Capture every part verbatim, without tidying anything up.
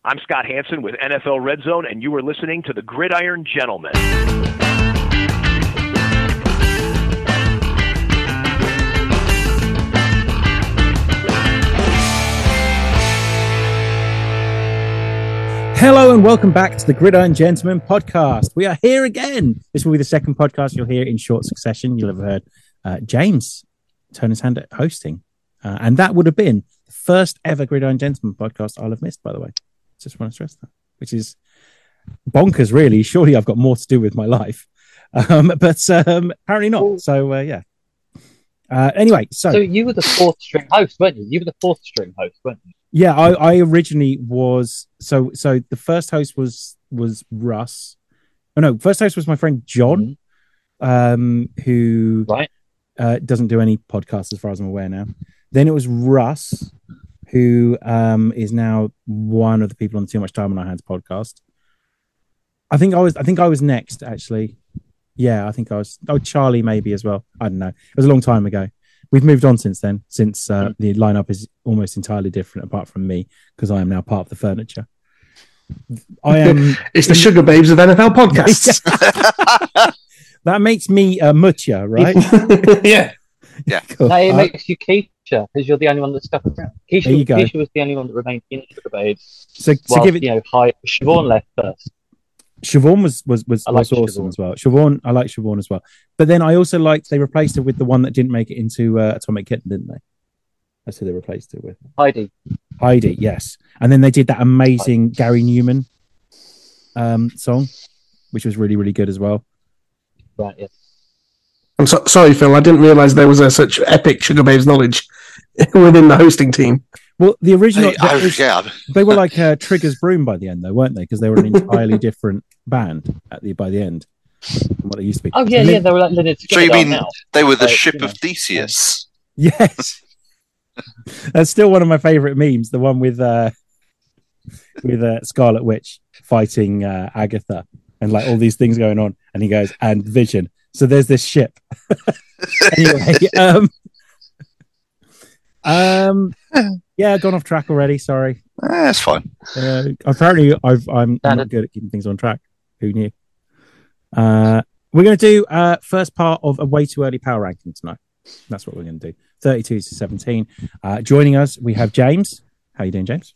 I'm Scott Hanson with N F L Red Zone, and you are listening to the Gridiron Gentleman. Hello and welcome back to the Gridiron Gentleman podcast. We are here again. This will be the second podcast you'll hear in short succession. You'll have heard uh, James turn his hand at hosting. Uh, and that would have been the first ever Gridiron Gentleman podcast I'll have missed, by the way. Just want to stress that, which is bonkers, really. Surely I've got more to do with my life. Um, but um, apparently not. So, uh, yeah. Uh, anyway, so... So you were the fourth string host, weren't you? You were the fourth string host, weren't you? Yeah, I, I originally was... So so the first host was was Russ. Oh, no, first host was my friend John, mm-hmm. um, who right. uh, doesn't do any podcasts as far as I'm aware now. Then it was Russ, who um, is now one of the people on the Too Much Time on Our Hands podcast. I think I was I think I was next, actually. Yeah, I think I was. Oh, Charlie maybe as well. I don't know. It was a long time ago. We've moved on since then, since uh, mm. the lineup is almost entirely different, apart from me, because I am now part of the furniture. I am. It's the Sugar Babes of N F L podcasts. That makes me a Mucha, right? yeah. Yeah. Cool. No, it uh, makes you Keisha, because you're the only one that stuck around. Keisha, there you go. Keisha was the only one that remained in Sugar Babes. So, while, so give it. You know, hi, Siobhan left first. Siobhan was was was, like was awesome Siobhan. as well. Siobhan, I like Siobhan as well. But then I also liked they replaced her with the one that didn't make it into uh, Atomic Kitten, didn't they? That's who they replaced it with. Heidi. Heidi, yes. And then they did that amazing Heidi. Gary Newman um, song, which was really, really good as well. Right, yeah. I'm so, sorry, Phil. I didn't realise there was a, such epic Sugar Babes knowledge within the hosting team. Well, the original, hey, I, was, yeah. they were like uh, Trigger's Broom by the end, though, weren't they? Because they were an entirely different band at the by the end from what they used to be. Oh yeah, and yeah, then, they were like Lynyrd Skynyrd. So you mean now. they were the so, ship you know, of Theseus? Yes, that's still one of my favourite memes. The one with uh, with uh, Scarlet Witch fighting uh, Agatha, and like all these things going on, and he goes and Vision. So there's this ship. Anyway, um, um, yeah, gone off track already. Sorry. Eh, that's fine. Uh, apparently, I've, I'm not good at keeping things on track. Who knew? Uh, we're going to do uh, first part of a way too early power ranking tonight. That's what we're going to do. thirty-two to seventeen. Uh, joining us, we have James. How you doing, James?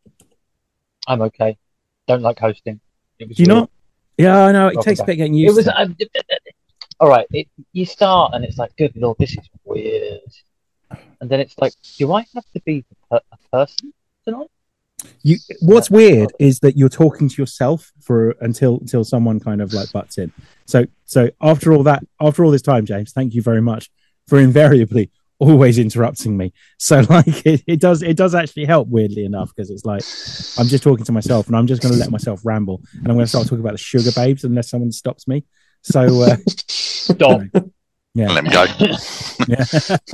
I'm okay. Don't like hosting. It was do you weird. not? Yeah, I know. It takes a bit getting used it was, to. Um, all right. It, you start and it's like, good Lord, this is weird. And then it's like, do I have to be a, a person tonight? You, what's weird is that you're talking to yourself for until until someone kind of like butts in. So so after all that, after all this time, James, thank you very much for invariably always interrupting me. So like it, it does it does actually help, weirdly enough, because it's like I'm just talking to myself and I'm just going to let myself ramble and I'm going to start talking about the Sugar Babes unless someone stops me. So uh, stop. Yeah, let me go. Yeah.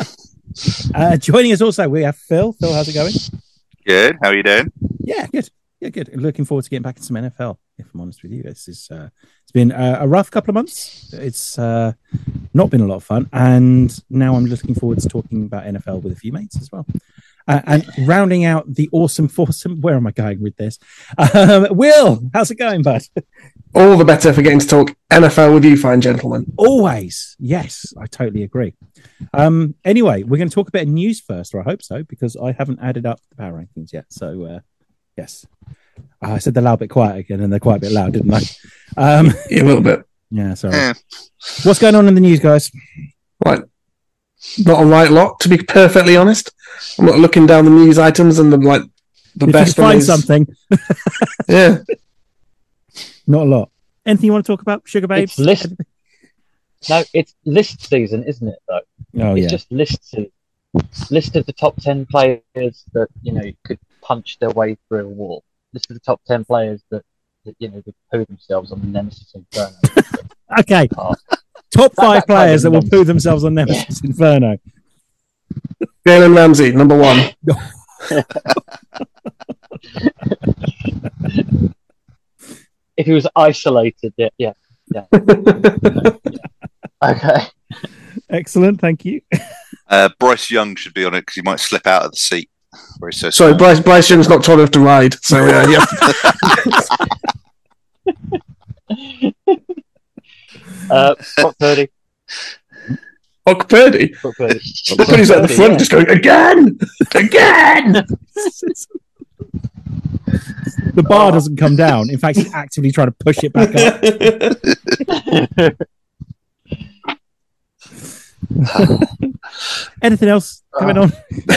Uh, joining us also, we have Phil. Phil, how's it going? Good. How are you doing? Yeah, good. Yeah, good. Looking forward to getting back into some N F L. If I'm honest with you, this is uh, it's been uh, a rough couple of months. It's uh, not been a lot of fun, and now I'm looking forward to talking about N F L with a few mates as well. Uh, and rounding out the awesome foursome. Where am I going with this? Um, Will, how's it going, bud? All the better for getting to talk N F L with you, fine gentlemen. Always. Yes, I totally agree. Um, anyway, we're going to talk a bit of news first, or I hope so, because I haven't added up the power rankings yet. So, uh, yes. Uh, I said they're loud, bit quiet again, and they're quite a bit loud, didn't I? Um, yeah, a little bit. Yeah, sorry. Yeah. What's going on in the news, guys? Right. Not a right lot, to be perfectly honest. I'm not looking down the news items and the like. The if best you find is... something. Yeah. Not a lot. Anything you want to talk about, Sugar Babes? It's list. No, it's list season, isn't it? Though. Oh it's yeah. just list season. List of the top ten players that you know could punch their way through a wall. List of the top ten players that, that you know would poo themselves on the Nemesis Inferno. Okay. Oh. Top That- five that kind players of that will nonsense. poo themselves on Nemesis Inferno. Jalen Ramsey, number one. If he was isolated, yeah, yeah, yeah. Okay. Excellent, thank you. Uh, Bryce Young should be on it because he might slip out of the seat. Where he's so Sorry, small. Bryce, Bryce Young's not tall enough to ride. So, uh, yeah. uh, Brock Purdy. Brock Purdy. Brock Purdy. Brock Purdy's at the front yeah. just going, again! Again! The bar doesn't come down. In fact, he's actively trying to push it back up. Anything else going on?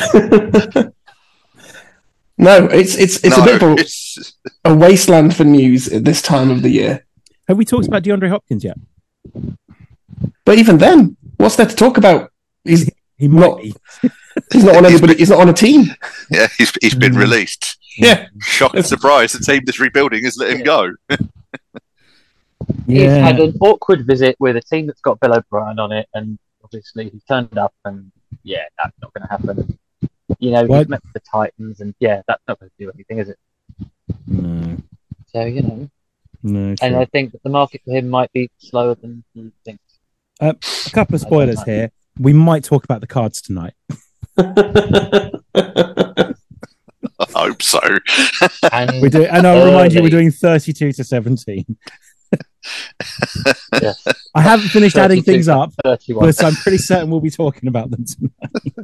No, it's it's it's No, a bit of a, it's- a wasteland for news at this time of the year. Have we talked about DeAndre Hopkins yet? But even then, what's there to talk about? He's He might Not- be. he's not on anybody. He's not on a team. yeah, he's he's been Mm. released. Yeah, Shock and surprise, the team that's rebuilding has let him go. He's Yeah. had an awkward visit with a team that's got Bill O'Brien on it, and obviously he turned up, and yeah, that's not going to happen. You know, What? he's met with the Titans, and yeah, that's not going to do anything, is it? No, So, you know, no. and true. I think that the market for him might be slower than he thinks. A couple of I don't spoilers know. here. We might talk about the cards tonight. I hope so. And We do, and I'll remind you, we're Early. doing thirty-two to seventeen. yes, I haven't finished adding thirty-two things up, thirty-one. but I'm pretty certain we'll be talking about them tonight.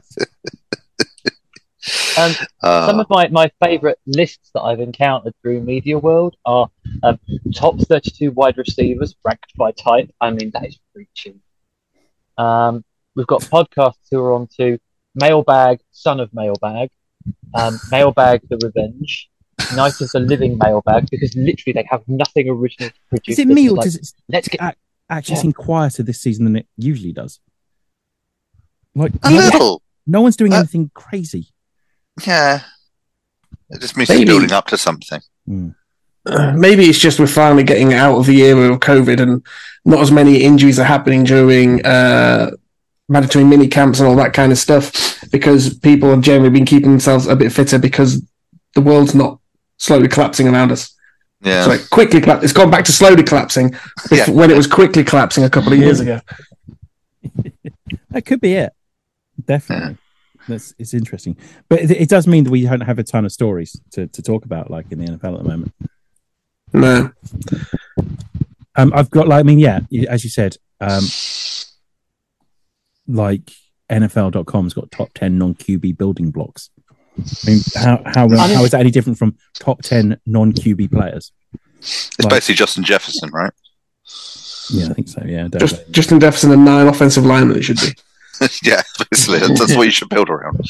Um, Uh, Some of my, my favourite lists that I've encountered through Media World are um, top thirty-two wide receivers ranked by type. I mean, that is reaching. Um, we've got podcasts who are on to Mailbag, Son of Mailbag, um, Mailbag the Revenge, Night of the Living Mailbag, because literally they have nothing original to produce. Is it They're me just or like, does it let's get ac- actually Yeah. seem quieter this season than it usually does? Like a no, little. no one's doing Uh, anything crazy. Yeah. It just means Maybe. it's building up to something. Uh, maybe it's just we're finally getting out of the era of COVID and not as many injuries are happening during uh, mandatory mini camps and all that kind of stuff because people have generally been keeping themselves a bit fitter because the world's not slowly collapsing around us. Yeah. Sorry, quickly collapsing. It's gone back to slowly collapsing Yeah. when it was quickly collapsing a couple of years ago. That could be it. Definitely. That's it's interesting, but it, it does mean that we don't have a ton of stories to, to talk about, like in the N F L at the moment. No. Um, I've got like, I mean, yeah, you- as you said, um, like N F L dot com's got top ten non Q B building blocks. I mean, how how how is that any different from top ten non Q B players? It's Like- basically Justin Jefferson, right? Yeah, I think so. Yeah, definitely. Just Justin Jefferson and nine offensive linemen, it should be. yeah, basically. That's, that's what you should build around.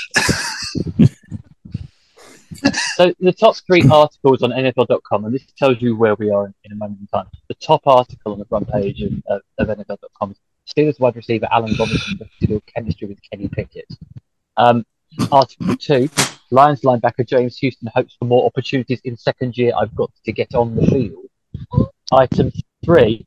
So the top three articles on N F L dot com, and this tells you where we are in, in a moment in time. The top article on the front page of, of, of N F L dot com is Steelers wide receiver Allen Robinson looks to build chemistry with Kenny Pickett. Um, article two, Lions linebacker James Houston hopes for more opportunities in second year. I've got to get on the field. Item three,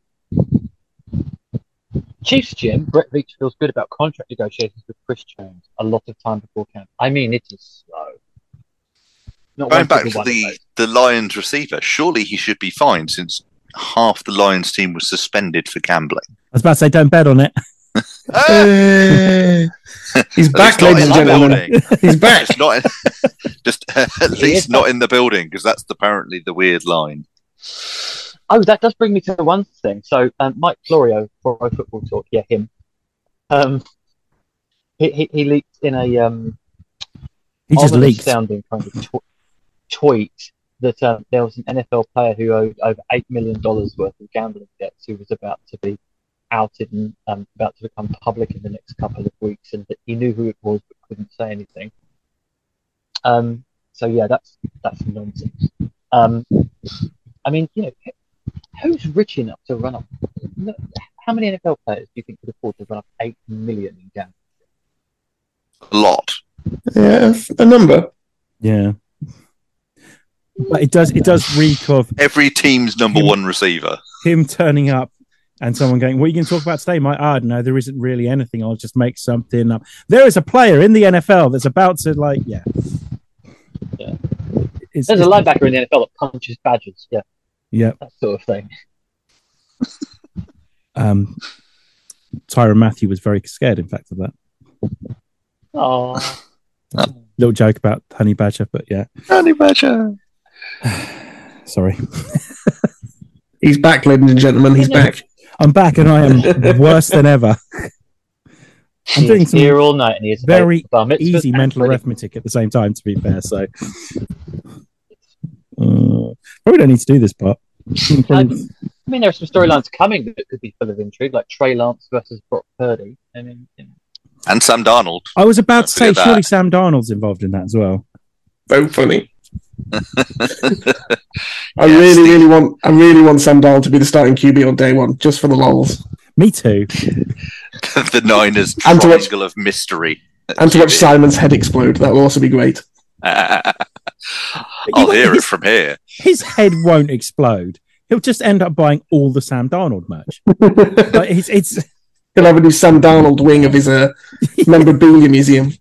Chiefs G M Brett Veach feels good about contract negotiations with Chris Jones. A lot of time before camp. I mean, it is slow. Not Going one back single to one of the, those. the Lions receiver, surely he should be fine since half the Lions team was suspended for gambling. I was about to say, don't bet on it. Uh, he's At back, least not ladies in and the gentlemen. building. He's back. Just not in, just uh, at He is least not back. in the building because that's apparently the weird line. Oh, that does bring me to one thing. So, um, Mike Florio for Pro Football Talk, yeah, him. Um, he, he, he leaked in a um, He just ominous leaked. sounding kind of tw- tweet that um, there was an N F L player who owed over eight million dollars worth of gambling debts who was about to be outed and um, about to become public in the next couple of weeks, and that he knew who it was but couldn't say anything. Um, so yeah, that's that's nonsense. Um, I mean, you know, who's rich enough to run up? How many N F L players do you think could afford to run up eight million in gambling? A lot. Yeah, a number. Yeah, but it does it does reek of Every team's number one receiver. him turning up and someone going, "What are you going to talk about today?" My, ah, no, there isn't really anything. I'll just make something up. There is a player in the N F L that's about to like, yeah, Yeah. It's, There's a it's- linebacker in the N F L that punches badgers. Yeah, yeah. that sort of thing. Um, Tyron Matthew was very scared, in fact, of that. Oh, little joke about Honey Badger, but yeah. Honey Badger. Sorry. He's back, ladies and gentlemen. He's back. I'm back and I am worse than ever. I'm doing some here all night and he is very easy mental arithmetic at the same time, to be fair. So uh, probably don't need to do this part. Um, I mean, there are some storylines coming that could be full of intrigue, like Trey Lance versus Brock Purdy. I mean, you know. And Sam Darnold. I was about to say, forget surely that. Sam Darnold's involved in that as well. So funny. I Yeah, really, Steve- really want. I really want Sam Darnold to be the starting Q B on day one, just for the lols, Me too. the Niners And to watch- triangle of mystery. and to watch Simon's head explode. That will also be great. I'll You- hear it his- from here. His head won't explode. He'll just end up buying all the Sam Darnold merch. Like, it's, it's He'll have a new Sam Darnold wing of his uh, memorabilia museum.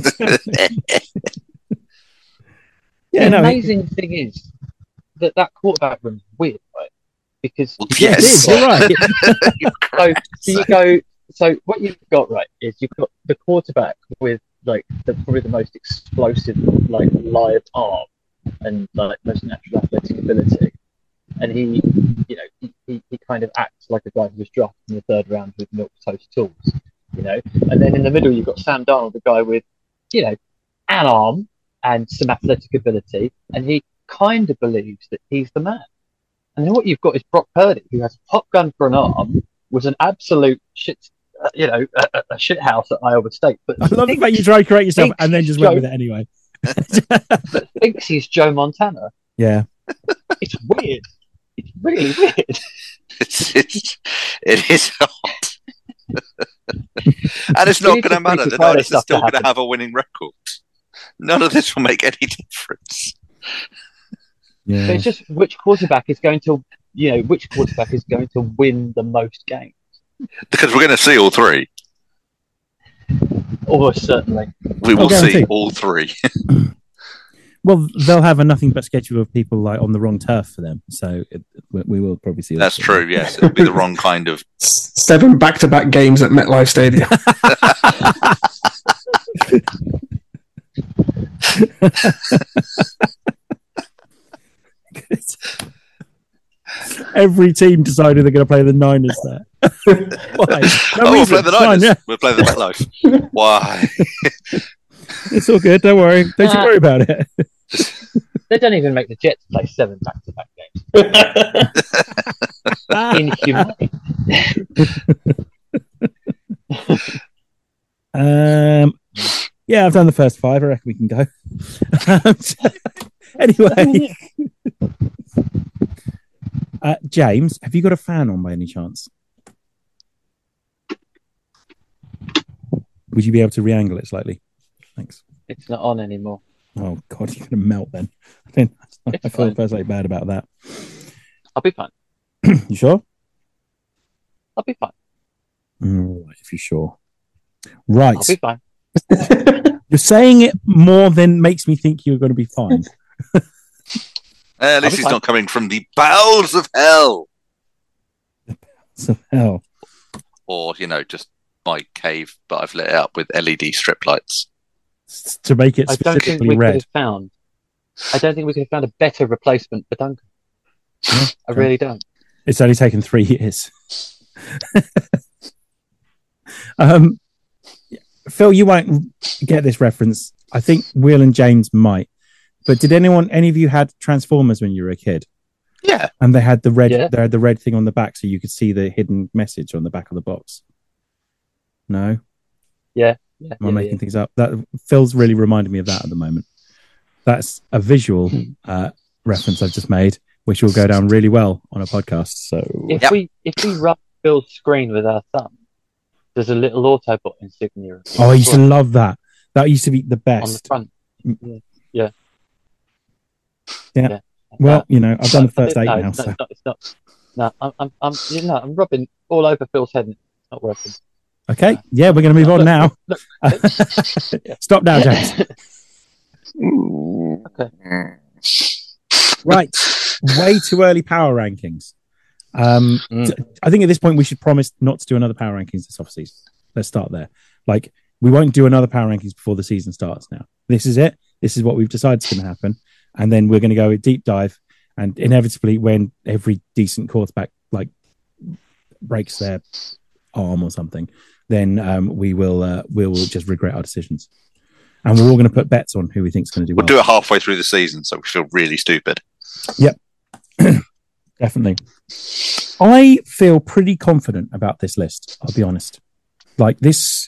yeah, the no, amazing thing is that that quarterback room's weird, right? Because Well, yeah, it yes. is, you're right. so, so you go. So what you've got right is you've got the quarterback with like the, probably the most explosive, like live arm and like most natural athletic ability, and he, you know, he, he, he kind of acts like a guy who was drafted in the third round with milk toast tools, you know. And then in the middle you've got Sam Darnold, the guy with, you know, an arm and some athletic ability, and he kind of believes that he's the man. And then what you've got is Brock Purdy, who has a pop gun for an arm, was an absolute shit, uh, you know, a, a shit house at Iowa State. But I love the thinks, fact you try to correct yourself thinks and then just Joe, went with it anyway. but thinks he's Joe Montana. Yeah. It's weird. It's really weird. It's, it's, it is hot. And it's We not need going to some matter. Freaky The Friday Niners are stuff to still going to happen. have a winning record. None of this will make any difference. Yeah. So it's just which quarterback is going to, you know, which quarterback is going to win the most games. Because we're going to see all three. Almost certainly. We will guarantee. see all three. Well, they'll have a nothing but schedule of people like on the wrong turf for them, so it, we, we will probably see. That's that. true, yes. It'll be the wrong kind of. Seven back-to-back games at MetLife Stadium. Every team decided they're going to play the Niners there. Why? No Oh, we'll reason. play the It's fine, Niners. yeah. We'll play the MetLife. Why? It's all good. Don't worry. Don't you Uh, worry about it. They don't even make the Jets play seven back-to-back games. Inhumane. Um, yeah, I've done the first five. I reckon we can go. Anyway, uh, James, have you got a fan on by any chance? Would you be able to re-angle it slightly? Thanks. It's not on anymore. Oh God, you're gonna melt then. I think I It's feel fine. personally bad about that. I'll be fine. You sure? I'll be fine. Mm, right, if you're sure. Right. I'll be fine. You're saying it more than makes me think you're going to be fine. Uh, at I'll least be he's fine. not coming from the bowels of hell. So hell. Or, you know, just my cave, but I've lit it up with L E D strip lights. S- To make it I don't think specifically we could red. have found. I don't think we could have found a better replacement for Duncan. Yeah, I really don't. It's only taken three years. um, Phil, you won't get this reference. I think Will and James might. But did anyone, any of you had Transformers when you were a kid? Yeah. And they had the red, Yeah. they had the red thing on the back, so you could see the hidden message on the back of the box. No, Yeah. Yeah. am I yeah, making yeah. things up? That Phil's really reminded me of that at the moment. That's a visual Hmm. uh, reference I've just made, which will go down really well on a podcast. So If Yep. we if we rub Phil's screen with our thumb, there's a little Autobot insignia Oh, I used to love that. That used to be the on the best. front. Mm. Yeah. Yeah. Yeah. Yeah. Well, Uh, you know, I've done the no, first eight no, now. it's So. not, it's not. It's not. No, I'm, I'm, I'm, you know, I'm rubbing all over Phil's head and it's not working. Okay. Yeah, we're going to move on Look, now. look, Stop now, James. Okay. Right. Way too early power rankings. Um, Mm. t- I think at this point we should promise not to do another power rankings this offseason. Let's start there. Like, we won't do another power rankings before the season starts now. This is it. This is what we've decided is going to happen. And then we're going to go a deep dive. And inevitably, when every decent quarterback like breaks their arm or something, then um, we will uh, we will just regret our decisions. And we're all going to put bets on who we think is going to do We'll well. do it halfway through the season, so we feel really stupid. Yep. Definitely. I feel pretty confident about this list, I'll be honest. Like this,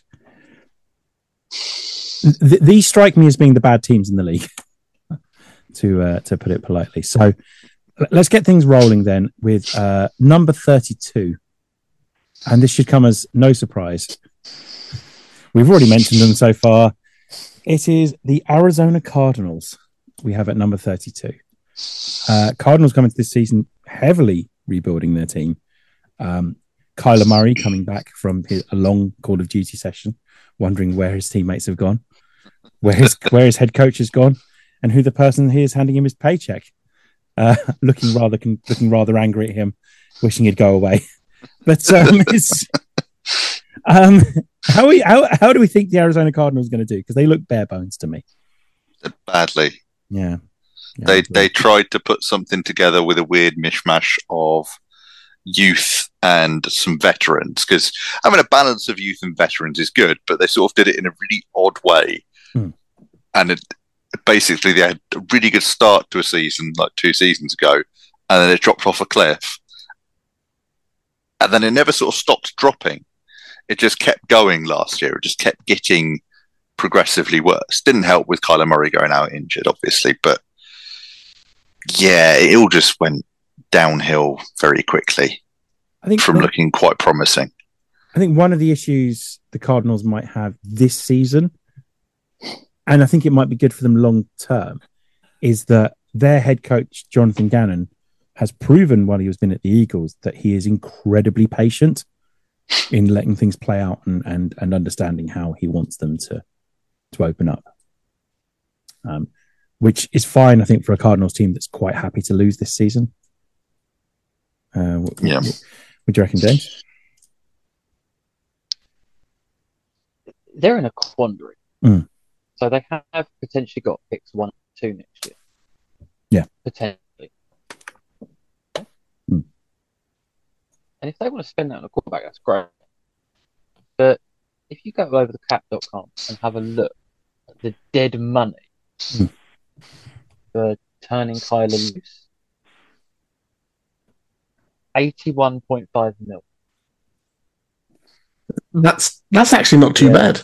th- these strike me as being the bad teams in the league, to uh, to put it politely. So l- let's get things rolling then with uh, number thirty-two. And this should come as no surprise. We've already mentioned them so far. It is the Arizona Cardinals we have at number thirty-two. Uh, Cardinals coming to this season heavily rebuilding their team. Um, Kyler Murray coming back from his, a long Call of Duty session, wondering where his teammates have gone, where his where his head coach has gone, and who the person he is handing him his paycheck. Uh, looking rather looking rather angry at him, wishing he'd go away. But um, it's, um, how, we, how how do we think the Arizona Cardinals are going to do? Because they look bare bones to me. Badly. Yeah. Yeah, they they tried to put something together with a weird mishmash of youth and some veterans, because having a balance of youth and veterans is good, but they sort of did it in a really odd way. Hmm. And it, basically they had a really good start to a season like two seasons ago, and then it dropped off a cliff, and then it never sort of stopped dropping. It just kept going last year. It just kept getting progressively worse. Didn't help with Kyler Murray going out injured, obviously, but yeah, it all just went downhill very quickly. I think from looking quite promising. I think one of the issues the Cardinals might have this season, and I think it might be good for them long term, is that their head coach, Jonathan Gannon, has proven while he has been at the Eagles that he is incredibly patient in letting things play out and and, and understanding how he wants them to, to open up. Um, which is fine, I think, for a Cardinals team that's quite happy to lose this season. Uh, what, yeah. What, what do you reckon, James? They're in a quandary. Mm. So they have potentially got picks one and two next year. Yeah. Potentially. Mm. And if they want to spend that on a quarterback, that's great. But if you go over the cap dot com and have a look at the dead money mm. for turning Kyler loose, eighty-one point five mil. That's that's actually not too Yeah. bad.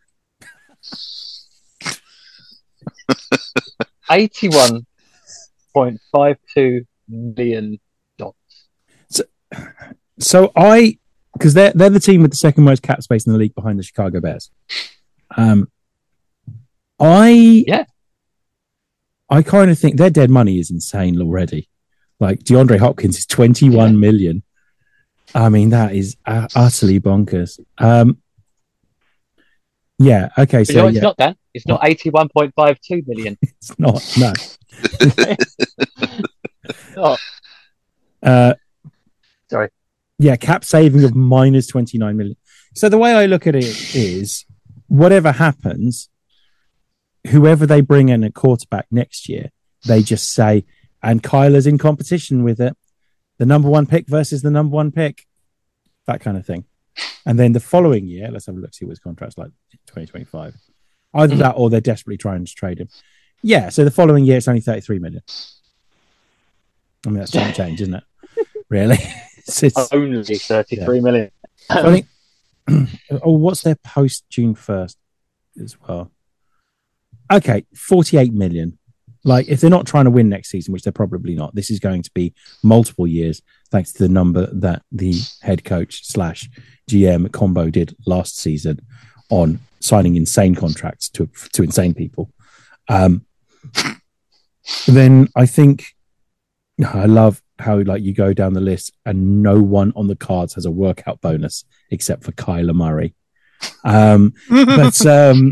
eighty-one point five two million dollars. So, so I, because they're they're the team with the second most cap space in the league behind the Chicago Bears. Um, I Yeah. I kind of think their dead money is insane already. Like DeAndre Hopkins is twenty-one Yeah. million. I mean, that is uh, utterly bonkers. Um, yeah. Okay. But So you know, it's yeah, not that. It's not eighty-one point five two million. it's not. No. Oh, Uh, sorry. yeah, cap saving of minus twenty-nine million. So the way I look at it is, whatever happens, whoever they bring in a quarterback next year, they just say, and Kyler's in competition with it, the number one pick versus the number one pick, that kind of thing. And then the following year, let's have a look, see what his contract's like, twenty twenty-five. Either that or they're desperately trying to trade him. Yeah, so the following year, it's only thirty-three million. I mean, that's chump change, isn't it? Really? It's, it's, Only thirty-three million. so I think, oh, what's their post June first as well? Okay, forty-eight million. Like, if they're not trying to win next season, which they're probably not, this is going to be multiple years, thanks to the number that the head coach slash G M combo did last season on signing insane contracts to to insane people. Um, then I think I love how like you go down the list and no one on the cards has a workout bonus except for Kyler Murray. Um, but um,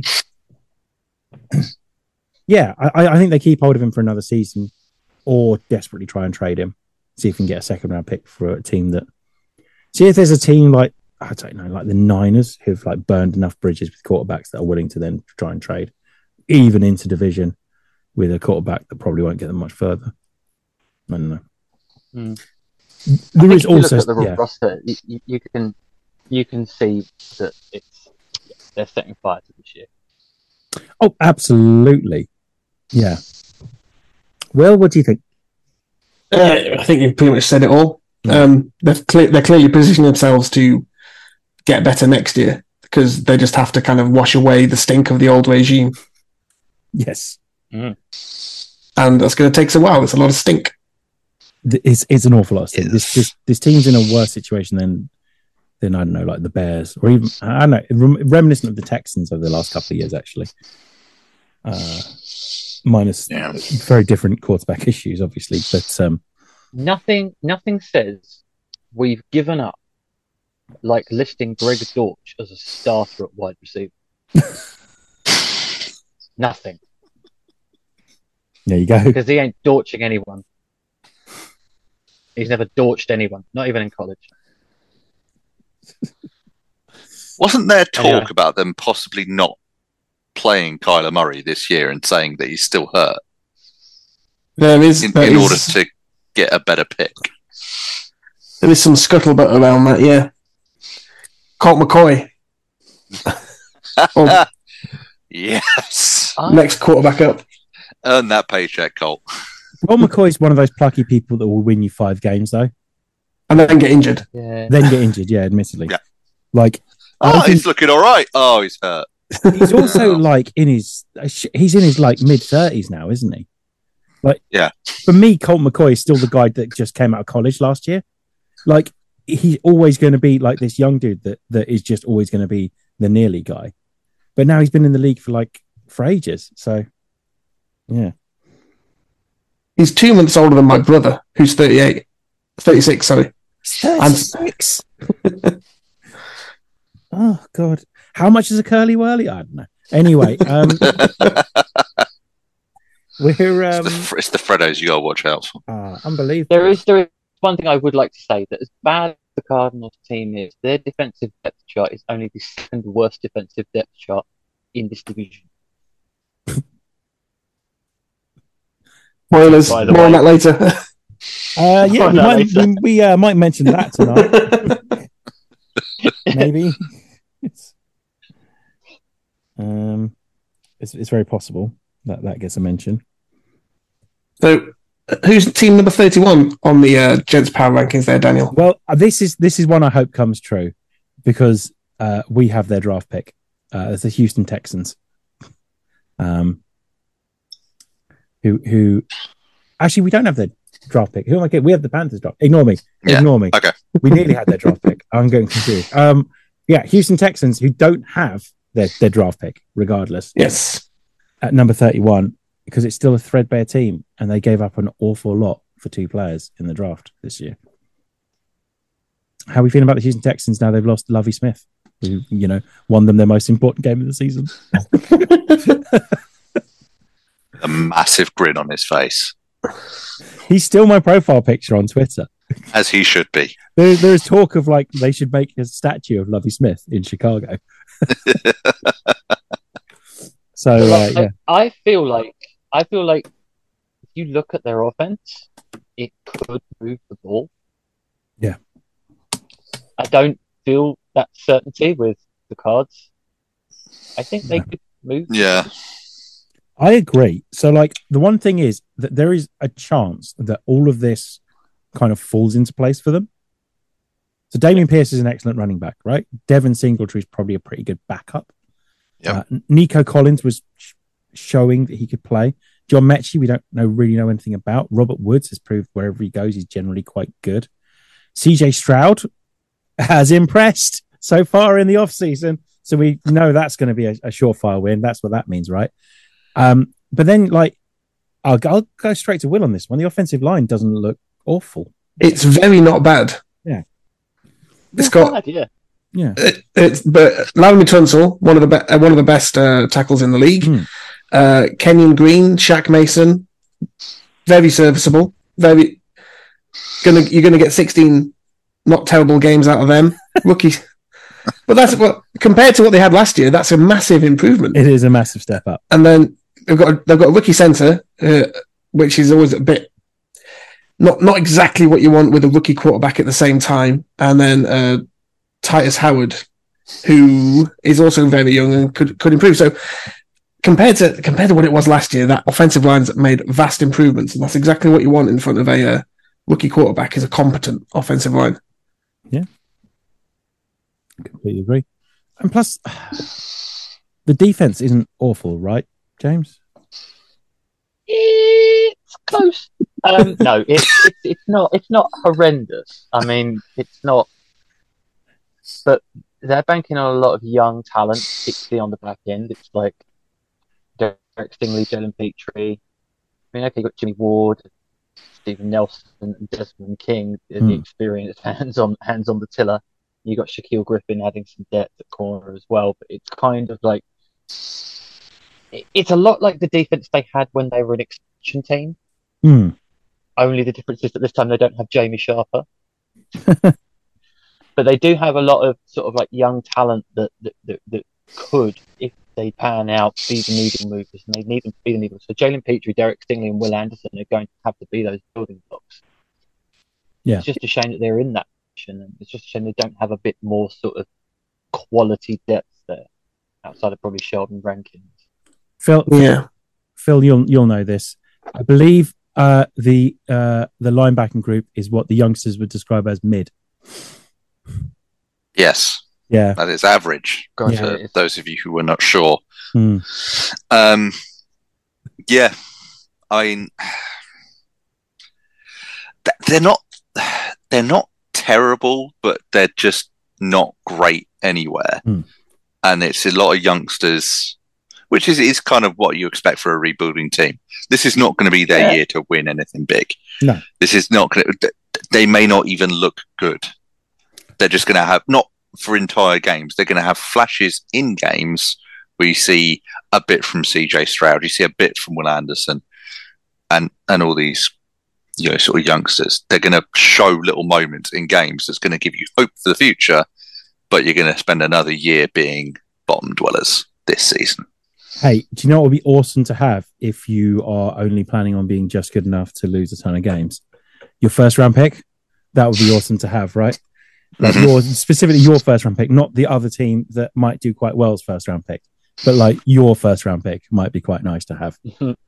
yeah, I, I think they keep hold of him for another season, or desperately try and trade him, see if we can get a second round pick for a team that. See if there's a team like I don't know, like the Niners who've like burned enough bridges with quarterbacks that are willing to then try and trade, even into division with a quarterback that probably won't get them much further. I don't know. Mm. There I is think if you also look at the yeah. roster, you, you, you can you can see that it's they're setting fire to this year. Oh, absolutely. Yeah. Well, what do you think? Uh, I think you've pretty much said it all. Um, they've cle- they're clearly positioning themselves to get better next year because they just have to kind of wash away the stink of the old regime. Yes. Mm. And that's going to take us a while. It's a lot of stink. It's it's an awful lot of things. Yes. This, this this team's in a worse situation than than I don't know, like the Bears or even I don't know, rem- reminiscent of the Texans over the last couple of years, actually. Uh, minus Yeah. very different quarterback issues, obviously, but um, Nothing nothing says we've given up like listing Greg Dortch as a starter at wide receiver. Nothing, there you go. because he ain't Dortching anyone. He's never Dorched anyone, not even in college. Wasn't there talk Anyway. about them possibly not playing Kyler Murray this year and saying that he's still hurt There is in, there in is- order to get a better pick? there is some scuttlebutt around that. Yeah, Colt McCoy, oh, Yes. I, next quarterback up. Earn that paycheck, Colt. Ron McCoy's one of those plucky people that will win you five games, though, And then get injured. yeah. then get injured. Yeah, admittedly. Yeah. Like I Oh, don't he's think- looking all right. Oh, he's hurt. he's also like in his he's in his like mid thirties now, isn't he? Like, Yeah. For me, Colt McCoy is still the guy that just came out of college last year. Like, he's always going to be like this young dude that that is just always going to be the nearly guy. But now he's been in the league for like for ages. So, yeah. He's two months older than my brother, who's thirty-eight, thirty-six, sorry. thirty-six. Oh God, how much is a curly whirly? I don't know. Anyway, um, we're It's um, the, it's the Freddos you got to watch out for. ah, unbelievable. There is there is one thing I would like to say, that as bad as the Cardinals team is, their defensive depth chart is only the second worst defensive depth chart in this division. Spoilers. By the More on way. that later. Uh, yeah, Find we out might, later. we, we uh, might mention that tonight. Maybe. It's, um, it's it's very possible that that gets a mention. So, who's team number thirty-one on the uh, Gents Power Rankings there, Daniel? Well, uh, this is this is one I hope comes true because uh, we have their draft pick. Uh, it's the Houston Texans, um, who who actually we don't have their draft pick. Who am I getting? We have the Panthers draft. Ignore me. Yeah, Ignore me. okay. We nearly had their draft pick. I'm getting confused. Um, yeah, Houston Texans who don't have their their draft pick, regardless, Yes. at number thirty-one because it's still a threadbare team and they gave up an awful lot for two players in the draft this year. How are we feeling about the Houston Texans now they've lost Lovie Smith, who, you know, won them their most important game of the season? A massive grin on his face, He's still my profile picture on Twitter. as he should be. There, there is talk of like they should make a statue of Lovie Smith in Chicago. So uh, Like, yeah, I, I feel like I feel like if you look at their offense, it could move the ball. Yeah. I don't feel that certainty with the Cards. I think they No. could move. Yeah. I agree. So like the one thing is that there is a chance that all of this kind of falls into place for them. So Damian Pierce is an excellent running back, right? Devin Singletary is probably a pretty good backup. Yep. Uh, Nico Collins was sh- showing that he could play. John Mechie, we don't know really know anything about. Robert Woods has proved wherever he goes, he's generally quite good. C J Stroud has impressed so far in the offseason. So we know that's going to be a, a surefire win. That's what that means, right? Um, but then, like, I'll, I'll go straight to Will on this one. The offensive line doesn't look awful. It's very not bad. Yeah. It's got Bad, yeah. Yeah. it, it's but Laramie Tunsil, one of the be- uh, one of the best uh, tackles in the league. Mm. Uh, Kenyon Green, Shaq Mason, very serviceable. Very gonna you're gonna get sixteen not terrible games out of them. Rookie But that's what compared to what they had last year. That's a massive improvement. It is a massive step up. And then they've got a, they've got a rookie center, uh, which is always a bit not not exactly what you want with a rookie quarterback at the same time. And then uh, Titus Howard, who is also very young and could could improve. So compared to compared to what it was last year, that offensive line's made vast improvements, and that's exactly what you want in front of a uh, rookie quarterback, is a competent offensive line. Yeah, completely agree. And plus, the defense isn't awful, right, James? It's close. Um, no, it's, it's it's not. It's not horrendous. I mean, it's not. But they're banking on a lot of young talent, particularly on the back end. It's like Derek Stingley, Jalen Petrie. I mean, okay, you've got Jimmy Ward, Stephen Nelson, and Desmond King, Hmm. the experienced hands on hands on the tiller. You got Shaquille Griffin adding some depth at corner as well. But it's kind of like it- it's a lot like the defense they had when they were an expansion team. Hmm. Only the difference is that this time they don't have Jamie Sharper. But they do have a lot of sort of like young talent that that, that, that could, if they pan out, be the needle movers, and they need them to be the needle. So Jalen Petrie, Derek Stingley, and Will Anderson are going to have to be those building blocks. Yeah. It's just a shame that they're in that position, and it's just a shame they don't have a bit more sort of quality depth there, outside of probably Sheldon Rankins. Phil, Yeah. Phil, you'll you'll know this. I believe uh, the uh, the linebacking group is what the youngsters would describe as mid. Yes, Yeah. that is average. God, Yeah. it For is. those of you who were not sure. Hmm. Um, yeah, I mean, th- they're not they're not terrible, but they're just not great anywhere. Hmm. And it's a lot of youngsters, which is is kind of what you expect for a rebuilding team. This is not going to be their Yeah. year to win anything big. No. This is not going to. They may not even look good. They're just going to have, not for entire games, they're going to have flashes in games where you see a bit from C J Stroud, you see a bit from Will Anderson, and and all these, you know, sort of youngsters. They're going to show little moments in games that's going to give you hope for the future, but you're going to spend another year being bottom dwellers this season. Hey, do you know what would be awesome to have if you are only planning on being just good enough to lose a ton of games? Your first round pick? That would be awesome to have, right? Like Mhm. your specifically your first round pick, not the other team that might do quite well's first round pick, but like your first round pick might be quite nice to have.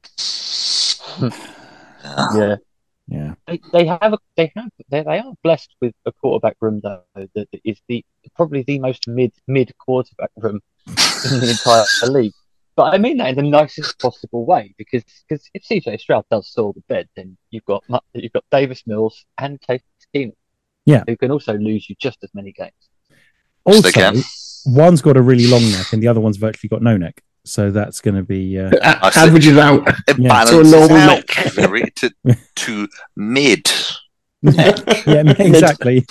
Yeah. Yeah. They, they have a, they have they, they are blessed with a quarterback room though that is the probably the most mid mid quarterback room in the entire league. But I mean that in the nicest possible way, because because if C J Stroud does soil the bed, then you've got Mu- you've got Davis Mills and Case Keenum, Yeah. who can also lose you just as many games. Yes, they Also, can. one's got a really long neck and the other one's virtually got no neck. So that's going to be uh, I see. Averages out. It Yeah. balances To a normal out neck. very to, to mid. yeah, exactly.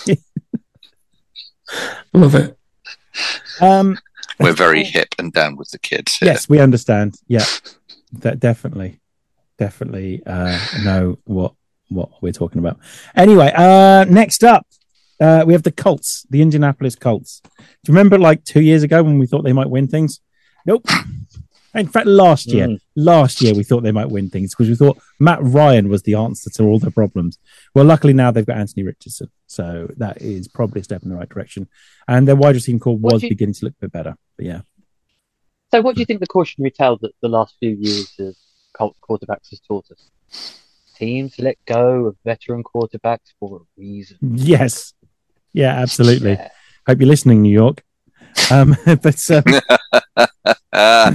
Love it. um, We're very hip and down with the kids here. yes, we understand. Yeah, that definitely, definitely uh, know what what we're talking about. Anyway, uh, next up, uh, we have the Colts, the Indianapolis Colts. Do you remember like two years ago when we thought they might win things? Nope. In fact, last year, Mm. last year we thought they might win things because we thought Matt Ryan was the answer to all their problems. Well, luckily now they've got Anthony Richardson, so that is probably a step in the right direction. And their wide receiver core What was do you- beginning to look a bit better. But yeah, So, what do you think the cautionary tale that the last few years of Colts quarterbacks has taught us? Teams let go of veteran quarterbacks for a reason. yes, yeah, absolutely. Yeah. Hope you're listening, New York. Um, but um, Uh,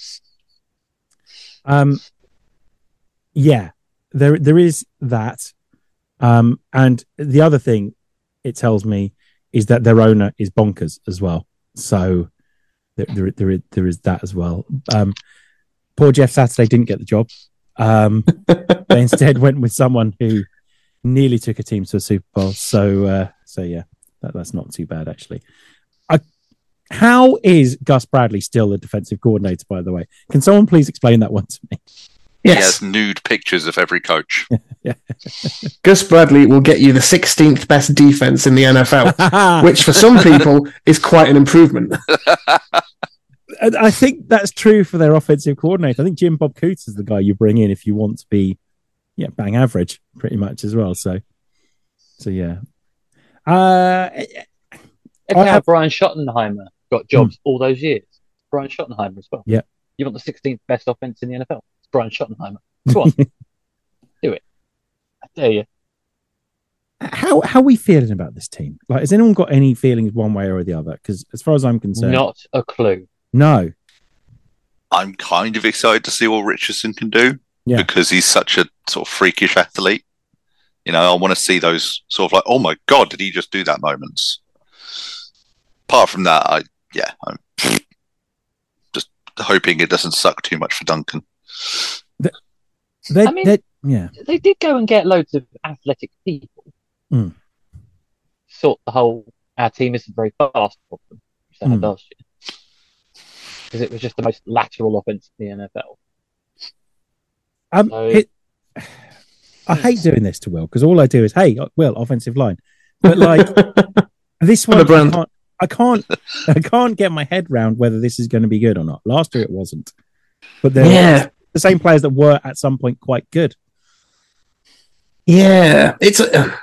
um, yeah, there there is that. Um, and the other thing it tells me is that their owner is bonkers as well. So there there there is, there is that as well. Um, poor Jeff Saturday didn't get the job. Um, they instead went with someone who nearly took a team to a Super Bowl. So uh, so yeah, that, that's not too bad actually. I, how is Gus Bradley still the defensive coordinator? By the way, can someone please explain that one to me? He Yes. has nude pictures of every coach. Gus Bradley will get you the sixteenth best defense in the N F L, which for some people is quite an improvement. And I think that's true for their offensive coordinator. I think Jim Bob Coots is the guy you bring in if you want to be, yeah, bang average pretty much as well. So, so yeah. Uh, Look I how have- Brian Schottenheimer got jobs all those years. Brian Schottenheimer as well. Yeah. You want the sixteenth best offense in the N F L? It's Brian Schottenheimer. Go on, do it. I dare you. how how are we feeling about this team? Like, has anyone got any feelings one way or the other? Because as far as I'm concerned, Not a clue. no. I'm kind of excited to see what Richardson can do Yeah. because he's such a sort of freakish athlete. You know, I want to see those sort of like, oh my God, did he just do that moments? Apart from that, I yeah, I'm just hoping it doesn't suck too much for Duncan. They, I mean- they, yeah, They did go and get loads of athletic people. Mm. Sort the whole, our team isn't very fast problem, which they had Mm. last year. Because it was just the most lateral offense in the N F L. um, So- it, I hate doing this to Will because all I do is, hey, Will, offensive line, but like this For the one, I brand. can't, I can't, I can't get my head round whether this is going to be good or not. Last year it wasn't, but they're Yeah, the same players that were at some point quite good. yeah. It's. A,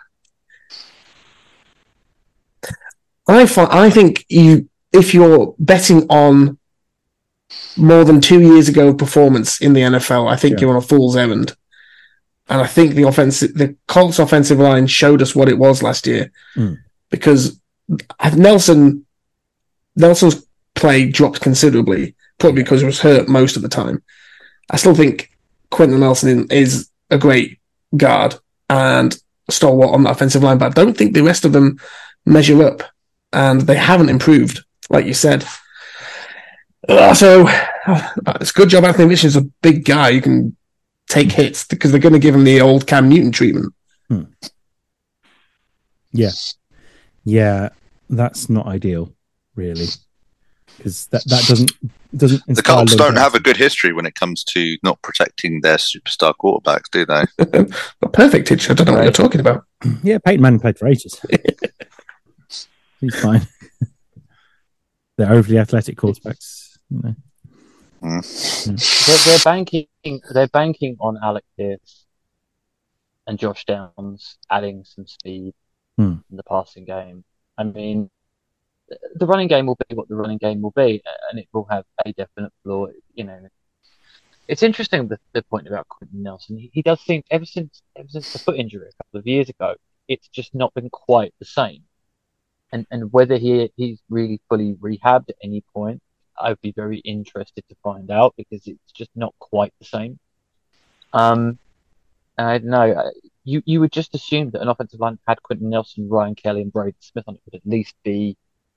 I find, I think you if you're betting on more than two years ago performance in the N F L, I think Yeah. you're on a fool's errand. And I think the offensive, the Colts offensive line showed us what it was last year Mm. because Nelson, Nelson's play dropped considerably, probably because he was hurt most of the time. I still think Quentin Nelson is a great guard and stalwart on the offensive line, but I don't think the rest of them measure up, and they haven't improved, like you said. Uh, so uh, it's a good job Anthony Richardson's a big guy. You can take hits because they're going to give him the old Cam Newton treatment. Yeah, that's not ideal, really, because that, that doesn't doesn't. The inspire Colts Lil don't have a Johnson. good history when it comes to not protecting their superstar quarterbacks, do they? A perfect hitch. I don't know what you're talking about. Yeah, Peyton Manning played for ages. He's fine. They're overly athletic quarterbacks. You know. They're, they're banking. They're banking on Alec Pierce and Josh Downs adding some speed Hmm. in the passing game. I mean, the- the running game will be what the running game will be, and it will have a definite flaw. You know, it's interesting the, the point about Quentin Nelson. He, he does seem ever since ever since the foot injury a couple of years ago, it's just not been quite the same. And and whether he he's really fully rehabbed at any point, I'd be very interested to find out because it's just not quite the same. Um, I don't know. I- You you would just assume that an offensive line had Quentin Nelson, Ryan Kelly, and Braden Smith on it would at least be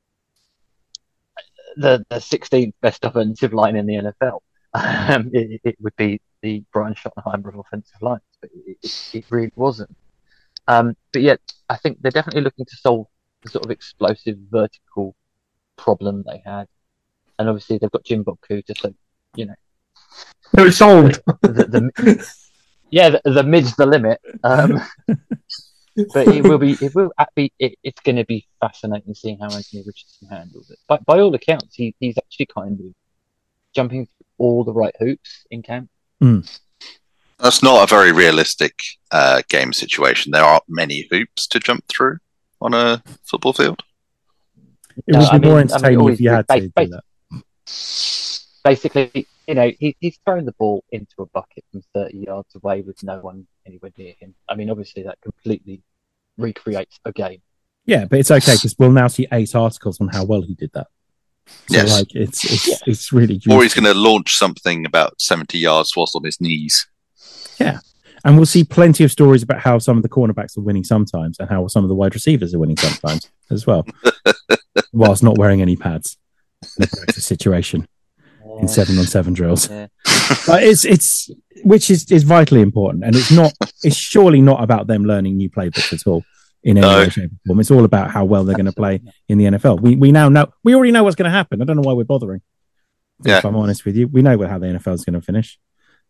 the the sixteenth best offensive line in the N F L. Um, it, it would be the Brian Schottenheimer of offensive lines, but it, it, it really wasn't. Um, but yet, I think they're definitely looking to solve the sort of explosive vertical problem they had, and obviously they've got Jim Bob Cooter, so you know No, it's solved. the, the yeah the, the mid's the limit. Um, but it will be it will be it, it's going to be fascinating seeing how Anthony Richardson handles it. By by all accounts, he he's actually kind of jumping through all the right hoops in camp. That's not a very realistic uh, game situation. There aren't many hoops to jump through on a football field. It No, would be I mean- more I mean, entertaining always if you had ba- to do ba- that. Basically, you know, he, he's thrown the ball into a bucket from thirty yards away with no one anywhere near him. I mean, obviously, that completely recreates a game. Yeah, but it's okay because we'll now see eight articles on how well he did that. So, Yes. like, it's it's it's really Or he's useful. going to launch something about seventy yards whilst on his knees. And we'll see plenty of stories about how some of the cornerbacks are winning sometimes and how some of the wide receivers are winning sometimes as well, whilst not wearing any pads in a practice situation in seven on seven drills. Yeah. But it's it's which is, is vitally important, and it's not it's surely not about them learning new playbooks at all in any No. way, shape, or form. It's all about how well they're going to play in the N F L. We we now know we already know what's going to happen. I don't know why we're bothering. Yeah. If I'm honest with you, we know how the N F L is going to finish.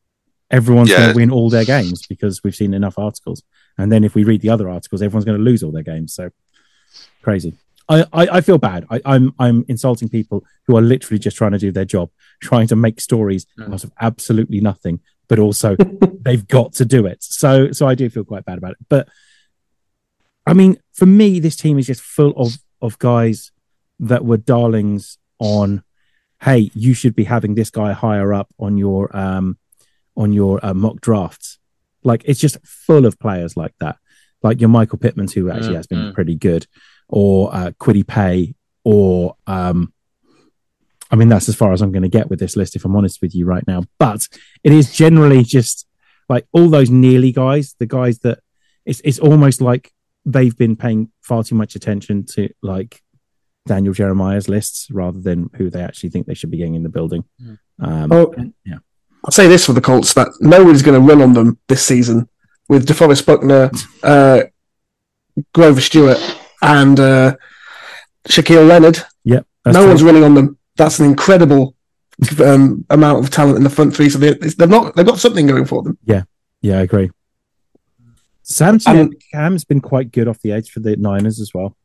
everyone's Yeah. going to win all their games because we've seen enough articles. And then if we read the other articles, everyone's going to lose all their games. So crazy. I, I, I feel bad. I, I'm I'm insulting people who are literally just trying to do their job, trying to make stories Mm. out of absolutely nothing, but also they've got to do it. So so I do feel quite bad about it. But I mean, for me, this team is just full of of guys that were darlings on, hey, you should be having this guy higher up on your um on your uh, mock drafts. Like, it's just full of players like that, like your Michael Pittmans, who actually Mm, has been mm. pretty good, or uh, Quiddy Pay, or um, I mean, that's as far as I'm going to get with this list, if I'm honest with you right now. But it is generally just like all those nearly guys, the guys that it's it's almost like they've been paying far too much attention to like Daniel Jeremiah's lists rather than who they actually think they should be getting in the building. Mm. Um, Oh, yeah. I'll say this for the Colts, that nobody's going to run on them this season with DeForest Buckner, uh, Grover Stewart, and uh, Shaquille Leonard. Yep. No true. one's running on them. That's an incredible um, amount of talent in the front three. So they, they're not, they've got something going for them. Yeah, I agree. Sam Um, Cam's been quite good off the edge for the Niners as well.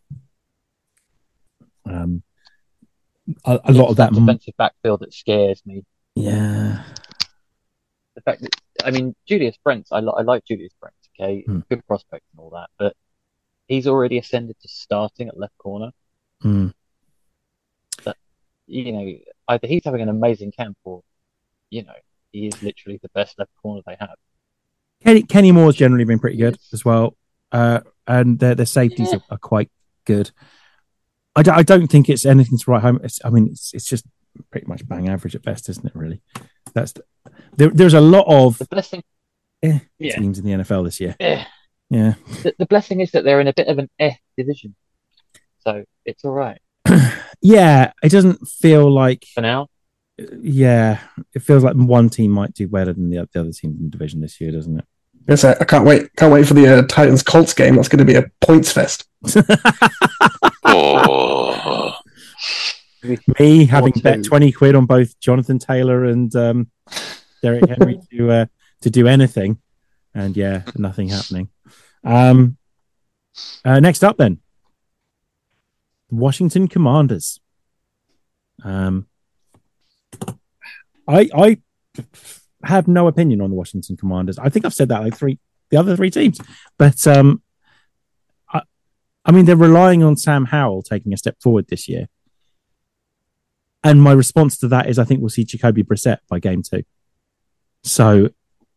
Um, a, a lot It's of that. defensive backfield that scares me. Yeah. The fact that, I mean, Julius Brents, I, li- I like Julius Brents, okay? Hmm. Good prospect and all that, but he's already ascended to starting at left corner. Mm. You know, either he's having an amazing camp or, you know, he is literally the best left corner they have. Kenny, Kenny Moore's generally been pretty good Yes. as well. Uh, and their, their safeties Yeah. are, are quite good. I, d- I don't think it's anything to write home. It's, I mean, it's, it's just pretty much bang average at best, isn't it, really? That's the, there, There's a lot of The blessing, eh, yeah, teams in the N F L this year. eh. Yeah. The, the blessing is that they're in a bit of an eh division. So it's all right Yeah, it doesn't feel like, for now. yeah, it feels like one team might do better than the, the other teams in the division this year, doesn't it? Yes, I, I can't wait. Can't wait for the uh, Titans Colts game. That's going to be a points fest. Oh, Me having two. bet twenty quid on both Jonathan Taylor and um, Derrick Henry to uh, to do anything, and yeah, nothing happening. Um, uh, next up, then, Washington Commanders. Um, I I have no opinion on the Washington Commanders. I think I've said that like three the other three teams, but um, I, I mean they're relying on Sam Howell taking a step forward this year. And my response to that is I think we'll see Jacoby Brissett by game two. So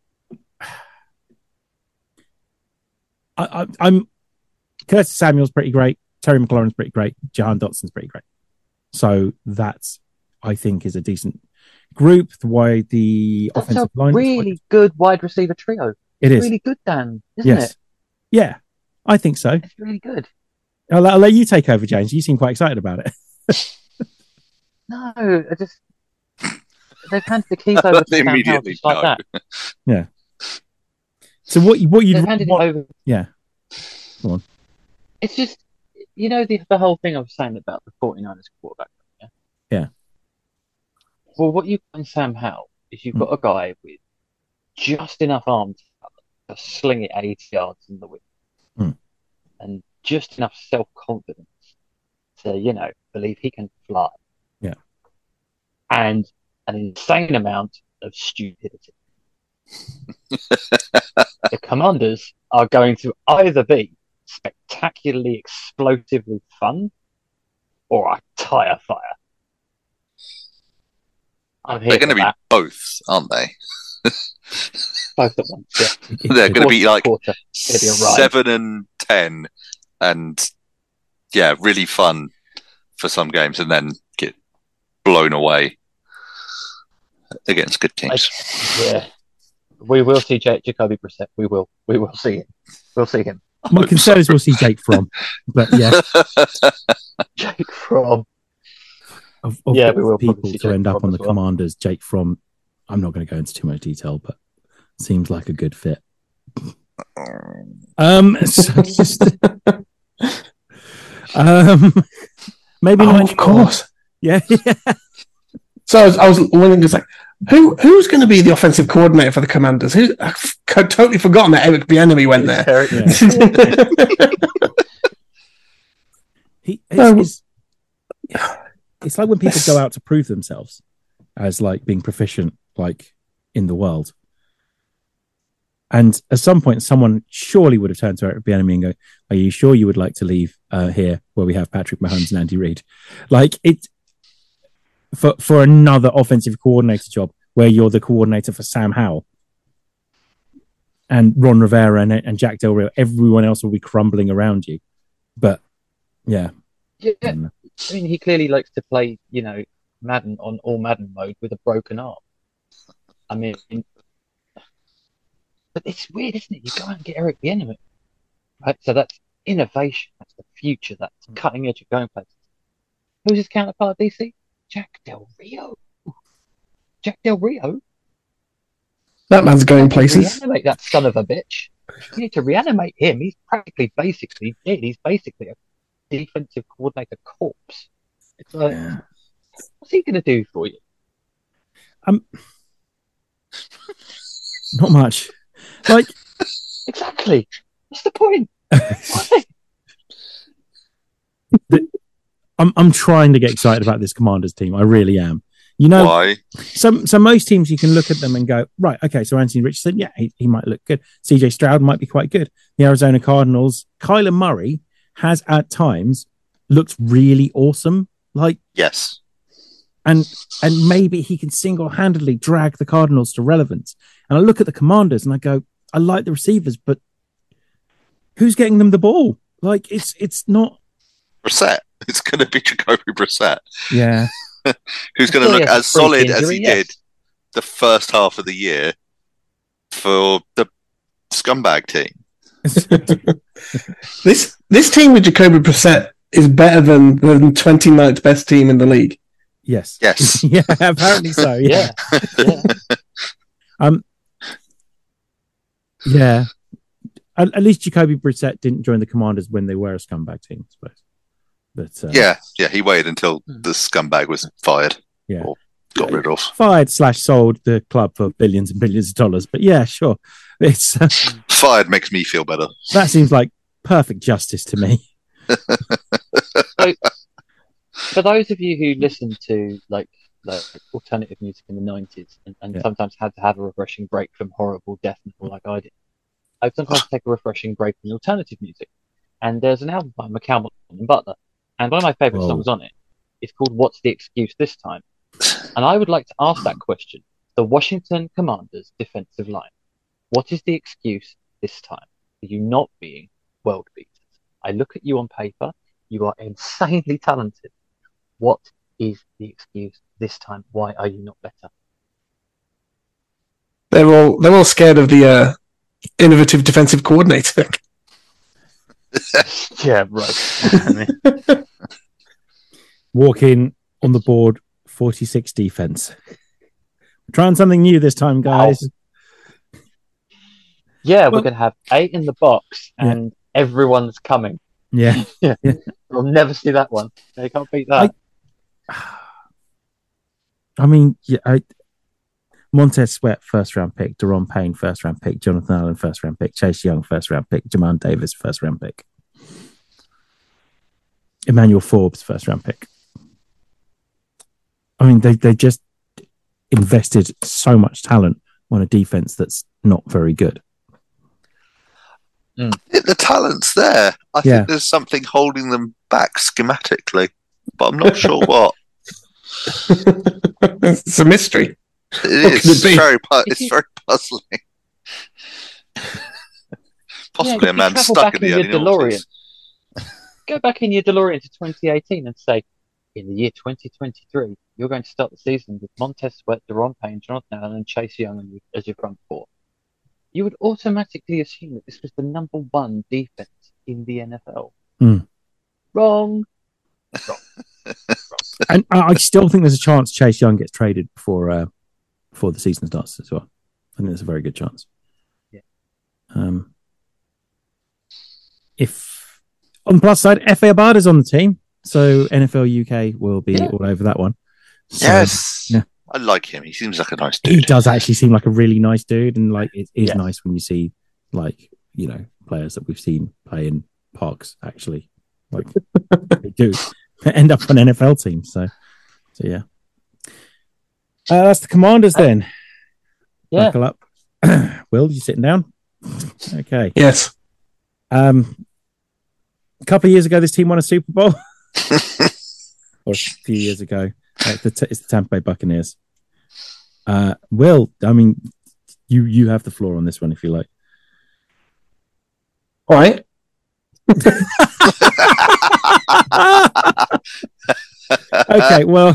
I, I, I'm Curtis Samuel's pretty great. Terry McLaurin's pretty great. Jahan Dotson's pretty great. So that's, I think, is a decent group. The way the That's a offensive line is really good wide receiver trio. it is. Really good, Dan, isn't Yes. it? Yeah, I think so. It's really good. I'll, I'll let you take over, James. You seem quite excited about it. No, I just they've handed the keys over to Sam Howell Immediately, just like no. that. So what you what you'd They've handed it want- over. yeah. Go on. It's just, you know, the the whole thing I was saying about the 49ers quarterback. Yeah. Yeah. Well, what you've got in Sam Howell is you've Mm. got a guy with just enough arm to sling it eighty yards in the wind, Mm. and just enough self confidence to, you know, believe he can fly. Yeah. And an insane amount of stupidity. The Commanders are going to either be spectacularly explosively fun or a tire fire. I'm here they're going to for be that. both, aren't they? Both at once. Yeah. They're going to be like Quarter. It'll be a ride. seven and ten, and yeah, really fun for some games, and then get blown away against good teams. Yeah. We will see J- Jacoby Brissett. We will. We will see him. We'll see him. My hope concern so. is we'll see Jake Fromm. But yeah, Jake Fromm. of, of Yeah, all we the will probably people see to Jake end up Fromm on as the well. Commanders, Jake Fromm, I'm not going to go into too much detail, but seems like a good fit. Um, so just, um, maybe Oh, not of anymore. course. Yeah, yeah. So I was, I was wondering, it's like, who who's going to be the offensive coordinator for the Commanders? Who I've totally forgotten that Eric Bieniemy went there. Eric- Yeah. he, it's, it's, it's like when people go out to prove themselves as like being proficient, like in the world. And at some point, someone surely would have turned to Eric Bieniemy and go, "Are you sure you would like to leave uh, here, where we have Patrick Mahomes and Andy Reid?" Like it for for another offensive coordinator job, where you're the coordinator for Sam Howell and Ron Rivera and, and Jack Del Rio. Everyone else will be crumbling around you. But yeah, Yeah, I mean, he clearly likes to play, you know, Madden on all Madden mode with a broken arm. I mean, but it's weird, isn't it? You go out and get Eric Bieniemy, right? So that's innovation. That's the future. That's cutting edge of going places. Who's his counterpart at D C? Jack Del Rio. Jack Del Rio. That man's going You places. reanimate that son of a bitch. You need to reanimate him. He's practically, basically dead. He's basically a defensive coordinator corpse. It's like, yeah. what's he going to do for you? Um, not much. Like Exactly. What's the point? Why? I'm I'm trying to get excited about this Commanders team. I really am. You know, Why? some so most teams you can look at them and go, right, okay, so Anthony Richardson, yeah, he, he might look good. C J Stroud might be quite good. The Arizona Cardinals, Kyler Murray has at times looked really awesome. Like, Yes. and and maybe he can single-handedly drag the Cardinals to relevance. And I look at the Commanders and I go, I like the receivers, but who's getting them the ball? Like, it's it's not. Brissett. It's going to be Jacoby Brissett, Yeah. who's going to Well, look yeah, as freak solid as injury, he yes. did the first half of the year for the scumbag team. This this team with Jacoby Brissett is better than the twenty-ninth best team in the league. Yes. Yes. Yeah. Apparently so. Yeah. Yeah. yeah. Um. Yeah. At, at least Jacoby Brissett didn't join the Commanders when they were a scumbag team, I suppose. But uh, Yeah, yeah. He waited until the scumbag was fired yeah, or got rid of. fired slash sold the club for billions and billions of dollars. But yeah, sure, it's uh, Fired makes me feel better. that seems like perfect justice to me. So, for those of you who listen to like like alternative music in the nineties and, and Yeah. sometimes had to have a refreshing break from horrible death metal like I did, I sometimes take a refreshing break from the alternative music. And there's an album by McCalmont and Butler, and one of my favourite Whoa. songs on it is called "What's the Excuse This Time?" And I would like to ask that question: the Washington Commanders' defensive line. What is the excuse this time for you not being world beaters? I look at you on paper. You are insanely talented. What is the excuse this time? Why are you not better? They're all they're all scared of the uh, innovative defensive coordinator. Yeah, right. Walk in on the board, forty-six defense. We're trying something new this time, guys. Yeah, Well- we're going to have eight in the box, Yeah. and everyone's coming. Yeah. We'll never see that one. They can't beat that. I mean, yeah, I, Montez Sweat, first round pick, Deron Payne, first round pick, Jonathan Allen, first round pick, Chase Young, first round pick, Jaman Davis, first round pick, Emmanuel Forbes, first round pick. I mean, they they just invested so much talent on a defense that's not very good. The talent's there. I Yeah. think there's something holding them back schematically, but I'm not sure what. It's a mystery. It What is. could it be? It's very, pu- If it's you- very puzzling. Possibly Yeah, a if you man travel stuck back in the in early your DeLorean. noughties. Go back in your DeLorean to twenty eighteen and say, in the year twenty twenty-three, you're going to start the season with Montez Sweat, Deron Payne, Jonathan Allen, and Chase Young as your front four. You would automatically assume that this was the number one defense in the N F L. Mm. Wrong. And I I still think there's a chance Chase Young gets traded before uh, before the season starts as well. I think there's a very good chance. Yeah. Um, if on the plus side, F A Abada's on the team, so N F L U K will be Yeah. all over that one. So, yes, yeah. I like him. He seems like a nice dude. He does actually seem like a really nice dude, and like it is Yeah. nice when you see like you know players that we've seen play in parks actually like they do end up on N F L teams. So, so yeah, uh, that's the Commanders then. Yeah. Buckle up, Will. You sitting down? Okay. Yes. Um, a couple of years ago, this team won a Super Bowl, or a few years ago. Uh, the t- it's the Tampa Bay Buccaneers. Uh, Will, I mean, you you have the floor on this one if you like. All right. Okay, well,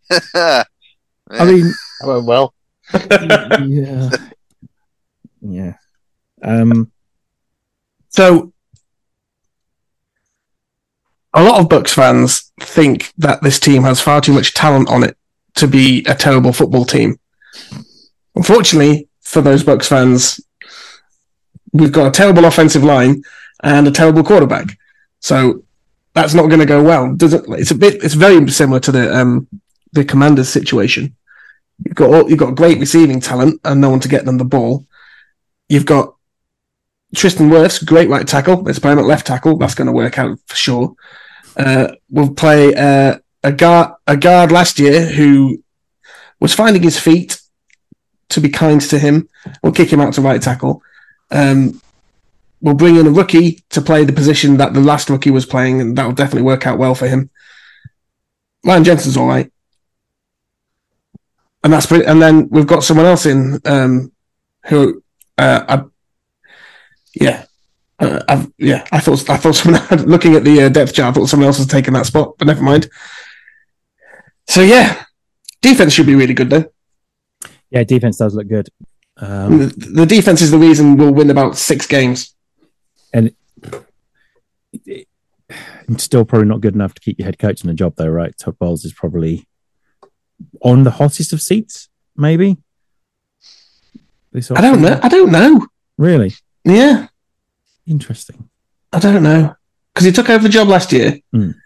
I mean, I went well. yeah, yeah. Um, So, a lot of Bucks fans think that this team has far too much talent on it to be a terrible football team. Unfortunately, for those Bucks fans, we've got a terrible offensive line and a terrible quarterback. So that's not going to go well. Does it? It's a bit. It's very similar to the um, the Commanders situation. You've got all, you've got great receiving talent and no one to get them the ball. You've got Tristan Wirfs, great right tackle. Let's play him at left tackle. That's going to work out for sure. Uh, we'll play uh, a guard a guard last year who was finding his feet. To be kind to him, we'll kick him out to right tackle. Um, we'll bring in a rookie to play the position that the last rookie was playing, and that will definitely work out well for him. Ryan Jensen's all right, and that's pretty, and then we've got someone else in um, who, uh, I, yeah, uh, I've, yeah, I thought I thought someone looking at the uh, depth chart, I thought someone else was taking that spot, but never mind. So yeah, defense should be really good though. yeah, defense does look good. Um, The, the defense is the reason we'll win about six games. and it, it's still probably not good enough to keep your head coach in the job, though, right? Todd Bowles is probably on the hottest of seats, maybe. This I don't know. I don't know. Really Yeah, interesting. I don't know because he took over the job last year. Mm.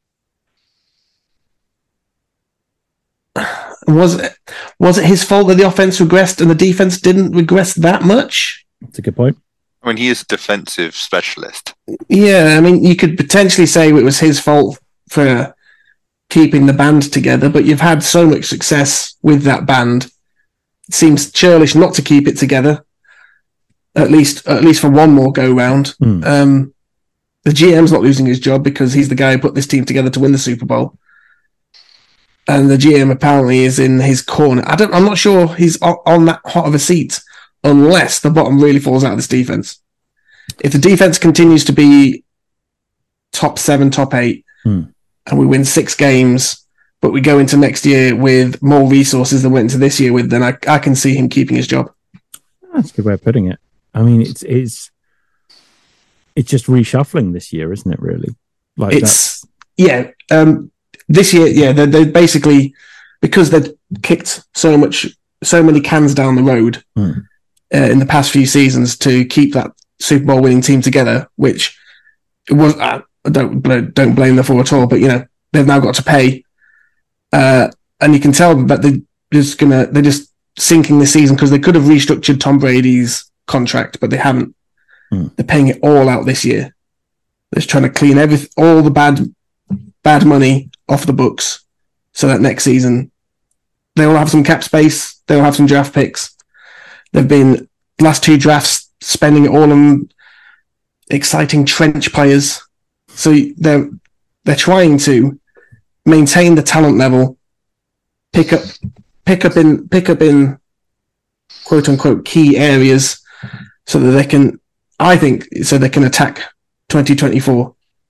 Was it was it his fault that the offense regressed and the defense didn't regress that much? That's a good point. I mean, he is a defensive specialist. Yeah, I mean, you could potentially say it was his fault for keeping the band together, but you've had so much success with that band. It seems churlish not to keep it together, at least at least for one more go round. Mm. Um, the G M's not losing his job because he's the guy who put this team together to win the Super Bowl. And the G M apparently is in his corner. I don't. I'm not sure he's on, on that hot of a seat unless the bottom really falls out of this defense. If the defense continues to be top seven, top eight, Hmm. and we win six games, but we go into next year with more resources than we went into this year with, then I, I can see him keeping his job. That's a good way of putting it. I mean, it's it's it's just reshuffling this year, isn't it? Really, like It's yeah. Um, this year, yeah, they they basically because they've kicked so much, so many cans down the road Hmm. uh, in the past few seasons to keep that Super Bowl winning team together, which it was. Uh, I don't don't blame them for at all, but you know they've now got to pay, uh, and you can tell that they're just gonna they're just sinking this season because they could have restructured Tom Brady's contract, but they haven't. Hmm. They're paying it all out this year. They're just trying to clean every all the bad bad money off the books, so that next season they will have some cap space. They will have some draft picks. They've been last two drafts spending it all on exciting trench players. So they're they're trying to maintain the talent level, pick up pick up in pick up in quote unquote key areas, so that they can, I think, so they can attack twenty twenty-four.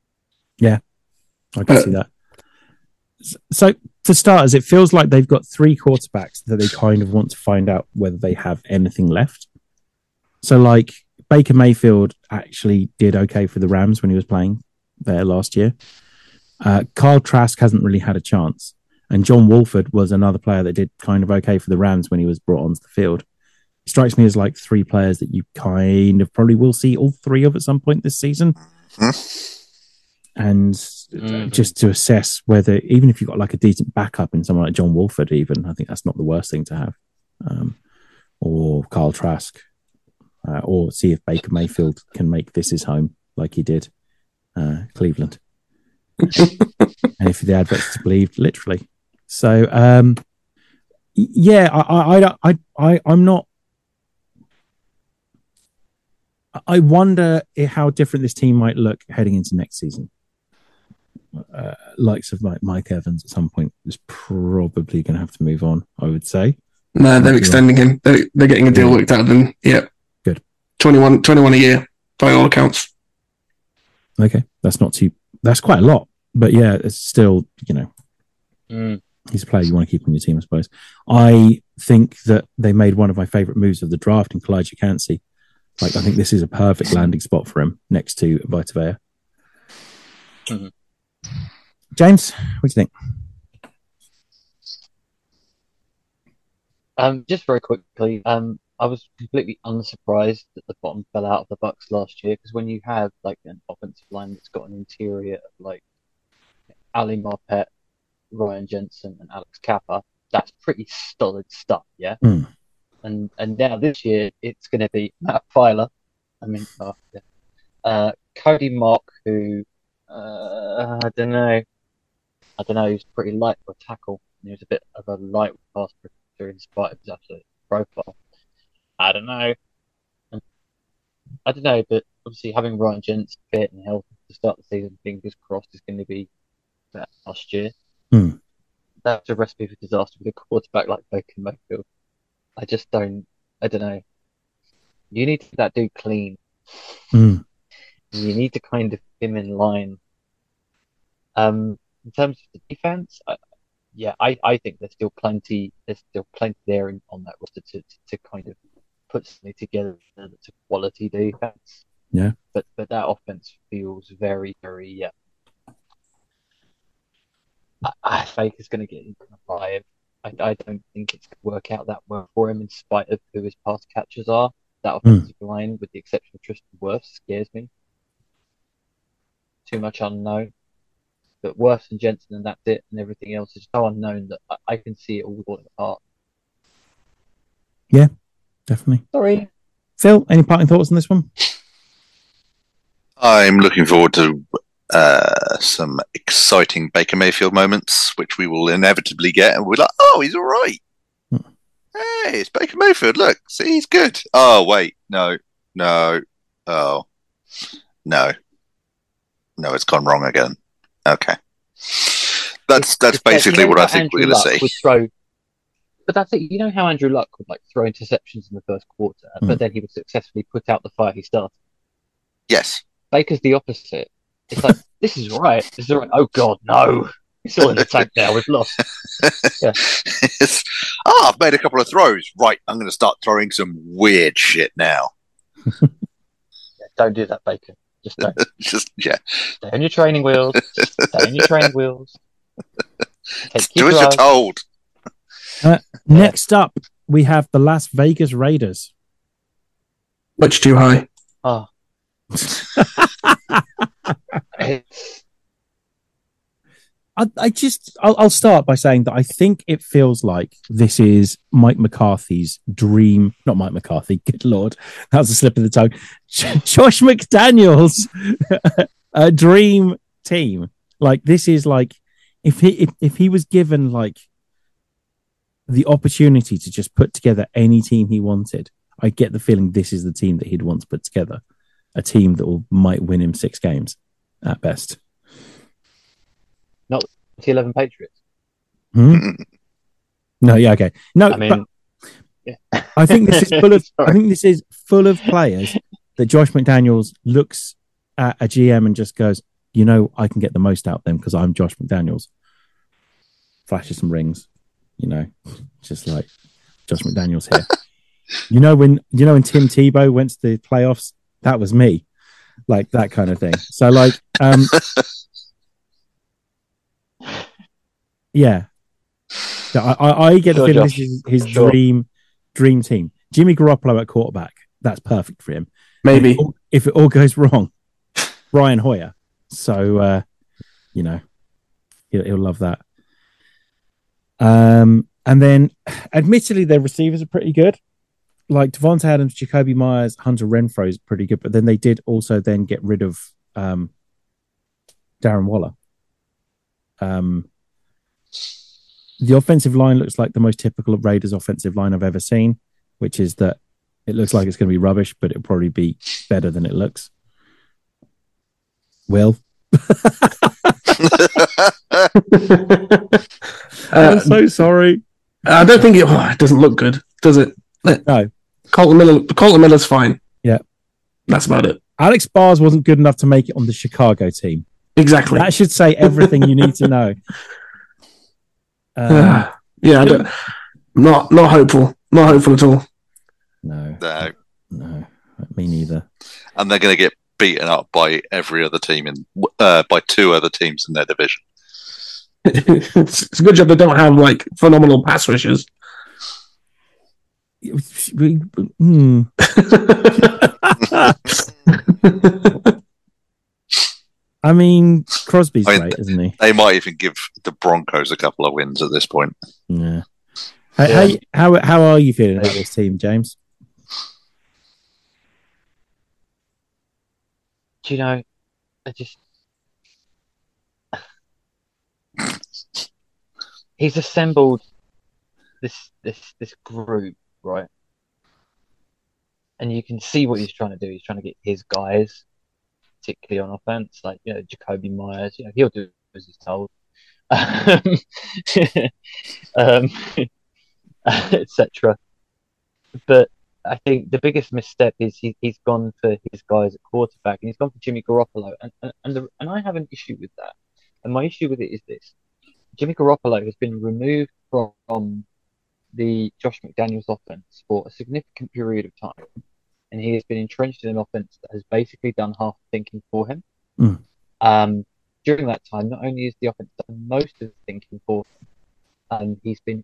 I can but- see that. So, for starters, it feels like they've got three quarterbacks that they kind of want to find out whether they have anything left. So, like, Baker Mayfield actually did okay for the Rams when he was playing there last year. Uh, Kyle Trask hasn't really had a chance. And John Wolford was another player that did kind of okay for the Rams when he was brought onto the field. It strikes me as like three players that you kind of probably will see all three of at some point this season. Hmm. and Mhm. just to assess whether, even if you've got like a decent backup in someone like John Wolford, even I think that's not the worst thing to have, um, or Carl Trask, uh, or see if Baker Mayfield can make this his home like he did uh, Cleveland, and if the adverts to believed, literally. So um, yeah, I, I, I, I, I'm not. I wonder how different this team might look heading into next season. Uh, likes of like Mike Evans at some point is probably going to have to move on, I would say. No, they're extending him. They're, they're getting a deal Yeah. worked out of him. Yeah. Good. twenty-one, twenty-one a year, by all accounts. Okay, that's not too. That's quite a lot, but yeah, it's still, you know, Mm. he's a player you want to keep on your team, I suppose. I think that they made one of my favourite moves of the draft in Kalijah Cansey. Like, I think this is a perfect landing spot for him next to Vita Vea. Mhm. James, what do you think? Um, just very quickly, um, I was completely unsurprised that the bottom fell out of the Bucks last year, because when you have like an offensive line that's got an interior of like Ali Marpet, Ryan Jensen, and Alex Kappa, that's pretty solid stuff, yeah. Mm. And and now this year it's going to be Matt Filer. I mean, oh, yeah. uh, Cody Mock, who uh, I don't know, I don't know, he's pretty light for a tackle. He was a bit of a light pass protector in spite of his absolute profile. I don't know. And I don't know, but obviously having Ryan Jensen fit and healthy to start the season, fingers crossed, is going to be better last year. Hmm. That's a recipe for disaster with a quarterback like Baker Mayfield. I just don't. I don't know. You need to get that dude clean. Mm. You need to kind of get him in line. Um, in terms of the defense, I, yeah, I, I think there's still plenty. There's still plenty there in, on that roster to, to to kind of put something together that's a quality defense. Yeah. But but that offense feels very very yeah. I, I think it's going to get eaten alive. I, I don't think it's going to work out that well for him, in spite of who his pass catchers are. That offensive line, with the exception of Tristan Wirfs, scares me. Too much unknown. But Wirfs and Jensen, and that's it, and everything else is so unknown that I, I can see it all falling apart. Definitely. Sorry. Phil, any parting thoughts on this one? I'm looking forward to uh, some exciting Baker Mayfield moments, which we will inevitably get, and we're like, oh, he's all right. Hmm. Hey, it's Baker Mayfield. Look, see, he's good. Oh, wait, no, no, oh, no, no, it's gone wrong again. Okay, that's that's It's like, basically you know what I how think Andrew we're going to Luck see. would throw, but that's it. You know how Andrew Luck would like throw interceptions in the first quarter, Hmm. but then he would successfully put out the fire he started. Yes. Baker's the opposite. It's like, this is right. This is right. Oh God, no! It's all in the tank now. We've lost. Yeah. It's, oh, I've made a couple of throws. Right, I'm going to start throwing some weird shit now. Yeah, don't do that, Baker. Just don't. Just yeah, Stay on your training wheels. Stay on your training wheels. Take do your as you're drive. told. Next up, we have the Las Vegas Raiders. Much too high. Oh. It's, I, I just, I'll, I'll start by saying that I think it feels like this is Mike McCarthy's dream. Not Mike McCarthy, good Lord. That was a slip of the tongue. Josh McDaniels' a dream team. Like, this is like, if he, if, if he was given like the opportunity to just put together any team he wanted, I get the feeling this is the team that he'd want to put together. A team that will, might win him six games at best. twenty eleven Patriots. Hmm? No, yeah, okay. No, I mean, but I think this is full of. I think this is full of players that Josh McDaniels looks at a G M and just goes, "You know, I can get the most out of them because I'm Josh McDaniels." Flashes some rings, you know, just like Josh McDaniels here. You know when you know when Tim Tebow went to the playoffs, that was me, like that kind of thing. So like, um, yeah. So I, I, I get the Sure, feeling Josh. this is his Sure. dream dream team. Jimmy Garoppolo at quarterback, that's perfect for him. Maybe. If it all, if it all goes wrong, Brian Hoyer. So, uh, you know, he'll, he'll love that. Um, and then, admittedly, their receivers are pretty good. Like Devontae Adams, Jacoby Myers, Hunter Renfro is pretty good. But then they did also then get rid of um, Darren Waller. Um, the offensive line looks like the most typical Raiders offensive line I've ever seen, which is that it looks like it's going to be rubbish, but it'll probably be better than it looks. Will? I'm so sorry. I don't think it, oh, it doesn't look good, does it? No. Colton Miller, Colton Miller's fine. Yeah. That's about it. Alex Bars wasn't good enough to make it on the Chicago team. Exactly. That should say everything you need to know. Um, yeah, I don't, not not hopeful. Not hopeful at all. No. No. No. Me neither. And they're going to get beaten up by every other team in uh, by two other teams in their division. it's, it's a good job they don't have like phenomenal pass rushers. Hmm. I mean, Crosby's I mean, great, isn't he? They might even give the Broncos a couple of wins at this point. Yeah. How how how, how are you feeling about this team, James? Do you know, I just he's assembled this this this group, right? And you can see what he's trying to do. He's trying to get his guys, particularly on offense, like you know Jacoby Myers. You know he'll do as he's told, um, et cetera. But I think the biggest misstep is he, he's gone for his guys at quarterback, and he's gone for Jimmy Garoppolo, and and and, the, and I have an issue with that. And my issue with it is this: Jimmy Garoppolo has been removed from, from the Josh McDaniels offense for a significant period of time, and he has been entrenched in an offense that has basically done half the thinking for him. Mm. Um, during that time, not only is the offense done most of the thinking for him, um, he's been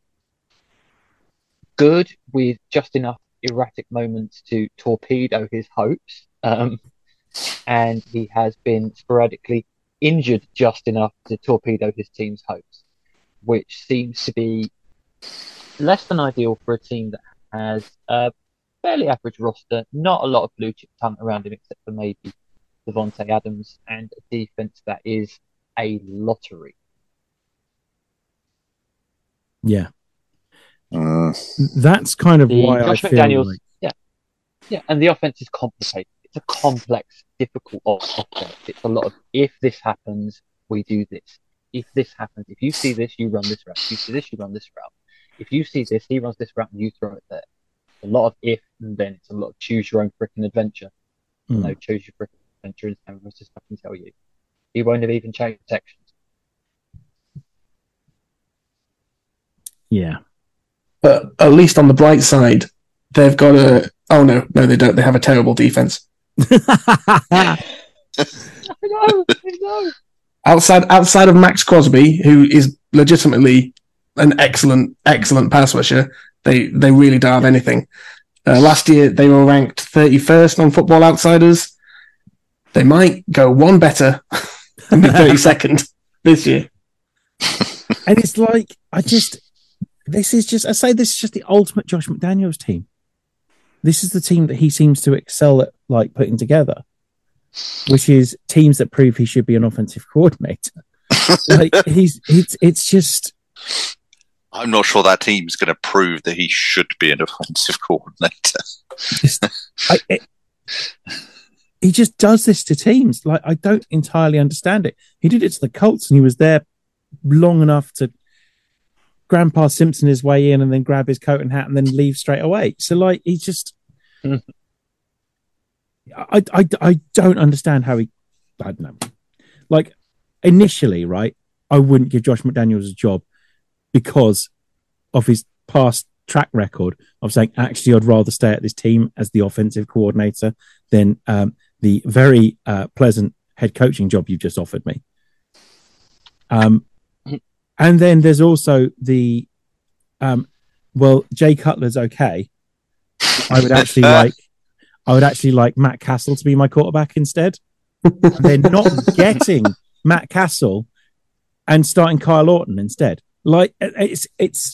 good with just enough erratic moments to torpedo his hopes, um, and he has been sporadically injured just enough to torpedo his team's hopes, which seems to be less than ideal for a team that has a fairly average roster, not a lot of blue chip talent around him except for maybe Devontae Adams, and a defense that is a lottery. Yeah. Uh, That's kind of The why Josh I feel McDaniels, like... yeah, yeah, and the offense is complicated. It's a complex, difficult offense. It's a lot of if this happens, we do this. If this happens, if you see this, you run this route. If you see this, you run this route. If you see this, he runs this route and you throw it there. A lot of if and then. It's a lot of choose your own freaking adventure. Mm. No, choose your freaking adventure and San Francisco can tell you. He won't have even changed sections. Yeah. But at least on the bright side, they've got a. Oh no, no, they don't. They have a terrible defense. I know, I know. Outside, outside of Max Crosby, who is legitimately an excellent, excellent pass rusher, they they really don't have anything. Uh, last year, they were ranked thirty-first on Football Outsiders. They might go one better and be thirty-second this year. And it's like, I just, this is just, I say this is just the ultimate Josh McDaniels team. This is the team that he seems to excel at, like, putting together, which is teams that prove he should be an offensive coordinator. Like, he's, it's, it's just... I'm not sure that team's going to prove that he should be an offensive coordinator. Just, I, it, he just does this to teams. Like, I don't entirely understand it. He did it to the Colts, and he was there long enough to Grandpa Simpson his way in and then grab his coat and hat and then leave straight away. So, like, he just... I, I, I don't understand how he... I don't know. Like, initially, right, I wouldn't give Josh McDaniels a job because of his past track record of saying, actually, I'd rather stay at this team as the offensive coordinator than um, the very uh, pleasant head coaching job you've just offered me. Um, and then there's also the, um, well, Jay Cutler's okay. I would actually like, I would actually like Matt Castle to be my quarterback instead. And they're not getting Matt Castle and starting Kyle Orton instead. Like it's it's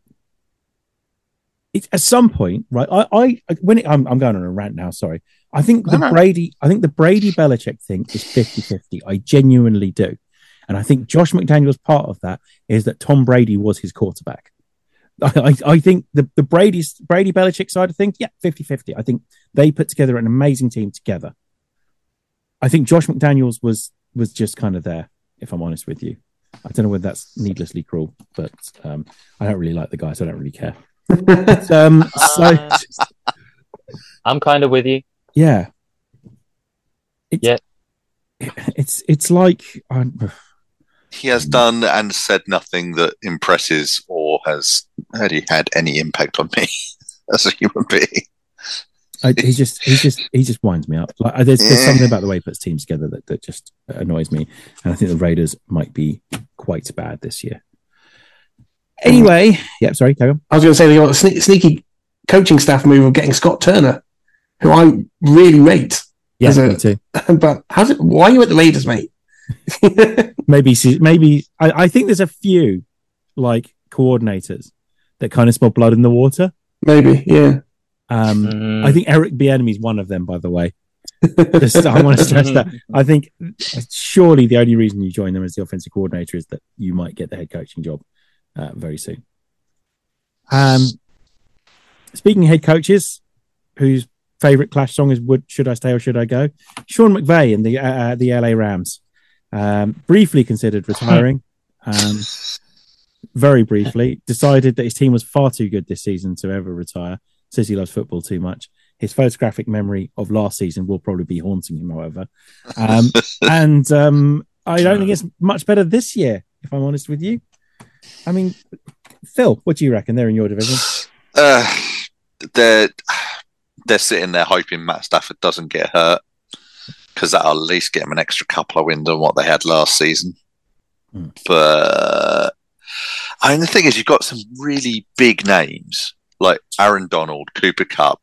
it's at some point, right? I, I when it, I'm, I'm going on a rant now. Sorry. I think the Brady, I think the Brady Belichick thing is fifty-fifty. I genuinely do. And I think Josh McDaniel's part of that is that Tom Brady was his quarterback. I, I, I think the, the Brady, Brady Belichick side of things, yeah, fifty-fifty. I think they put together an amazing team together. I think Josh McDaniels was, was just kind of there, if I'm honest with you. I don't know whether that's needlessly cruel, but um, I don't really like the guy, so I don't really care. But, um, so, Uh, I'm kind of with you. yeah. It's, Yeah. It's it's like um, He has done and said nothing that impresses or has really had any impact on me as a human being. I, he just he just he just winds me up. Like there's, there's something about the way he puts teams together that, that just annoys me, and I think the Raiders might be quite bad this year. Anyway, yeah, sorry, carry on. I was going to say they got a sne- sneaky coaching staff move of getting Scott Turner, who I really rate. Yeah, as a, me too. But how's it? Why are you at the Raiders, mate? Maybe maybe I, I think there's a few like coordinators that kind of smell blood in the water. Maybe, yeah. Um, Mm. I think Eric Bieniemy is one of them, by the way. Just, I want to stress that. I think surely the only reason you join them as the offensive coordinator is that you might get the head coaching job uh, very soon. Um, speaking of head coaches, whose favorite Clash song is "Would Should I Stay or Should I Go?" Sean McVay and the uh, the L A Rams um, briefly considered retiring. Um, very briefly, decided that his team was far too good this season to ever retire. Says he loves football too much. His photographic memory of last season will probably be haunting him, however. Um, and um, I don't think it's much better this year, if I'm honest with you. I mean, Phil, what do you reckon? They're in your division. Uh, they're they're sitting there hoping Matt Stafford doesn't get hurt because that'll at least get them an extra couple of wins than what they had last season. Mm. But I mean, the thing is, you've got some really big names like Aaron Donald, Cooper Kupp,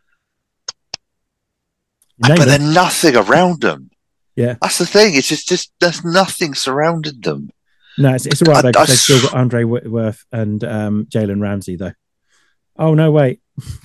but there's nothing around them. Yeah, that's the thing. It's just, just there's nothing surrounding them. No, it's, it's all right. I, Though, I, they've still got Andre Whitworth and um, Jalen Ramsey, though. Oh no, wait.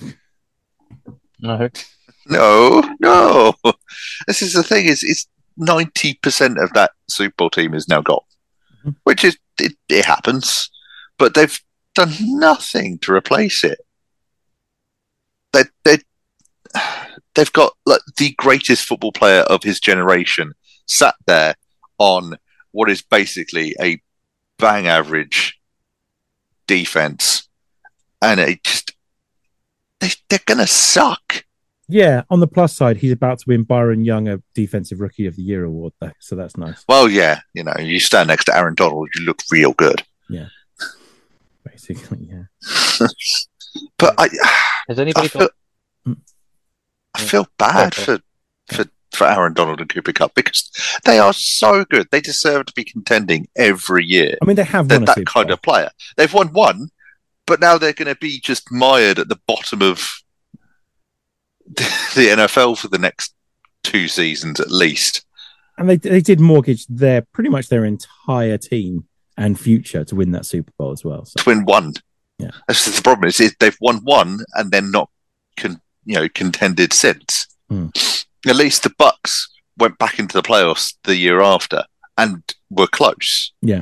No, no, no. This is the thing. Is it's ninety percent of that Super Bowl team is now gone, mm-hmm. which is it, it happens, but they've done nothing to replace it. They they they've got like the greatest football player of his generation sat there on what is basically a bang average defense, and it just they they're gonna suck. Yeah, on the plus side, he's about to win Byron Young a Defensive Rookie of the Year award, though, so that's nice. Well, yeah, you know, you stand next to Aaron Donald, you look real good. Yeah. Basically, yeah. But I, has anybody I feel, got... I feel bad okay. for, for for Aaron Donald and Cooper Kupp because they are so good. They deserve to be contending every year. I mean, they have they're won a that Super kind Bowl. of player. They've won one, but now they're going to be just mired at the bottom of the N F L for the next two seasons at least. And they they did mortgage their pretty much their entire team and future to win that Super Bowl as well. So. To win one. Yeah, that's the problem. Is, is they've won one and then not, con, you know, contended since. Hmm. At least the Bucks went back into the playoffs the year after and were close. Yeah.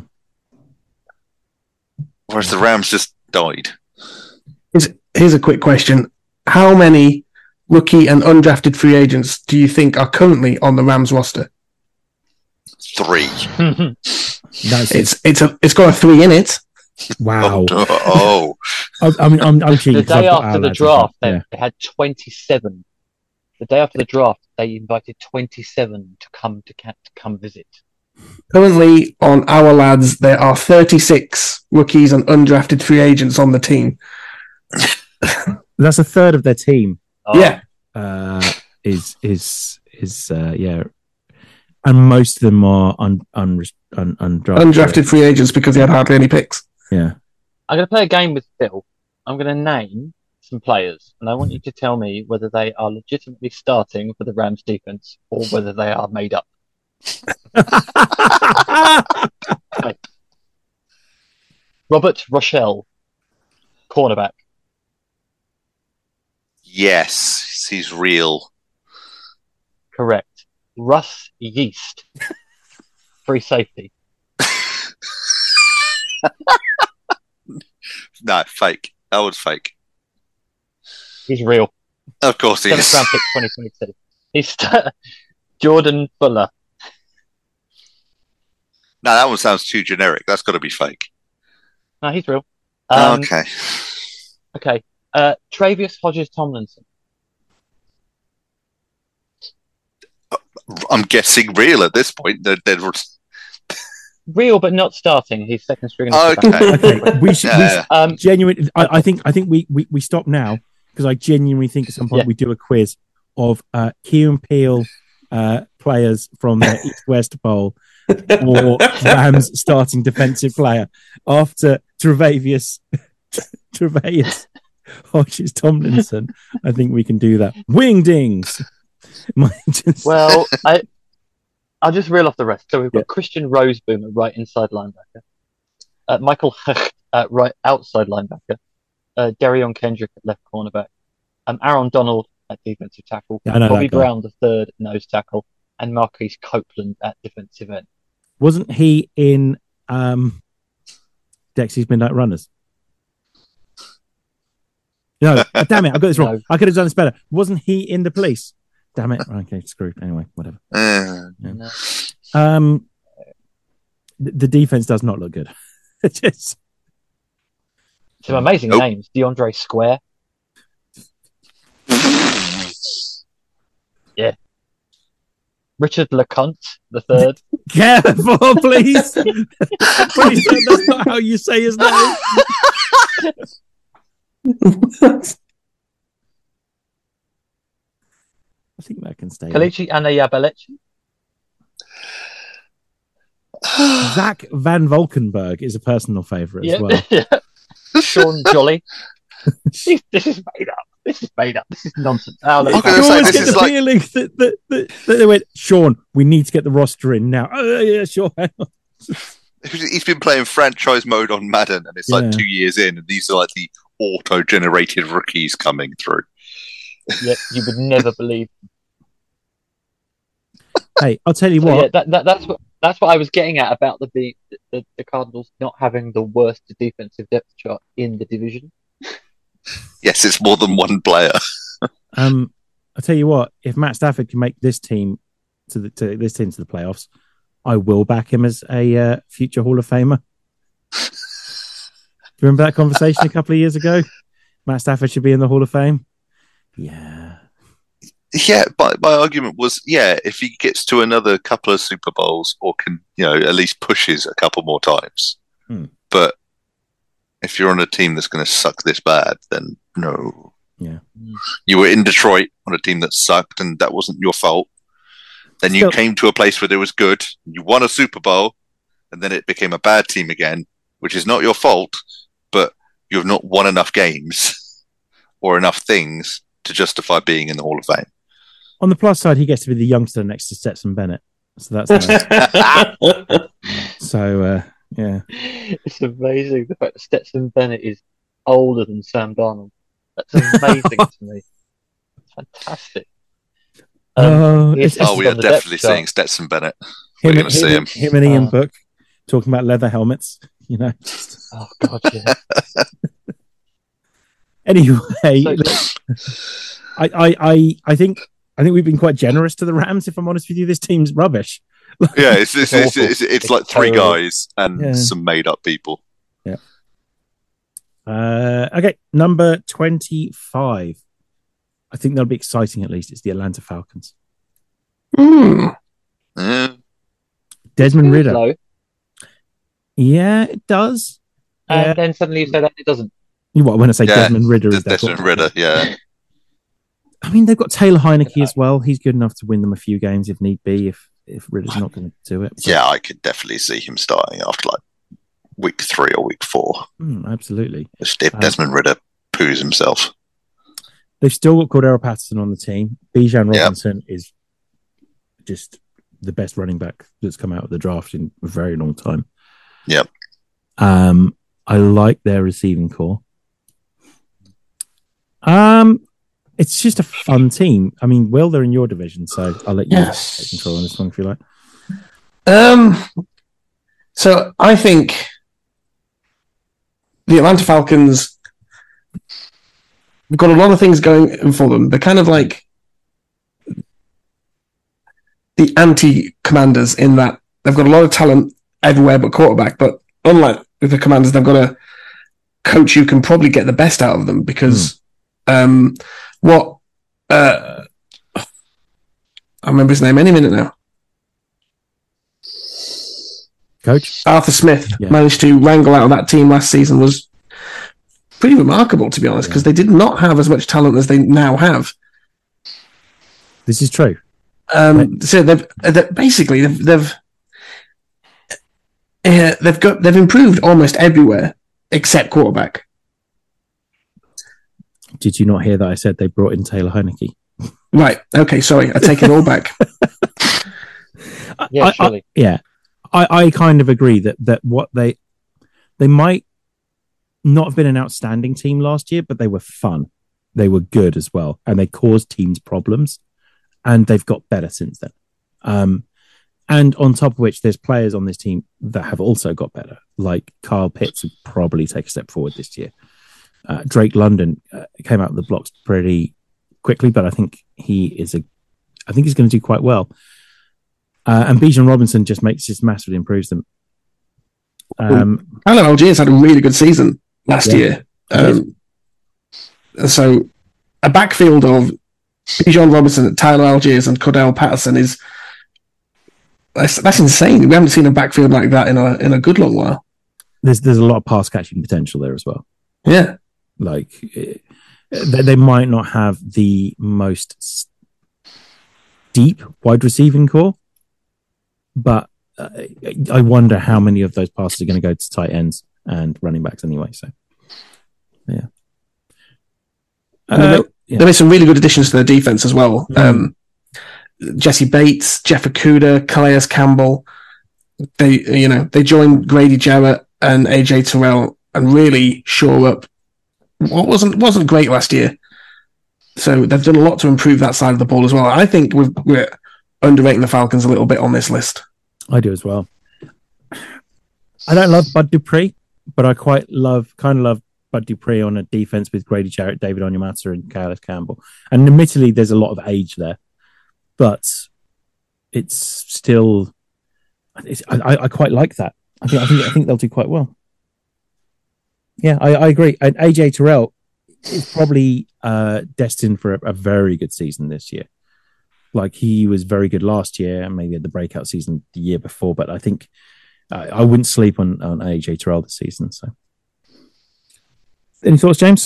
Whereas the Rams just died. Here's, here's a quick question: how many rookie and undrafted free agents do you think are currently on the Rams roster? Three. it's it's a it's got a three in it. Wow. Oh, oh. I mean, I'm I'm cheating. The day after the draft, they, yeah. they had twenty-seven. The day after the draft, they invited twenty-seven to come to, to come visit. Currently, on our lads, there are thirty-six rookies and undrafted free agents on the team. That's a third of their team. Oh. Yeah, uh, is is is uh, yeah, and most of them are un, un, un, undrafted. undrafted free agents because they had hardly any picks. Yeah, I'm going to play a game with Phil. I'm going to name some players, and I want you to tell me whether they are legitimately starting for the Rams defense or whether they are made up. Okay. Robert Rochelle, cornerback. Yes, he's real. Correct. Russ Yeast, free safety. No, fake. That was fake. He's real. Of course he Seventh is. round pick, twenty twenty-two. He's st- Jordan Fuller. No, that one sounds too generic. That's got to be fake. No, he's real. Um, okay. Okay. Uh, Travius Hodges Tomlinson. I'm guessing real at this point. They're, they're... Real, but not starting. He's second string. Oh, okay. Okay, we should, Yeah, we yeah. should Um, genuinely. I, I think I think we, we, we stop now because I genuinely think at some point Yeah. we do a quiz of uh, Key and Peele uh, players from the East West Bowl or Rams starting defensive player after Tre'Avious Tre'Avious Hodges Tomlinson. I think we can do that. Wingdings. Might just- well, I, I'll just reel off the rest. So we've got Yeah. Christian Roseboom at right inside linebacker, uh, Michael Hecht at right outside linebacker, uh, Darion Kendrick at left cornerback, um, Aaron Donald at defensive tackle, Yeah, I know Bobby that guy. Brown the third nose tackle, and Marquise Copeland at defensive end. Wasn't he in um, Dexy's Midnight Runners? No, uh, damn it, I got this wrong. No. I could have done this better. Wasn't he in the police? Damn it. Okay, screwed. Anyway, whatever. Uh, No. Um, th- the defense does not look good. It's just Some amazing Nope. names: DeAndre Square, Richard LeConte the third, careful, please. Pretty sure that's not how you say his name. I think that can stay. in. Kalichi Anayabelechi, Zach Van Valkenburg is a personal favorite as well. Sean Jolly. this, this is made up. This is made up. This is nonsense. Oh, look, I'm gonna I say always this get is the like- feeling that, that, that, that they went, Sean, we need to get the roster in now. Oh, yeah, sure. he's been playing franchise mode on Madden, and it's like Yeah. two years in, and these are like the auto-generated rookies coming through. yeah, you would never believe. Hey, I'll tell you So, what. yeah, that, that, that's what that's what I was getting at about the, the the the Cardinals not having the worst defensive depth chart in the division. Yes, it's more than one player. Um, I'll tell you what. If Matt Stafford can make this team to the to this team to the playoffs, I will back him as a uh, future Hall of Famer. Do you remember that conversation a couple of years ago? Matt Stafford should be in the Hall of Fame. Yeah. Yeah, my, my argument was, yeah, if he gets to another couple of Super Bowls or can, you know, at least pushes a couple more times. Hmm. But if you're on a team that's going to suck this bad, then no. Yeah. You were in Detroit on a team that sucked, and that wasn't your fault. Then you Still- came to a place where it was good. You won a Super Bowl, and then it became a bad team again, which is not your fault, but you've not won enough games or enough things to justify being in the Hall of Fame. On the plus side, he gets to be the youngster next to Stetson Bennett. So that's nice. So uh, yeah. It's amazing the fact that Stetson Bennett is older than Sam Darnold. That's amazing to me. It's fantastic. Um, Oh, he it's- assists Oh, we on are the depth definitely chart. seeing Stetson Bennett. him, We're and, going to see him. him, him and Ian Uh, Book talking about leather helmets. You know. Oh god, yeah. Anyway, So- I, I, I, I think I think we've been quite generous to the Rams. If I'm honest with you, this team's rubbish. Yeah, it's it's, It's it's, awful. it's, it's It's like three terrible. guys and Yeah. some made up people. Uh, okay, number twenty-five. I think that'll be exciting. At least it's the Atlanta Falcons. Hmm. Yeah. Desmond Feels Ritter. low, Yeah, it does. and Yeah. then suddenly you say that it doesn't. You what when I say Yeah, Desmond Ritter Des- is their Desmond quarterback. Ritter, yeah. I mean, they've got Taylor Heineke as well. He's good enough to win them a few games if need be. If if Ritter's not going to do it, But- Yeah, I could definitely see him starting after like week three or week four. Mm, absolutely. If if Um, Desmond Ritter poos himself. They've still got Cordero Patterson on the team. Bijan Robinson yep. is just the best running back that's come out of the draft in a very long time. Yep. Um, I like their receiving core. Um, it's just a fun team. I mean, Will, they're in your division, so I'll let you yes. take control on this one if you like. Um, so I think the Atlanta Falcons have got a lot of things going for them. They're kind of like the anti-Commanders in that they've got a lot of talent everywhere but quarterback, but unlike the Commanders, they've got a coach who can probably get the best out of them because mm. um, what uh, I remember his name any minute now. Coach Arthur Smith yeah. managed to wrangle out of that team last season was pretty remarkable, to be honest, because yeah. they did not have as much talent as they now have. This is true. Um, but... So they've, they've basically they've they've, uh, they've got they've improved almost everywhere except quarterback. Did you not hear that I said they brought in Taylor Heineke? Right. Okay. Sorry, I take it all back. yeah, I, surely. I, yeah. I, I kind of agree that that what they they might not have been an outstanding team last year, but they were fun. They were good as well, and they caused teams problems, and they've got better since then. Um, and on top of which, there's players on this team that have also got better, like Kyle Pitts would probably take a step forward this year. Uh, Drake London uh, came out of the blocks pretty quickly, but I think he is a, I think he's going to do quite well. Uh, and Bijan Robinson just makes just massively improves them. Um, well, Tyler Algiers had a really good season last yeah, year. Um, so a backfield of Bijan Robinson, Tyler Algiers, and Cordell Patterson is that's, that's insane. We haven't seen a backfield like that in a in a good long while. There's there's a lot of pass catching potential there as well. Yeah, like they, they might not have the most deep wide receiving core. But uh, I wonder how many of those passes are going to go to tight ends and running backs anyway. So, yeah. Uh, yeah. There are some really good additions to their defense as well. Mm. Um, Jesse Bates, Jeff Okudah, Calais Campbell. They, you know, they joined Grady Jarrett and A J Terrell and really shore up what wasn't wasn't great last year. So they've done a lot to improve that side of the ball as well. I think we've, we're underrating the Falcons a little bit on this list. I do as well. I don't love Bud Dupree, but I quite love, kind of love Bud Dupree on a defense with Grady Jarrett, David Onyemata, and Calais Campbell. And admittedly, there's a lot of age there, but it's still. It's, I, I quite like that. I think I think I think they'll do quite well. Yeah, I, I agree. And A J Terrell is probably uh, destined for a, a very good season this year. Like he was very good last year and maybe had the breakout season the year before, but I think uh, I wouldn't sleep on, on A J Terrell this season. So, any thoughts, James?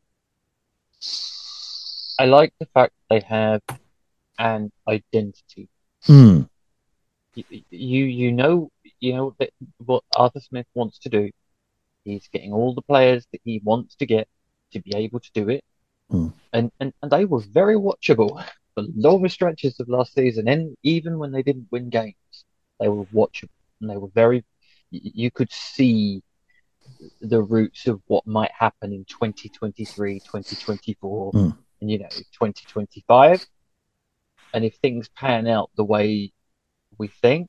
I like the fact they have an identity. Mm. You, you, you know, you know that what Arthur Smith wants to do. He's getting all the players that he wants to get to be able to do it, mm. and, and and they were very watchable. For longer stretches of last season, and even when they didn't win games, they were watchable and they were very. You could see the roots of what might happen in twenty twenty-three, twenty twenty-four, mm. and you know, twenty twenty-five. And if things pan out the way we think,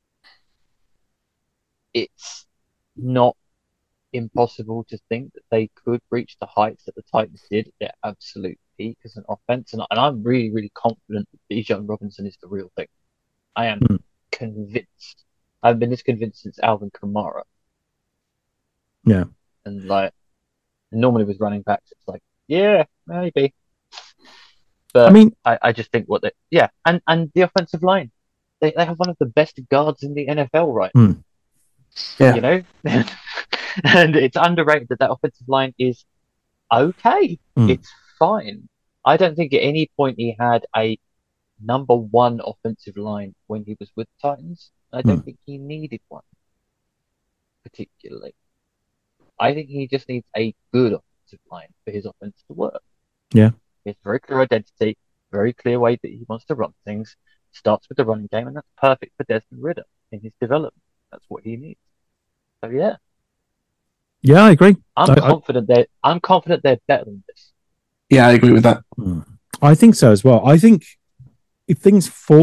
it's not impossible to think that they could reach the heights that the Titans did at their absolute peak as an offense. And, and I'm really, really confident that Bijan Robinson is the real thing. I am mm. convinced. I've been this convinced since Alvin Kamara. Yeah. And like, normally with running backs, it's like, yeah, maybe. But I mean, I, I just think what they, yeah. And, and the offensive line, they, they have one of the best guards in the N F L, right? Mm. Yeah. You know? And it's underrated that that offensive line is okay. Mm. It's fine. I don't think at any point he had a number one offensive line when he was with the Titans. I don't mm. think he needed one particularly. I think he just needs a good offensive line for his offense to work. Yeah. He has a very clear identity, very clear way that he wants to run things. Starts with the running game, and that's perfect for Desmond Ridder in his development. That's what he needs. So yeah, Yeah, I agree. I'm I, confident that I'm confident they're better than this. Yeah, I agree with that. I, I think so as well. I think if things fall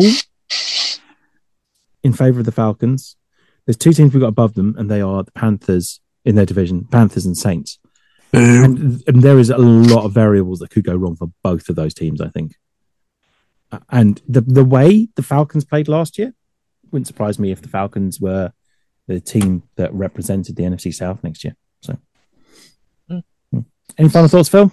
in favor of the Falcons, there's two teams we've got above them, and they are the Panthers in their division, Panthers and Saints. And, and there is a lot of variables that could go wrong for both of those teams, I think. And the the way the Falcons played last year wouldn't surprise me if the Falcons were the team that represented the N F C South next year. So, Mm. any final thoughts, Phil?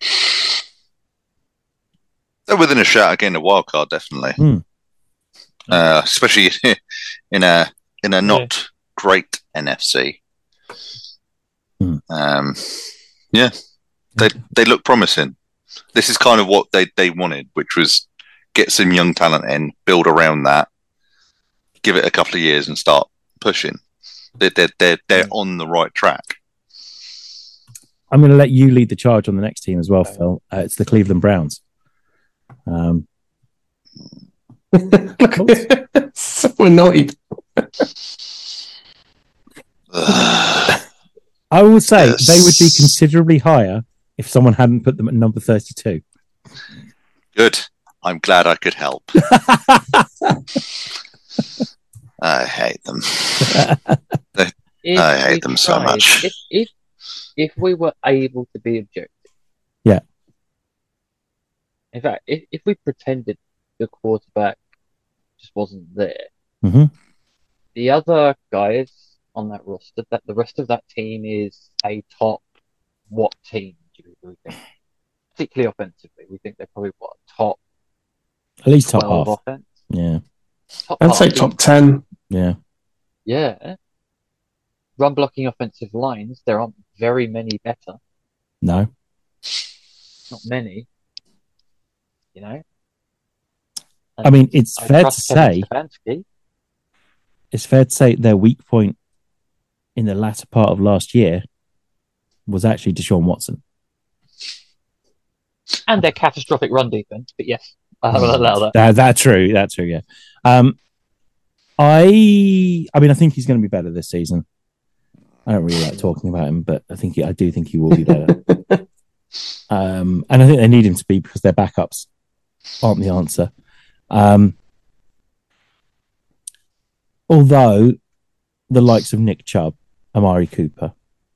They're within a shout again, a wild card, definitely. Mm. Uh, especially in a in a not great N F C. Mm. Um, yeah, they they look promising. This is kind of what they, they wanted, which was get some young talent in, build around that, give it a couple of years, and start pushing. They're they're they're, they're on the right track. I'm going to let you lead the charge on the next team as well, Phil. Uh, it's the Cleveland Browns. Um, So annoyed. I will say Yes. they would be considerably higher if someone hadn't put them at number thirty-two. Good. I'm glad I could help. I hate them. If I hate we them so tried- much. If, if if we were able to be objective, Yeah. In fact, if if we pretended the quarterback just wasn't there, Mhm. the other guys on that roster, that the rest of that team is a top what team do we think? Particularly offensively, we think they're probably what top At least top twelve half. offense. Yeah, Top I'd say half. top ten. yeah. Yeah. Run blocking offensive lines, there aren't very many better. No. Not many. You know? I mean, it's I fair to trust Kevin say, Stefanski. it's fair to say their weak point in the latter part of last year was actually Deshaun Watson. And their catastrophic run defense, but yes, I will allow that. That, that's true. That's true. Yeah. Um, I, I mean, I think he's going to be better this season. I don't really like talking about him, but I think he, I do think he will be better. um, and I think they need him to be because their backups aren't the answer. Um, although the likes of Nick Chubb, Amari Cooper,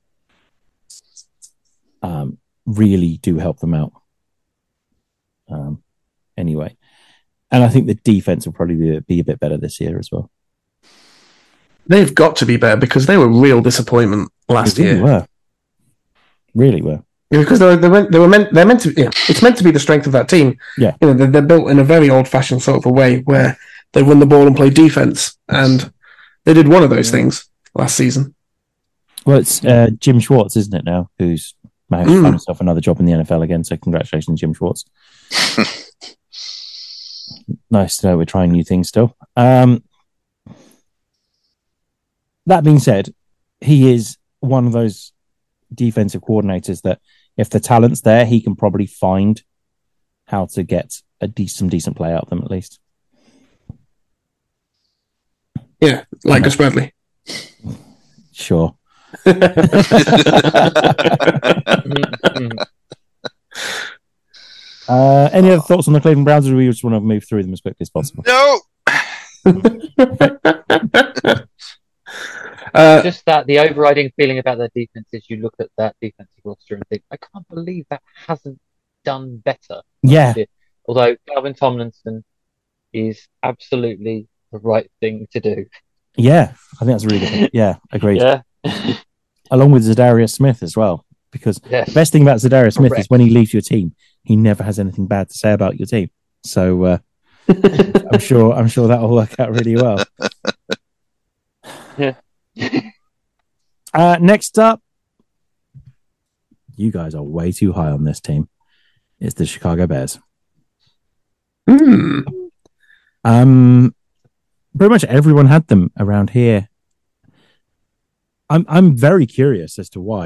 um, really do help them out. Um, anyway, and I think the defense will probably be, be a bit better this year as well. They've got to be better because they were real disappointment last They really year. were, really were. Yeah, because they were, they were, they were meant they're meant to yeah, it's meant to be the strength of that team. Yeah. You know, they're, they're built in a very old fashioned sort of a way where they run the ball and play defense, and they did one of those things last season. Well, it's uh, Jim Schwartz, isn't it now? Who's managed to Mm. find himself another job in the N F L again. So congratulations, Jim Schwartz. Nice to know we're trying new things still. Um, that being said, he is one of those defensive coordinators that if the talent's there, he can probably find how to get a de- some decent play out of them at least. Yeah, like Yeah. Gus Bradley. Sure. Uh, any other thoughts on the Cleveland Browns, or do we just want to move through them as quickly as possible? No. Uh, Just that the overriding feeling about their defense is you look at that defensive roster and think, I can't believe that hasn't done better. Yeah, Although Calvin Tomlinson is absolutely the right thing to do. yeah, I think that's a really good thing. Yeah, agreed. Yeah. Along with Zadarius Smith as well, because Yes. the best thing about Zadarius Smith is Correct. when he leaves your team, he never has anything bad to say about your team. So uh, I'm sure I'm sure that will work out really well. Yeah. Uh, next up, you guys are way too high on this team. It's the Chicago Bears. hmm. Um, pretty much everyone had them around here. I'm I'm very curious as to why.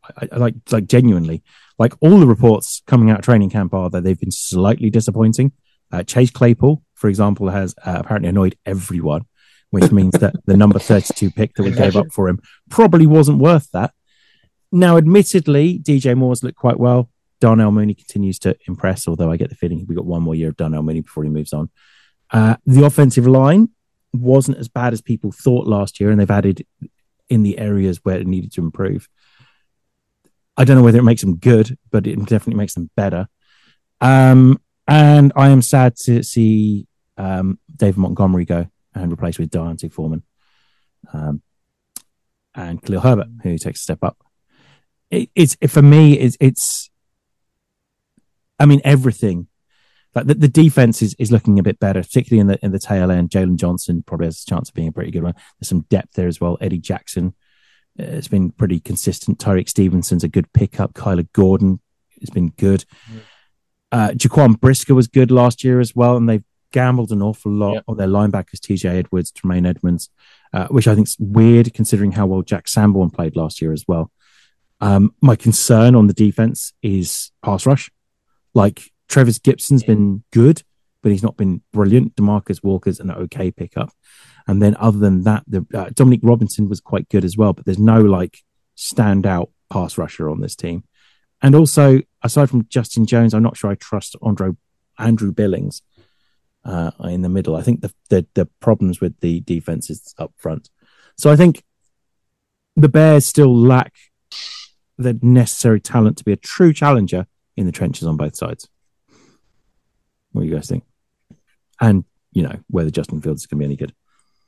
I, I like like genuinely, like all the reports coming out of training camp are that they've been slightly disappointing. Uh, Chase Claypool, for example, has uh, apparently annoyed everyone, which means that the number thirty-two pick that we gave up for him probably wasn't worth that. Now, admittedly, D J Moore's looked quite well. Darnell Mooney continues to impress, although I get the feeling we got one more year of Darnell Mooney before he moves on. Uh, the offensive line wasn't as bad as people thought last year, and they've added in the areas where it needed to improve. I don't know whether it makes them good, but it definitely makes them better. Um, and I am sad to see um, David Montgomery go and replaced with Deontay Foreman um, and Khalil Herbert, who takes a step up. It, it's it, for me. It's, it's. I mean, everything. Like the, the defense is, is looking a bit better, particularly in the in the tail end. Jalen Johnson probably has a chance of being a pretty good one. There's some depth there as well. Eddie Jackson uh, has been pretty consistent. Tyreek Stevenson's a good pickup. Kyler Gordon has been good. Mm. Uh, Jaquan Brisker was good last year as well, and they've gambled an awful lot yep. on their linebackers, T J Edwards, Tremaine Edmonds, uh, which I think is weird considering how well Jack Sanborn played last year as well. Um, my concern on the defense is pass rush. Like Travis Gibson's yeah. been good, but he's not been brilliant. DeMarcus Walker's an okay pickup. And then other than that, the, uh, Dominic Robinson was quite good as well, but there's no like standout pass rusher on this team. And also, aside from Justin Jones, I'm not sure I trust Andre, Andrew Billings uh, in the middle. I think the, the the problems with the defense is up front. So I think the Bears still lack the necessary talent to be a true challenger in the trenches on both sides. What do you guys think? And, you know, whether Justin Fields is going to be any good.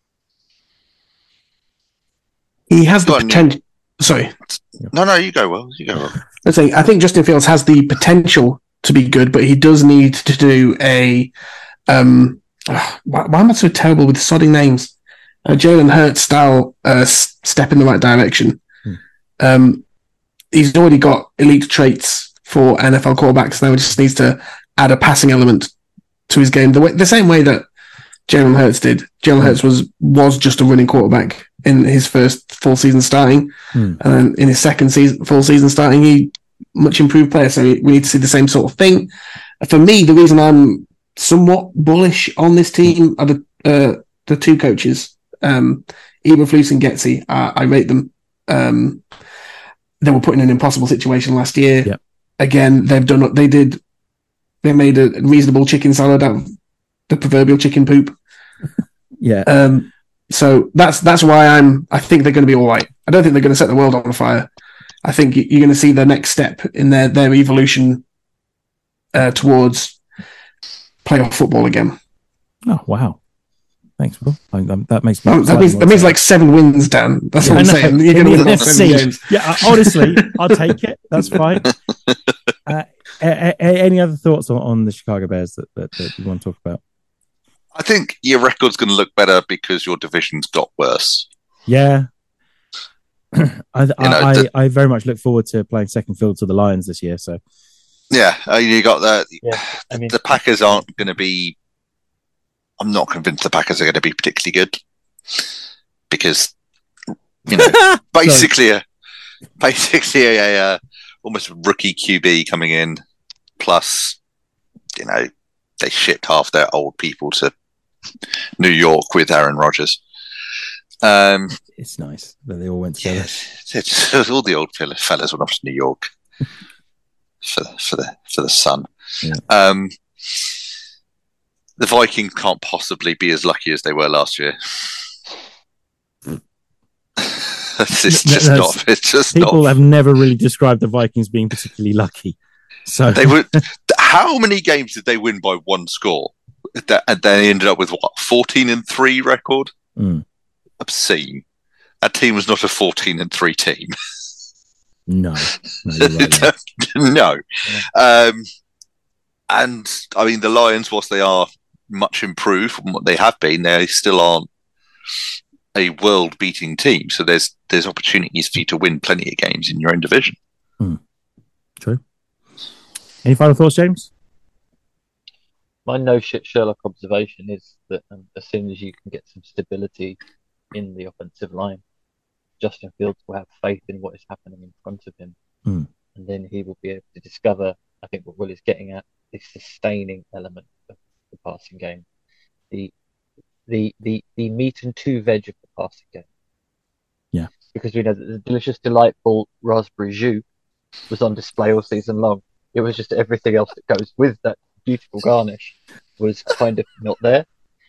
He has the potential. Sorry. No, no, you go well. You go well. I'm saying, I think Justin Fields has the potential to be good, but he does need to do a. Um, why, why am I so terrible with sodding names? A Jalen Hurts style uh, step in the right direction. Hmm. Um, he's already got elite traits for N F L quarterbacks. Now he just needs to add a passing element to his game, the way, the same way that Jalen Hurts did. Jalen Hurts was was just a running quarterback in his first full season starting, hmm. and then in his second season, full season starting, he much improved player. So we need to see the same sort of thing. For me, the reason I'm somewhat bullish on this team are the uh, the two coaches, um, Eberflus and Getsy. Uh, I rate them. Um, they were put in an impossible situation last year. Yep. Again, they've done what they did. They made a reasonable chicken salad out of the proverbial chicken poop. Yeah. Um, so that's that's why I'm. I think they're going to be all right. I don't think they're going to set the world on fire. I think you're going to see the next step in their their evolution uh, towards playoff football again. Oh wow! Thanks, Will. I, um, that makes me. Oh, that means that means like seven wins, Dan. That's yeah, what I'm saying. You're going to win seven games. Yeah, uh, honestly, I'll take it. That's fine. Uh, a, a, any other thoughts on, on the Chicago Bears that, that, that you want to talk about? I think your record's going to look better because your division's got worse. Yeah. I, I, know, I, the, I very much look forward to playing second field to the Lions this year. So, yeah, uh, you got that. Yeah, I mean, the Packers aren't going to be. I'm not convinced the Packers are going to be particularly good because you know basically a basically a, a, a almost rookie Q B coming in, plus you know they shipped half their old people to New York with Aaron Rodgers. Um, it's nice that they all went together. It's, it's, it's all the old fellas went off to New York for for the for the sun. Yeah. Um, the Vikings can't possibly be as lucky as they were last year. it's, it's just That's, not. It's just people not. have never really described the Vikings being particularly lucky. So they were. How many games did they win by one score? That, and they ended up with what fourteen and three record. Mm. Obscene. That team was not a fourteen and three team. No, no, you're right, yeah. no. Um, and I mean, the Lions, whilst they are much improved from what they have been, they still aren't a world-beating team. So there's there's opportunities for you to win plenty of games in your own division. Hmm. True. Any final thoughts, James? My no shit Sherlock observation is that um, as soon as you can get some stability in the offensive line, Justin Fields will have faith in what is happening in front of him Hmm. and then he will be able to discover, I think, what Will is getting at, the sustaining element of the passing game, the the the the meat and two veg of the passing game. Yeah. Because we know that the delicious, delightful raspberry jus was on display all season long. It was just everything else that goes with that beautiful garnish was kind of not there.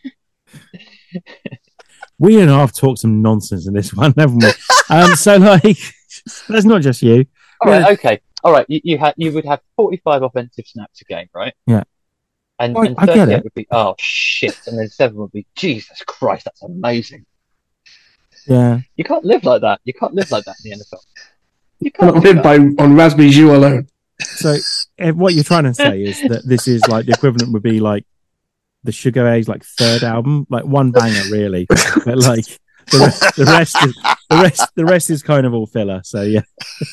We and I have talked some nonsense in this one, haven't we? um, so like, that's not just you. All right, Yeah. okay, all right. You, you had you would have forty-five offensive snaps a game, right? Yeah. And, I- and I get thirty-eight it. would be oh shit, and then seven would be Jesus Christ, that's amazing. Yeah. You can't live like that. You can't live like that in the N F L. You can't Not do live that. by on raspberry jus alone. So eh, what you're trying to say is that this is like the equivalent would be like the Sugar A's like third album, like one banger really, but like the, re- the rest is the rest the rest is kind of all filler. So yeah.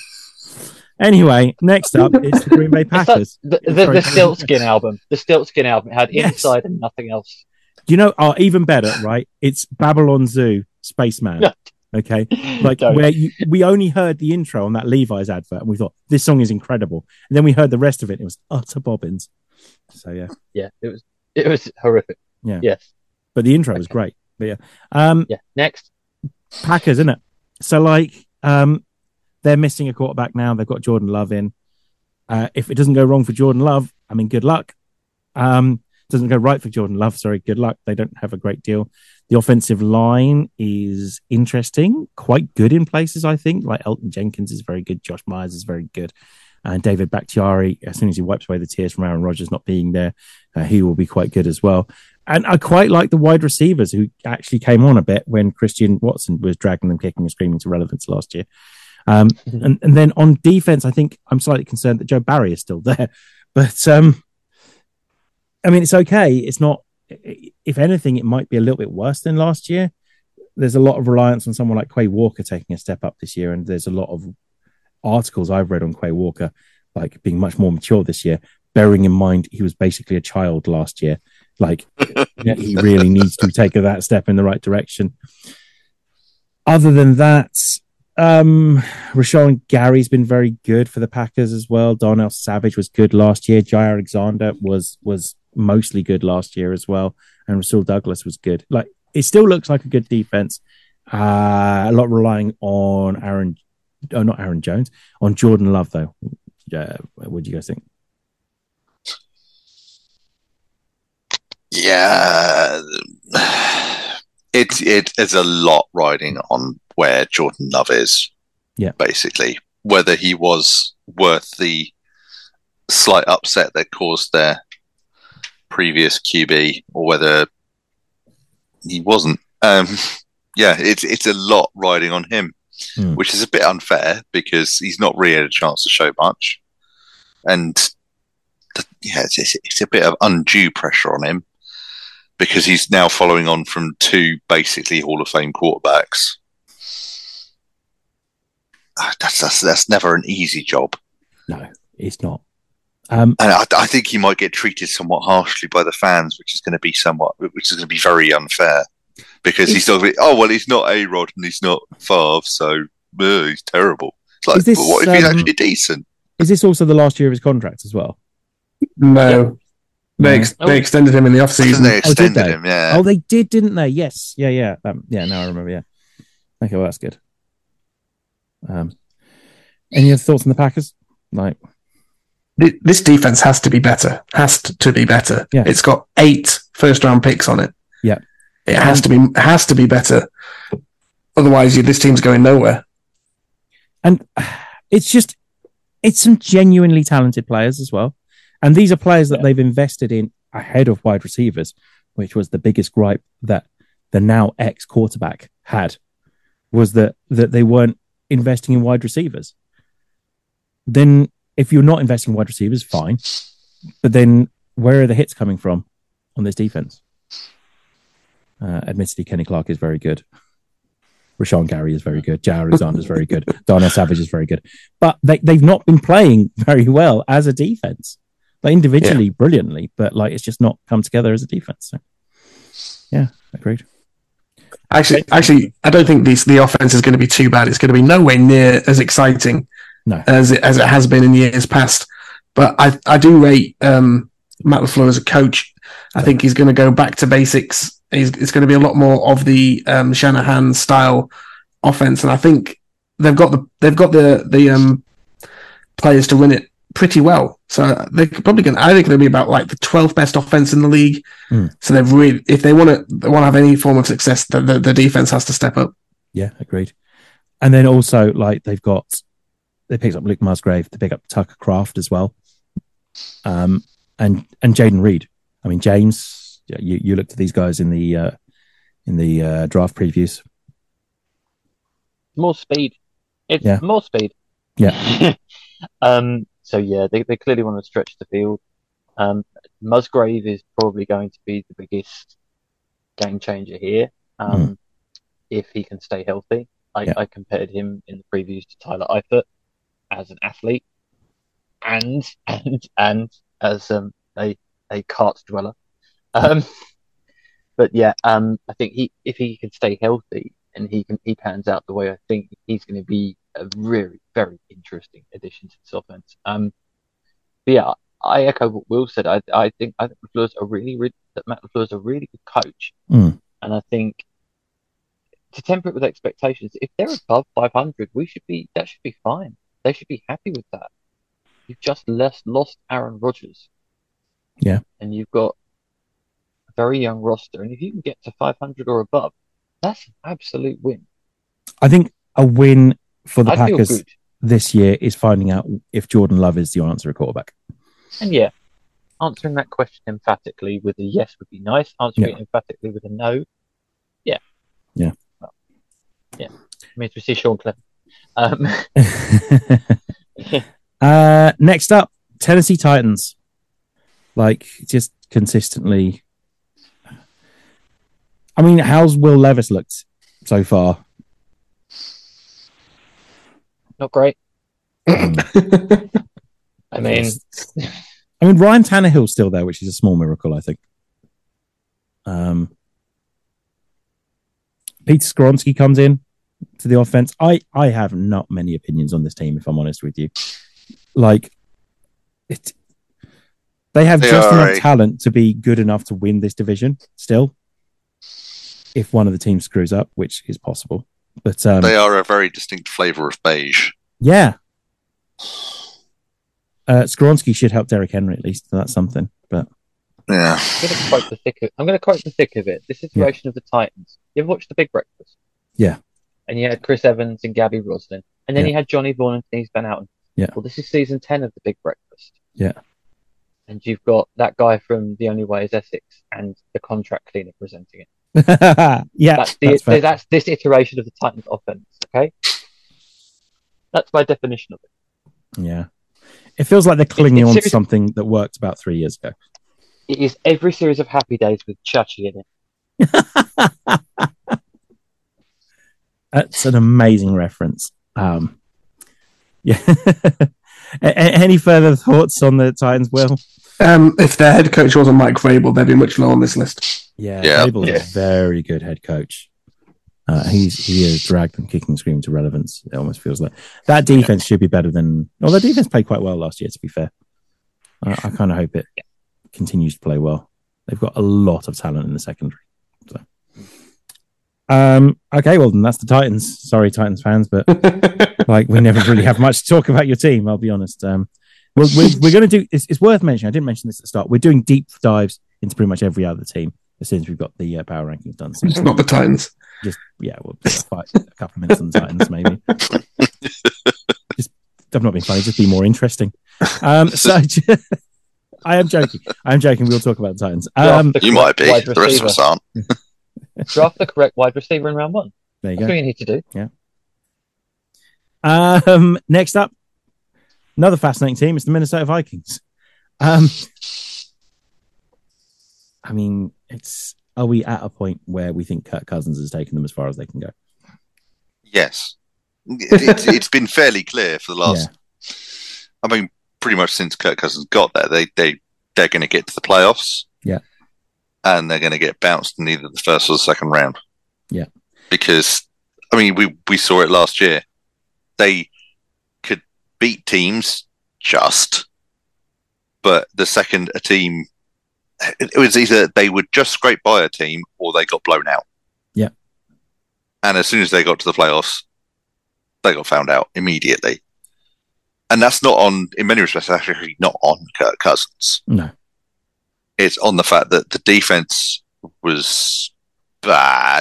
Anyway, next up it's the Green Bay It's like Packers. the, the, Sorry. the Stiltskin album. The Stiltskin album. It had Yes. inside and nothing else. You know, oh, even better, right? It's Babylon Zoo, Spaceman. Yeah. Okay, like Don't. where you, we only heard the intro on that Levi's advert, and we thought this song is incredible, and then we heard the rest of it, and it was utter bobbins. So yeah, Yeah, it was it was horrific. Yeah. Yes. but the intro was Okay. great. But yeah, um, Yeah. Next. Packers, isn't it? So like, um, they're missing a quarterback now. They've got Jordan Love in. Uh, if it doesn't go wrong for Jordan Love, I mean, good luck. Um, doesn't go right for Jordan Love. Sorry, good luck. They don't have a great deal. The offensive line is interesting, quite good in places, I think. Like Elton Jenkins is very good. Josh Myers is very good. And David Bakhtiari, as soon as he wipes away the tears from Aaron Rodgers not being there, uh, he will be quite good as well. And I quite like the wide receivers who actually came on a bit when Christian Watson was dragging them kicking and screaming to relevance last year. Um, Mhm. and, and then on defense, I think I'm slightly concerned that Joe Barry is still there. But um, I mean, it's okay. It's not, if anything, it might be a little bit worse than last year. There's a lot of reliance on someone like Quay Walker taking a step up this year. And there's a lot of articles I've read on Quay Walker, like being much more mature this year, bearing in mind he was basically a child last year. Like he really needs to take that step in the right direction. Other than that, um, Rashawn Gary's been very good for the Packers as well. Darnell Savage was good last year. Jair Alexander was was mostly good last year as well. And Rasul Douglas was good. Like it still looks like a good defense. Uh, a lot relying on Aaron, oh, not Aaron Jones, on Jordan Love though. Uh, what do you guys think? Yeah, it it is a lot riding on where Jordan Love is. Yeah. Basically, whether he was worth the slight upset that caused their previous Q B, or whether he wasn't. Um, yeah, it's it's a lot riding on him, Hmm. which is a bit unfair because he's not really had a chance to show much, and the, yeah, it's, it's it's a bit of undue pressure on him. Because he's now following on from two basically Hall of Fame quarterbacks. Ah, That's that's, that's never an easy job. No, it's not. Um, And I, I think he might get treated somewhat harshly by the fans, which is going to be somewhat, which is going to be very unfair. Because he's still, oh, well, he's not A-Rod and he's not Favre, so uh, he's terrible. It's like, Is this, but what if he's um, actually decent? is this also the last year of his contract as well? No. They, No. ex- they extended him in the off And season. they extended they? him, yeah. Oh, they did, didn't they? Yes. Yeah, yeah. Um, yeah, now I remember. Yeah. Okay, well, that's good. Um, any other thoughts on the Packers? Like, Th- This defense has to be better. Has to, to be better. Yeah. It's got eight first round picks on it. Yeah. It has to be has to be better. Otherwise, you, this team's going nowhere. and it's just, it's some genuinely talented players as well. And these are players that Yeah. they've invested in ahead of wide receivers, which was the biggest gripe that the now ex quarterback had, was that, that they weren't investing in wide receivers. Then if you're not investing in wide receivers, fine. But then where are the hits coming from on this defense? Uh, admittedly, Kenny Clark is very good. Rashawn Gary is very good. Jair Alexander is very good. Darnell Savage is very good. But they, they've not been playing very well as a defense. Like individually, brilliantly, but like it's just not come together as a defense. So, yeah, agreed. Actually, actually, I don't think this, the offense is going to be too bad. It's going to be nowhere near as exciting No. as it, as it has been in years past. But I, I do rate um, Matt LaFleur as a coach. I think he's going to go back to basics. He's, it's going to be a lot more of the um, Shanahan style offense, and I think they've got the they've got the the um, players to run it pretty well. So they're probably going. I think they'll be about like the twelfth best offense in the league. Mm. So they've really, if they want to they want to have any form of success, the, the, the defense has to step up. Yeah, agreed. And then also, like they've got, they picked up Luke Musgrave, they pick up Tucker Kraft as well, um, and and Jaden Reed. I mean, James, you you looked at these guys in the uh, in the uh, draft previews. More speed. It's Yeah. more speed. Yeah. um. So yeah, they they clearly want to stretch the field. Um, Musgrave is probably going to be the biggest game changer here. Um, Mm. if he can stay healthy. I, Yeah. I compared him in the previews to Tyler Eifert as an athlete and and and as um, a a cart dweller. Um, but yeah, um, I think he if he can stay healthy and he can he pans out the way I think, he's going to be a really very interesting addition to this offense. Um, but yeah, I echo what Will said. I I think I think LaFleur's a really really that Matt LaFleur's a really good coach, Mm. and I think to temper it with expectations, if they're above five hundred, we should be that should be fine. They should be happy with that. You've just lost lost Aaron Rodgers. Yeah. And you've got a very young roster, and if you can get to five hundred or above, that's an absolute win. I think a win for the I feel Packers good. this year is finding out if Jordan Love is the answer at quarterback. And yeah, answering that question emphatically with a yes would be nice. Answering Yeah. it emphatically with a no, yeah. Yeah. Well, yeah. I mean, to see Sean Clem. Um, uh, next up, Tennessee Titans. Like, just consistently. I mean, how's Will Levis looked so far? not great. Mm. I mean, I mean, Ryan Tannehill's still there, which is a small miracle, I think. Um, Peter Skoronsky comes in to the offense. I, I have not many opinions on this team, if I'm honest with you. Like, it, they have They just are enough a- talent to be good enough to win this division still, if one of the teams screws up, which is possible. But um, They are a very distinct flavour of beige. yeah. Uh, Skoronsky should help Derrick Henry at least. So that's something. But Yeah. I'm going to quote the thick of, I'm going to quote the thick of it. This iteration of the Titans. You ever watched The Big Breakfast? Yeah. And you had Chris Evans and Gabby Roslin, and then Yeah. you had Johnny Vaughan and Denise Van Houten. Yeah. Well, this is season ten of The Big Breakfast. Yeah. And you've got that guy from The Only Way Is Essex and the contract cleaner presenting it. yeah, That's the that's fair. that's this iteration of the Titans offense. Okay. That's my definition of it. Yeah. It feels like they're clinging it's on to serious- something that worked about three years ago. It is every series of Happy Days with Chachi in it. That's an amazing reference. Um, yeah. A- a- any further thoughts on the Titans, Will? Um, if their head coach wasn't Mike Vrabel, they'd be much lower on this list. Yeah, Yeah. Vrabel is Yeah. a very good head coach. Uh, he's he has dragged them kicking and screaming to relevance. It almost feels like that defense should be better than. Well, their defense played quite well last year. To be fair, I, I kind of hope it continues to play well. They've got a lot of talent in the secondary. So, um, okay, well then that's the Titans. Sorry, Titans fans, but like we never really have much to talk about your team. I'll be honest. Um, we're we're, we're going to do. It's, it's worth mentioning. I didn't mention this at the start. We're doing deep dives into pretty much every other team as soon as we've got the uh, power rankings done. So It's not the Titans. just yeah, we'll fight a couple of minutes on the Titans, maybe. Just I've not been funny. Just be more interesting. Um, so I am joking. I am joking. We'll talk about the Titans. Um, Draft the You might be. correct The wide rest of us receiver. aren't. Draft the correct wide receiver in round one. there you That's go. what you need to do. Um, next up, another fascinating team is the Minnesota Vikings. Um, I mean, it's are we at a point where we think Kirk Cousins has taken them as far as they can go? Yes. It, it's, it's been fairly clear for the last. I mean, pretty much since Kirk Cousins got there, they they they're going to get to the playoffs. Yeah. And they're going to get bounced in either the first or the second round. Yeah. Because I mean, we we saw it last year. They could beat teams just, but the second a team, it was either they would just scrape by a team or they got blown out. Yeah. And as soon as they got to the playoffs, they got found out immediately. And that's not on, in many respects, actually not on Kirk Cousins. No. It's on the fact that the defense was bad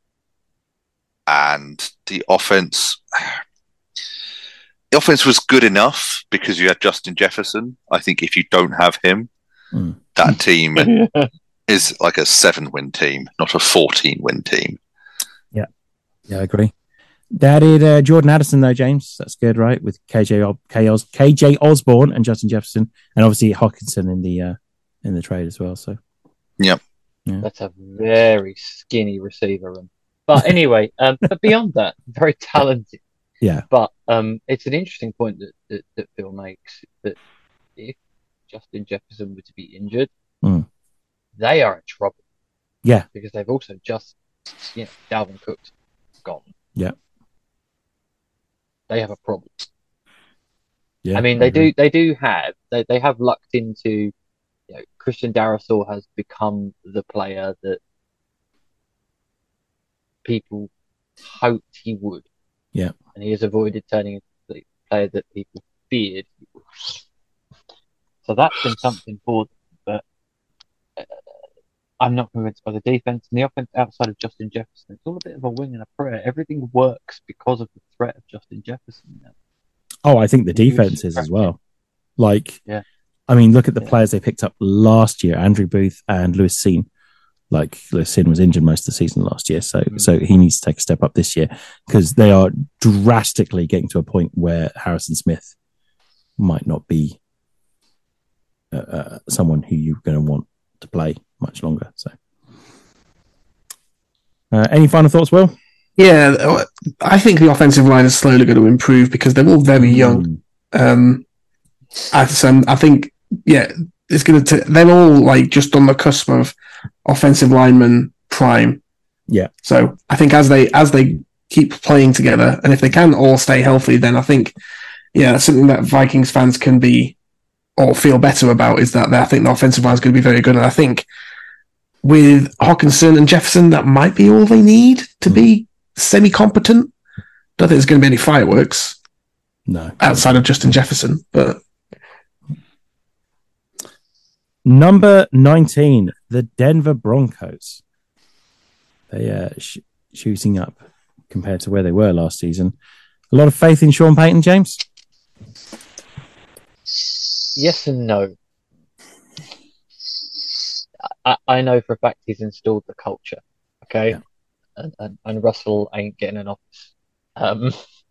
and the offense, the offense was good enough because you had Justin Jefferson. I think if you don't have him, mm. that team is like a seven-win team, not a fourteen-win team. Yeah, yeah, I agree. They added uh, Jordan Addison, though, James. That's good, right? With K J O- K Os- K J Osborne and Justin Jefferson, and obviously Hawkinson in the uh, in the trade as well. So, yep. Yeah. That's a very skinny receiver room. But anyway, um, but beyond that, very talented. Yeah. But um, it's an interesting point that, that, that Phil makes, that if Justin Jefferson were to be injured, mm. they are in trouble. Yeah. Because they've also just, you know, Dalvin Cook's gone. Yeah. They have a problem. Yeah. I mean, they do, they do have, they, they have lucked into, you know, Christian Darrisaw has become the player that people hoped he would. Yeah. And he has avoided turning into the player that people feared he would. So that's been something for them. But uh, I'm not convinced by the defense and the offense outside of Justin Jefferson. It's all a bit of a wing and a prayer. Everything works because of the threat of Justin Jefferson now. Oh, I think the defense is as well. Like, yeah. I mean, look at the yeah. players they picked up last year, Andrew Booth and Lewis Seen. Like, Lewis Seen was injured most of the season last year, so mm. so he needs to take a step up this year because they are drastically getting to a point where Harrison Smith might not be uh, uh, someone who you're going to want to play much longer. So, uh, any final thoughts, Will? Yeah, I think the offensive line is slowly going to improve because they're all very young. Mm. Um, I, so I think, yeah, it's going to. They're all like just on the cusp of offensive lineman prime. Yeah. So I think as they as they keep playing together, and if they can all stay healthy, then I think, yeah, that's something that Vikings fans can be or feel better about. Is that I think the offensive line is going to be very good, and I think with Hawkinson and Jefferson, that might be all they need to mm. be semi-competent. Don't think there's going to be any fireworks. No, outside of Justin Jefferson, but. Number nineteen, the Denver Broncos. They are uh, sh- shooting up compared to where they were last season. A lot of faith in Sean Payton, James? Yes and no. I, I know for a fact he's installed the culture, okay? Yeah. And, and, and Russell ain't getting an office. Um,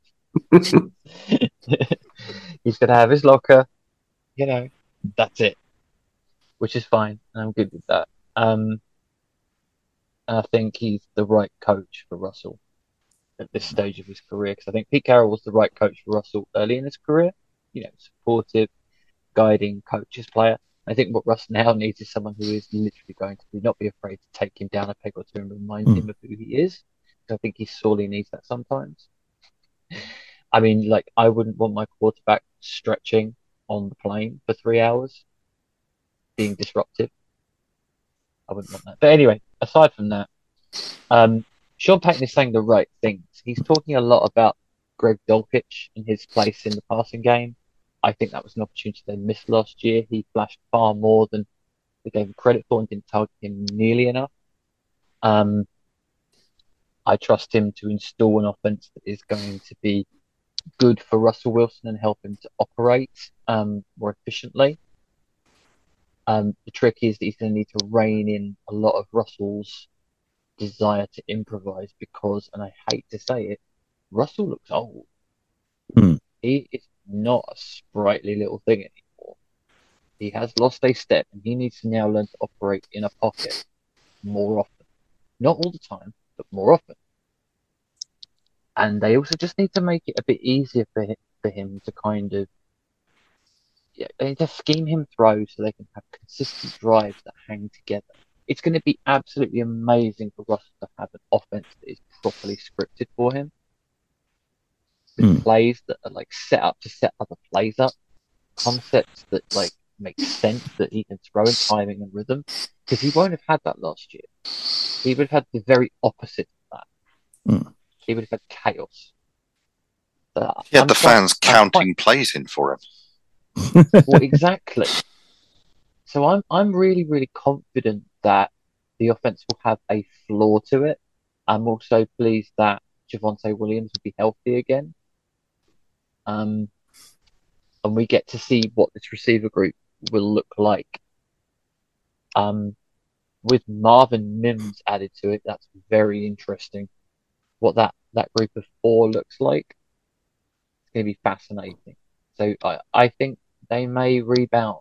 he's going to have his locker, you know, that's it. Which is fine, and I'm good with that. Um, and I think he's the right coach for Russell at this stage of his career, because I think Pete Carroll was the right coach for Russell early in his career. You know, supportive, guiding coach, his player. I think what Russ now needs is someone who is literally going to be, not be afraid to take him down a peg or two and remind mm. him of who he is. Because I think he sorely needs that sometimes. I mean, like, I wouldn't want my quarterback stretching on the plane for three hours. Being disruptive. I wouldn't want that. But anyway, aside from that, um, Sean Payton is saying the right things. He's talking a lot about Greg Dulcich and his place in the passing game. I think that was an opportunity they missed last year. He flashed far more than they gave him credit for and didn't target him nearly enough. Um, I trust him to install an offense that is going to be good for Russell Wilson and help him to operate um, more efficiently. Um, the trick is that he's going to need to rein in a lot of Russell's desire to improvise because, and I hate to say it, Russell looks old. Mm. He is not a sprightly little thing anymore. He has lost a step and he needs to now learn to operate in a pocket more often. Not all the time, but more often. And they also just need to make it a bit easier for him, for him to kind of Yeah, they need to scheme him throw so they can have consistent drives that hang together. It's going to be absolutely amazing for Russell to have an offense that is properly scripted for him. with Mm. plays that are like set up to set other plays up, concepts that like make sense that he can throw in timing and rhythm, because he won't have had that last year. He would have had the very opposite of that. Mm. He would have had chaos. So He had I'm the quite- fans I'm counting plays in for him. quite- well, exactly. So I'm I'm really really confident that the offense will have a floor to it. I'm also pleased that Javonte Williams will be healthy again. Um, and we get to see what this receiver group will look like. Um, with Marvin Mims added to it, that's very interesting. What that, that group of four looks like, it's going to be fascinating. So I, I think they may rebound.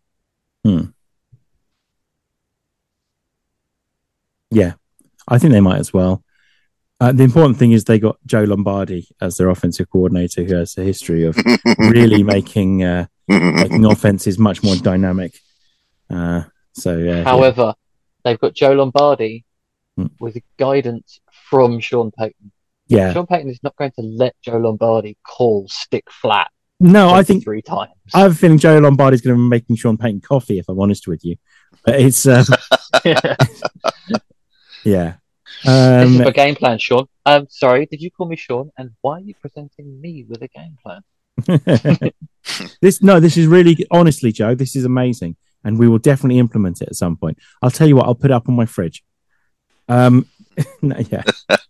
Yeah, I think they might as well. Uh, the important thing is they got Joe Lombardi as their offensive coordinator, who has a history of really making uh, making offenses much more dynamic. Uh, so, uh, However, they've got Joe Lombardi Hmm. with guidance from Sean Payton. yeah, Sean Payton is not going to let Joe Lombardi call stick flat no, I think three times. I have a feeling Joe Lombardi's going to be making Sean Payton coffee. If I'm honest with you, but it's uh, yeah. This is Um, the game plan, Sean. Um, sorry, did you call me Sean? And why are you presenting me with a game plan? this no, this is really honestly, Joe. This is amazing, and we will definitely implement it at some point. I'll tell you what. I'll put it up on my fridge. Um, no, yeah.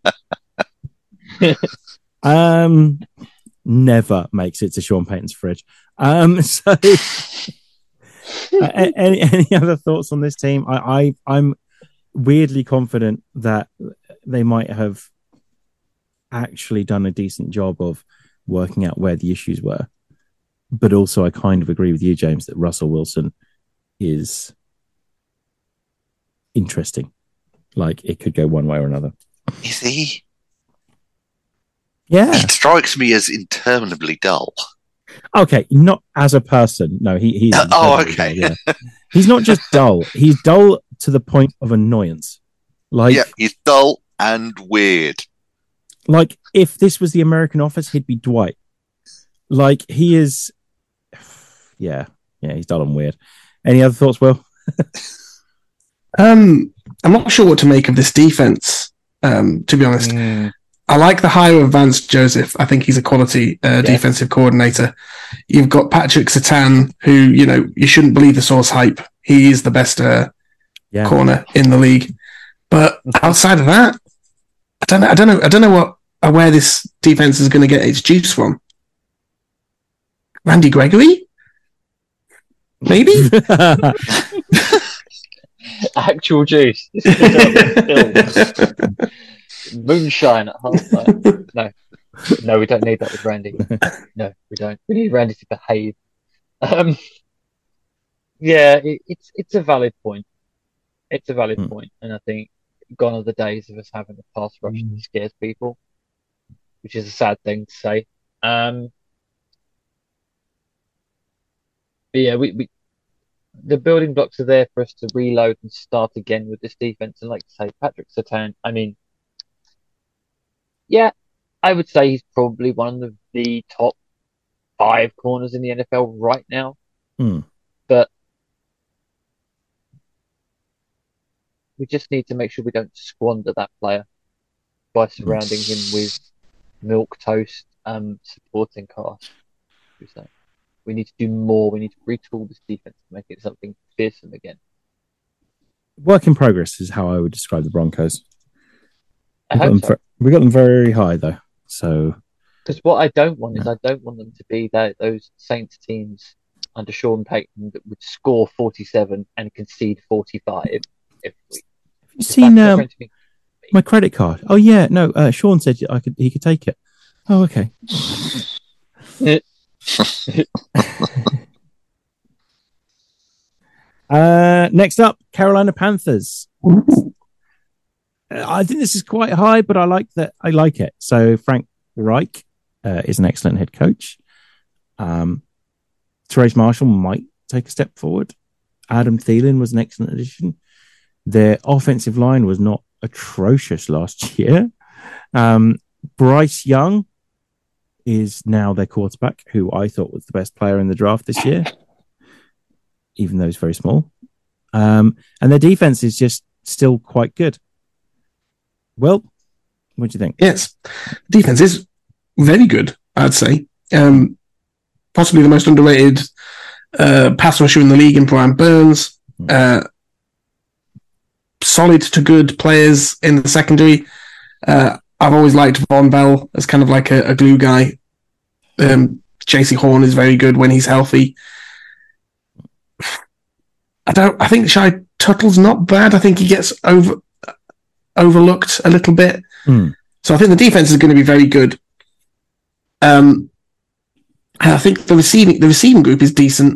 um, never makes it to Sean Payton's fridge. Um, so, uh, a- any any other thoughts on this team? I, I I'm weirdly confident that they might have actually done a decent job of working out where the issues were. But also, I kind of agree with you, James, that Russell Wilson is interesting. Like, it could go one way or another. Is he? Yeah. He strikes me as interminably dull. Okay, not as a person. No, he he's Oh, incredibly okay. dull, yeah. He's not just dull. He's dull to the point of annoyance. Like, Yeah, he's dull and weird. like if this was the American Office, he'd be Dwight. Like, he is. Yeah, yeah, he's dull and weird. Any other thoughts, Will? Um, I'm not sure what to make of this defense. Um, to be honest, Mm, I like the hire of Vance Joseph. I think he's a quality uh, Yeah. defensive coordinator. You've got Patrick Surtain, who, you know, you shouldn't believe the source hype. He is the best uh, Yeah. corner in the league. But outside of that, I don't know. I don't know. I don't know what uh, where this defense is going to get its juice from. Randy Gregory, maybe. actual juice. This is still moonshine at halftime. No, no, we don't need that with Randy. No, we don't. We need Randy to behave. Um, yeah, it, it's it's a valid point. It's a valid Hmm. point, and I think gone are the days of us having a pass rush that scares people, which is a sad thing to say. Um, but yeah, we, we the building blocks are there for us to reload and start again with this defense. And like I say, Patrick Surtain, I mean, yeah, I would say he's probably one of the top five corners in the N F L right now. Hmm. But we just need to make sure we don't squander that player by surrounding him with milk toast um supporting cast. We say. We need to do more. We need to retool this defense to make it something fearsome again. Work in progress is how I would describe the Broncos. I We got, hope them so. ver- we got them very high, though. So, Because what I don't want is I don't want them to be that those Saints teams under Sean Payton that would score forty-seven and concede forty-five every week. have you If seen that's not um, going to be- my credit card? Oh, yeah. No, uh, Sean said I could. He could take it. Oh, okay. uh, next up, Carolina Panthers. Uh, I think this is quite high, but I like that. I like it. So Frank Reich uh, is an excellent head coach. Um, Terrace Marshall might take a step forward. Adam Thielen was an excellent addition. Their offensive line was not atrocious last year. Um, Bryce Young is now their quarterback, who I thought was the best player in the draft this year, even though he's very small. Um, and their defense is just still quite good. Well, what do you think? Yes, defense is very good, I'd say. Um, possibly the most underrated uh, pass rusher in the league in Brian Burns. Uh, solid to good players in the secondary. Uh, I've always liked Von Bell as kind of like a, a glue guy. Um, J C Horn is very good when he's healthy. I don't. I think Shy Tuttle's not bad. I think he gets over overlooked a little bit. Mm. So I think the defense is going to be very good. Um, and I think the receiving the receiving group is decent.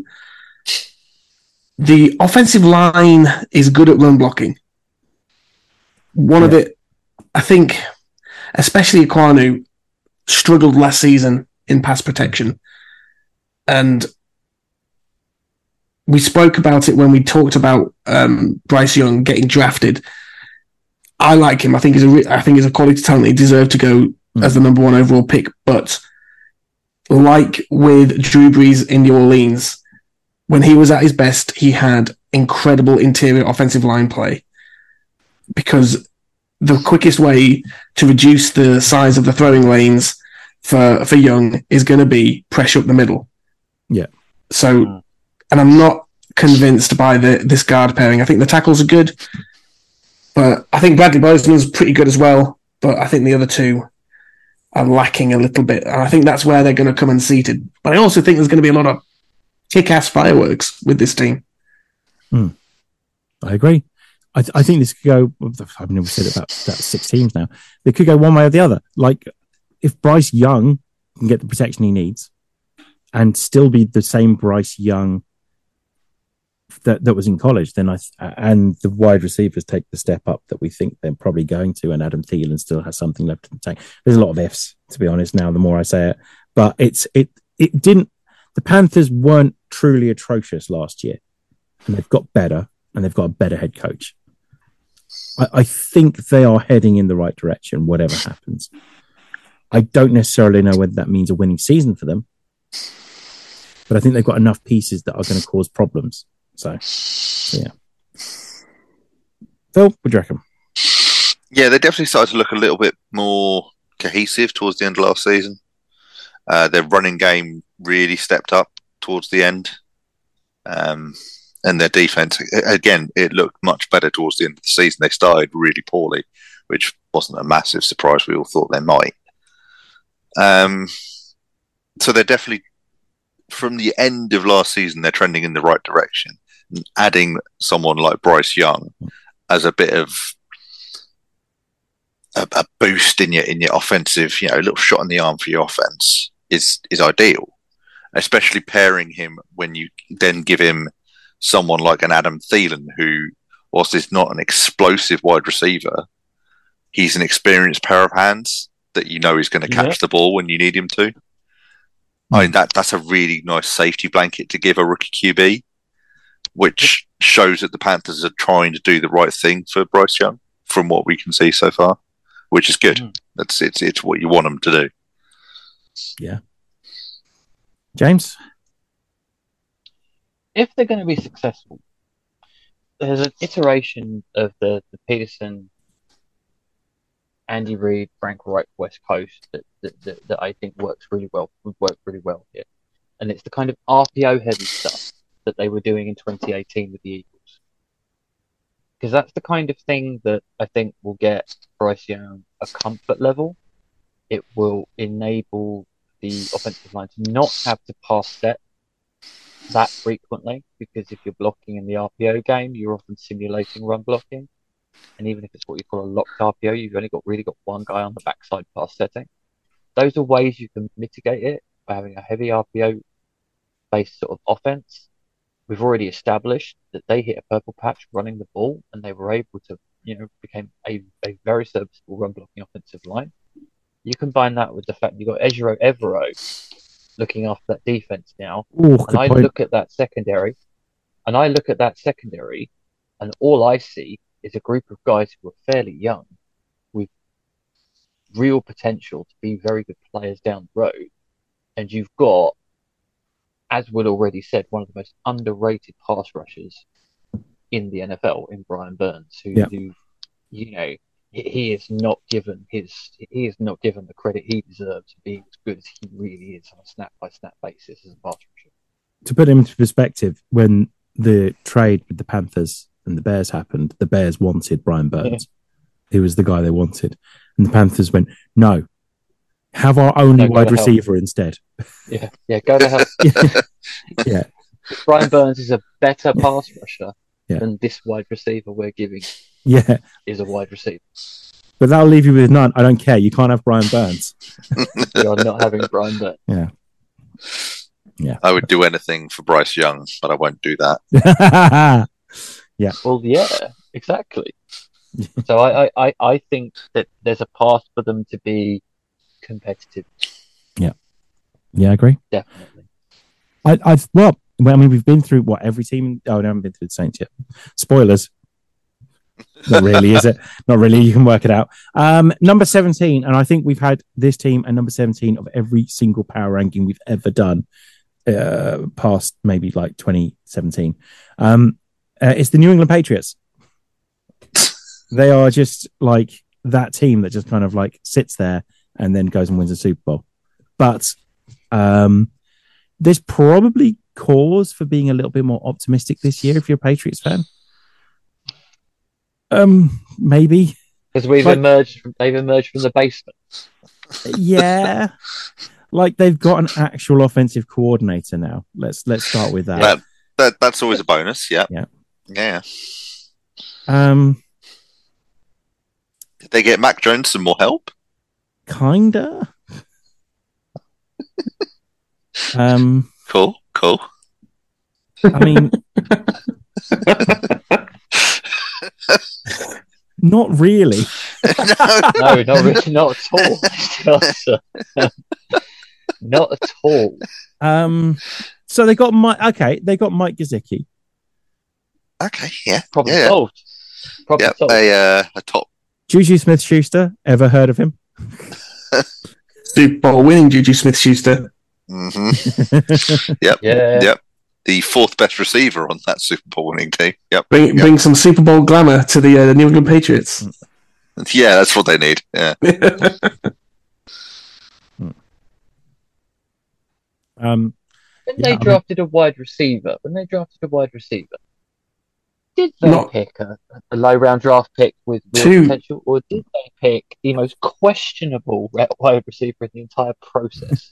The offensive line is good at run blocking. One yeah. of it, I think, especially Kwanu, struggled last season in pass protection. And we spoke about it when we talked about um, Bryce Young getting drafted. I like him. I think he's a re- I think he's a quality talent. He deserved to go mm. as the number one overall pick. But like with Drew Brees in New Orleans, when he was at his best, he had incredible interior offensive line play. Because the quickest way to reduce the size of the throwing lanes for, for Young is going to be pressure up the middle. Yeah. So, and I'm not convinced by the this guard pairing. I think the tackles are good, but I think Bradley Bozeman's pretty good as well. But I think the other two are lacking a little bit. And I think that's where they're going to come unseated. But I also think there's going to be a lot of kick-ass fireworks with this team. Hmm. I agree. I, th- I think this could go. I've never said it about, about six teams now. They could go one way or the other. Like if Bryce Young can get the protection he needs and still be the same Bryce Young that, that was in college, then I th- and the wide receivers take the step up that we think they're probably going to, and Adam Thielen still has something left in the tank. There's a lot of ifs, to be honest. Now, the more I say it, but it's it it didn't. The Panthers weren't truly atrocious last year, and they've got better, and they've got a better head coach. I, I think they are heading in the right direction, whatever happens. I don't necessarily know whether that means a winning season for them, but I think they've got enough pieces that are going to cause problems. So, so yeah. Phil, what do you reckon? Yeah, they definitely started to look a little bit more cohesive towards the end of last season. Uh, their running game really stepped up towards the end. Um, and their defense, again, it looked much better towards the end of the season. They started really poorly, which wasn't a massive surprise. We all thought they might. Um, so they're definitely, from the end of last season, they're trending in the right direction. And adding someone like Bryce Young as a bit of a, a boost in your in your offensive, you know, a little shot in the arm for your offense is is ideal. Especially pairing him when you then give him someone like an Adam Thielen, who, whilst is not an explosive wide receiver, he's an experienced pair of hands that you know is going to catch yeah. the ball when you need him to. I mean, that that's a really nice safety blanket to give a rookie Q B, which shows that the Panthers are trying to do the right thing for Bryce Young, from what we can see so far, which is good. Mm. That's it's it's what you want them to do. Yeah. James? If they're going to be successful, there's an iteration of the, the Peterson, Andy Reid, Frank Reich West Coast that, that, that, that I think works really well, would work really well here. And it's the kind of R P O heavy stuff that they were doing in twenty eighteen with the Eagles. Because that's the kind of thing that I think will get Bryce Young a comfort level. It will enable the offensive line to not have to pass set that frequently, because if you're blocking in the R P O game, you're often simulating run blocking. And even if it's what you call a locked R P O, you've only got really got one guy on the backside pass setting. Those are ways you can mitigate it by having a heavy R P O based sort of offense. We've already established that they hit a purple patch running the ball, and they were able to, you know, became a, a very serviceable run blocking offensive line. You combine that with the fact you've got Ejiro Evero looking after that defense now. Ooh, and I point. look at that secondary, and I look at that secondary, and all I see is a group of guys who are fairly young with real potential to be very good players down the road. and you've got, as Will already said, one of the most underrated pass rushers in the N F L in Brian Burns, who, Yeah. who you know, he, he is not given his he is not given the credit he deserves to being as good as he really is on a snap by snap basis as a pass rusher. To put him into perspective, when the trade with the Panthers and the Bears happened, the Bears wanted Brian Burns. He was the guy they wanted. And the Panthers went, no, have our only No, go wide to hell. receiver instead. Yeah, yeah, go to hell. Yeah. Brian Burns is a better pass rusher Yeah. than this wide receiver we're giving Yeah. is a wide receiver. But that'll leave you with none. I don't care. You can't have Brian Burns. You're not having Brian Burns. Yeah. Yeah. I would do anything for Bryce Young, but I won't do that. Well, yeah, exactly. So I, I, I, I think that there's a path for them to be competitive, Yeah, I agree. definitely. I, I've, well, well, I mean, we've been through what every team. Oh, no, I haven't been through the Saints yet. Spoilers. Not really, is it? Not really. You can work it out. Um, number seventeen, and I think we've had this team and number seventeen of every single power ranking we've ever done uh, past maybe like twenty seventeen. Um, uh, it's the New England Patriots. They are just like that team that just kind of like sits there and then goes and wins a Super Bowl. But um, there's probably cause for being a little bit more optimistic this year if you're a Patriots fan. Um, maybe. Because we've Like- emerged, from, they've emerged from the basement. Yeah. Like they've got an actual offensive coordinator now. Let's let's start with that. That, that that's always a bonus. Yeah. Yeah. Yeah. Um, Did they get Mac Jones some more help? kinda. um, Cool. Cool. I mean, not really. No, not really, not at all. That's the answer. Not at all. Um, so they got Mike. Okay, they got Mike Gesicki. Okay. Yeah. Problem Yeah. solved. Problem Yep. solved. A uh, a top. Juju Smith-Schuster. Ever heard of him? Super Bowl winning Juju Smith-Schuster. hmm Yeah. Yep. The fourth best receiver on that Super Bowl winning team. Yep. Bring, Yep. bring some Super Bowl glamour to the, uh, the New England Patriots. Yeah, that's what they need. Yeah. um, When Yeah, they I mean- drafted a wide receiver, when they drafted a wide receiver, did they Not- pick a, a low round draft pick with real Two. potential, or did they pick the most questionable re- wide receiver in the entire process?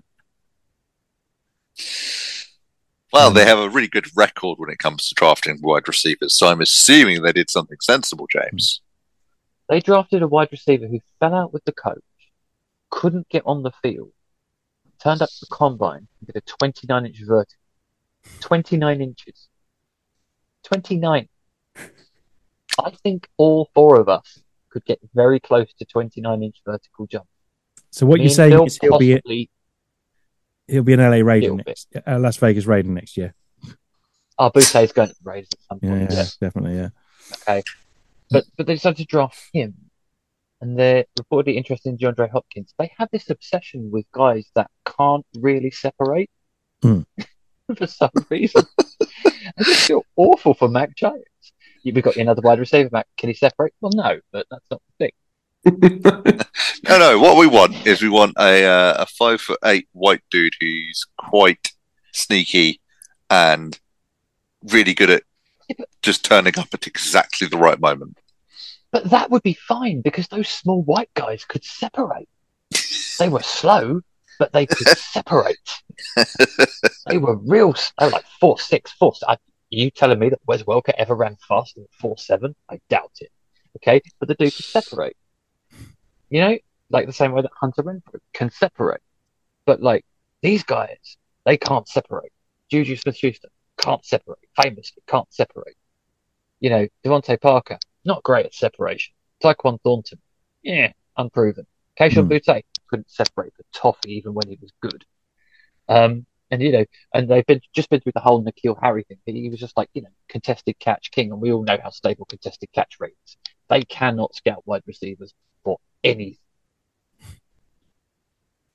Well, Um, they have a really good record when it comes to drafting wide receivers, so I'm assuming they did something sensible, James. They drafted a wide receiver who fell out with the coach, couldn't get on the field, turned up to the combine and did a twenty-nine inch vertical. twenty-nine inches. twenty-nine. I think all four of us could get very close to twenty-nine inch vertical jump. so what Me you're and saying Phil is he'll be possibly, he'll be an L A Raider Little bit. next, uh, Las Vegas Raider next year. oh, Boute's going to the Raiders at some Yeah, point. yeah, Yeah. definitely. Yeah. Okay. But but they decided to draft him, and they're reportedly interested in DeAndre Hopkins. They have this obsession with guys that can't really separate Hmm. for some reason. I just feel awful for Mac Jones. You've got another wide receiver, Mac. Can he separate? Well, no, but that's not the thing. No, no. What we want is we want a uh, a five foot eight white dude who's quite sneaky and really good at just turning up at exactly the right moment. But that would be fine because those small white guys could separate. They were slow, but they could separate. They were real. s- They were like four six, four. I, you telling me that Wes Welker ever ran faster than four seven? I doubt it. Okay, but the dude could separate. You know, like the same way that Hunter Renfrew can separate. But like these guys, they can't separate. Juju Smith-Schuster can't separate. Famously can't separate. You know, Devontae Parker, not great at separation. Tyquan Thornton, yeah, unproven. Keishon Hmm. Butte couldn't separate for toffee even when he was good. Um, and you know, and they've been just been through the whole N'Keal Harry thing. He was just like, you know, contested catch king, and we all know how stable contested catch rate is. They cannot scout wide receivers for anything.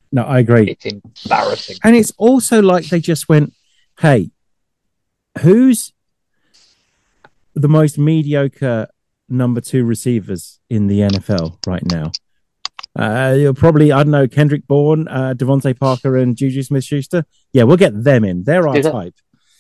No, I agree. It's embarrassing. And it's also like they just went, hey, who's the most mediocre number two receivers in the N F L right now? Uh, you're probably, I don't know, Kendrick Bourne, uh, Devontae Parker, and Juju Smith-Schuster. Yeah, we'll get them in. They're our type.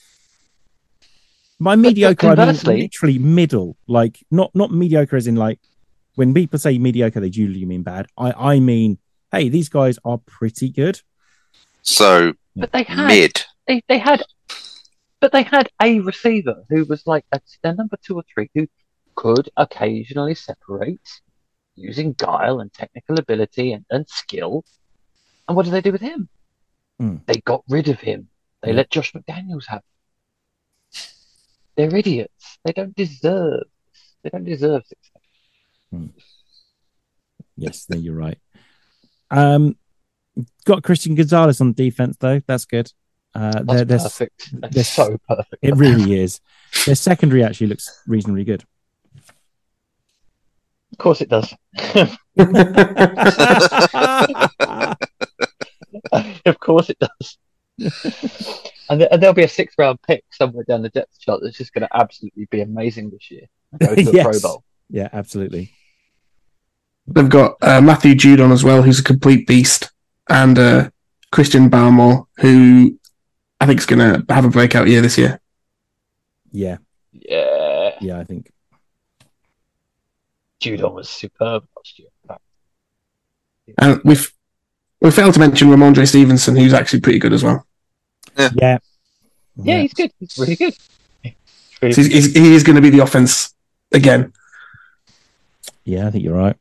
By mediocre, I mean literally middle. Like, not, not mediocre as in, like, when people say mediocre, they usually mean bad. I, I mean, hey, these guys are pretty good. So, but they had, mid. They, they had, but they had a receiver who was like a, a number two or three who could occasionally separate using guile and technical ability and, and skill. And what did they do with him? Mm. They got rid of him. They mm. let Josh McDaniels have him. They're idiots. They don't deserve. They don't deserve success. Mm. Yes, then you're right. Um, got Christian Gonzalez on defense though. That's good. Uh, That's they're, perfect. They're, That's they're, so perfect. It really is. Their secondary actually looks reasonably good. Of course it does. Of course it does. And, th- and there'll be a sixth round pick somewhere down the depth chart that's just going to absolutely be amazing this year. Go to yes. a Pro Bowl. Yeah, absolutely. They've got uh, Matthew Judon as well, who's a complete beast, and uh, Christian Barmore, who I think is going to have a breakout year this year. Yeah. Yeah. Yeah, I think. Judon was superb last year. And we've we failed to mention Ramondre Stevenson, who's actually pretty good as well. Yeah. Yeah, yeah he's good. He's really good. Really so he's, he's, he is going to be the offense again. Yeah, I think you're right.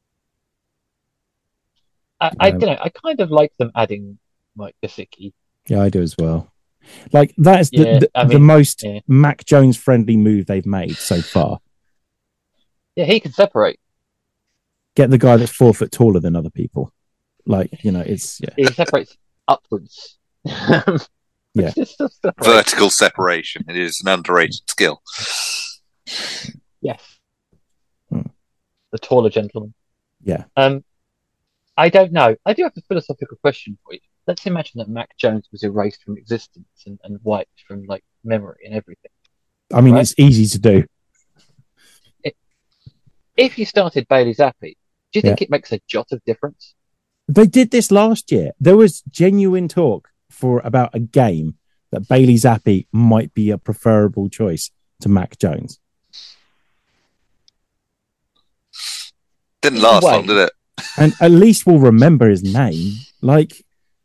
I, I don't know. I kind of like them adding Mike Gesicki. Yeah, I do as well. Like that is the, yeah, the, I mean, the most yeah. Mac Jones friendly move they've made so far. Yeah, he can separate. Get the guy that's four foot taller than other people. Like, you know, it's yeah. He separates upwards. Yeah. Vertical separation. It is an underrated skill. Yes. Hmm. The taller gentleman. Yeah. Um, I don't know. I do have a philosophical question for you. Let's imagine that Mac Jones was erased from existence and, and wiped from like memory and everything. I mean, right? It's easy to do. It, if you started Bailey Zappi, do you think yeah. it makes a jot of difference? They did this last year. There was genuine talk for about a game that Bailey Zappi might be a preferable choice to Mac Jones. Didn't last long, did it? And at least we'll remember his name. Like,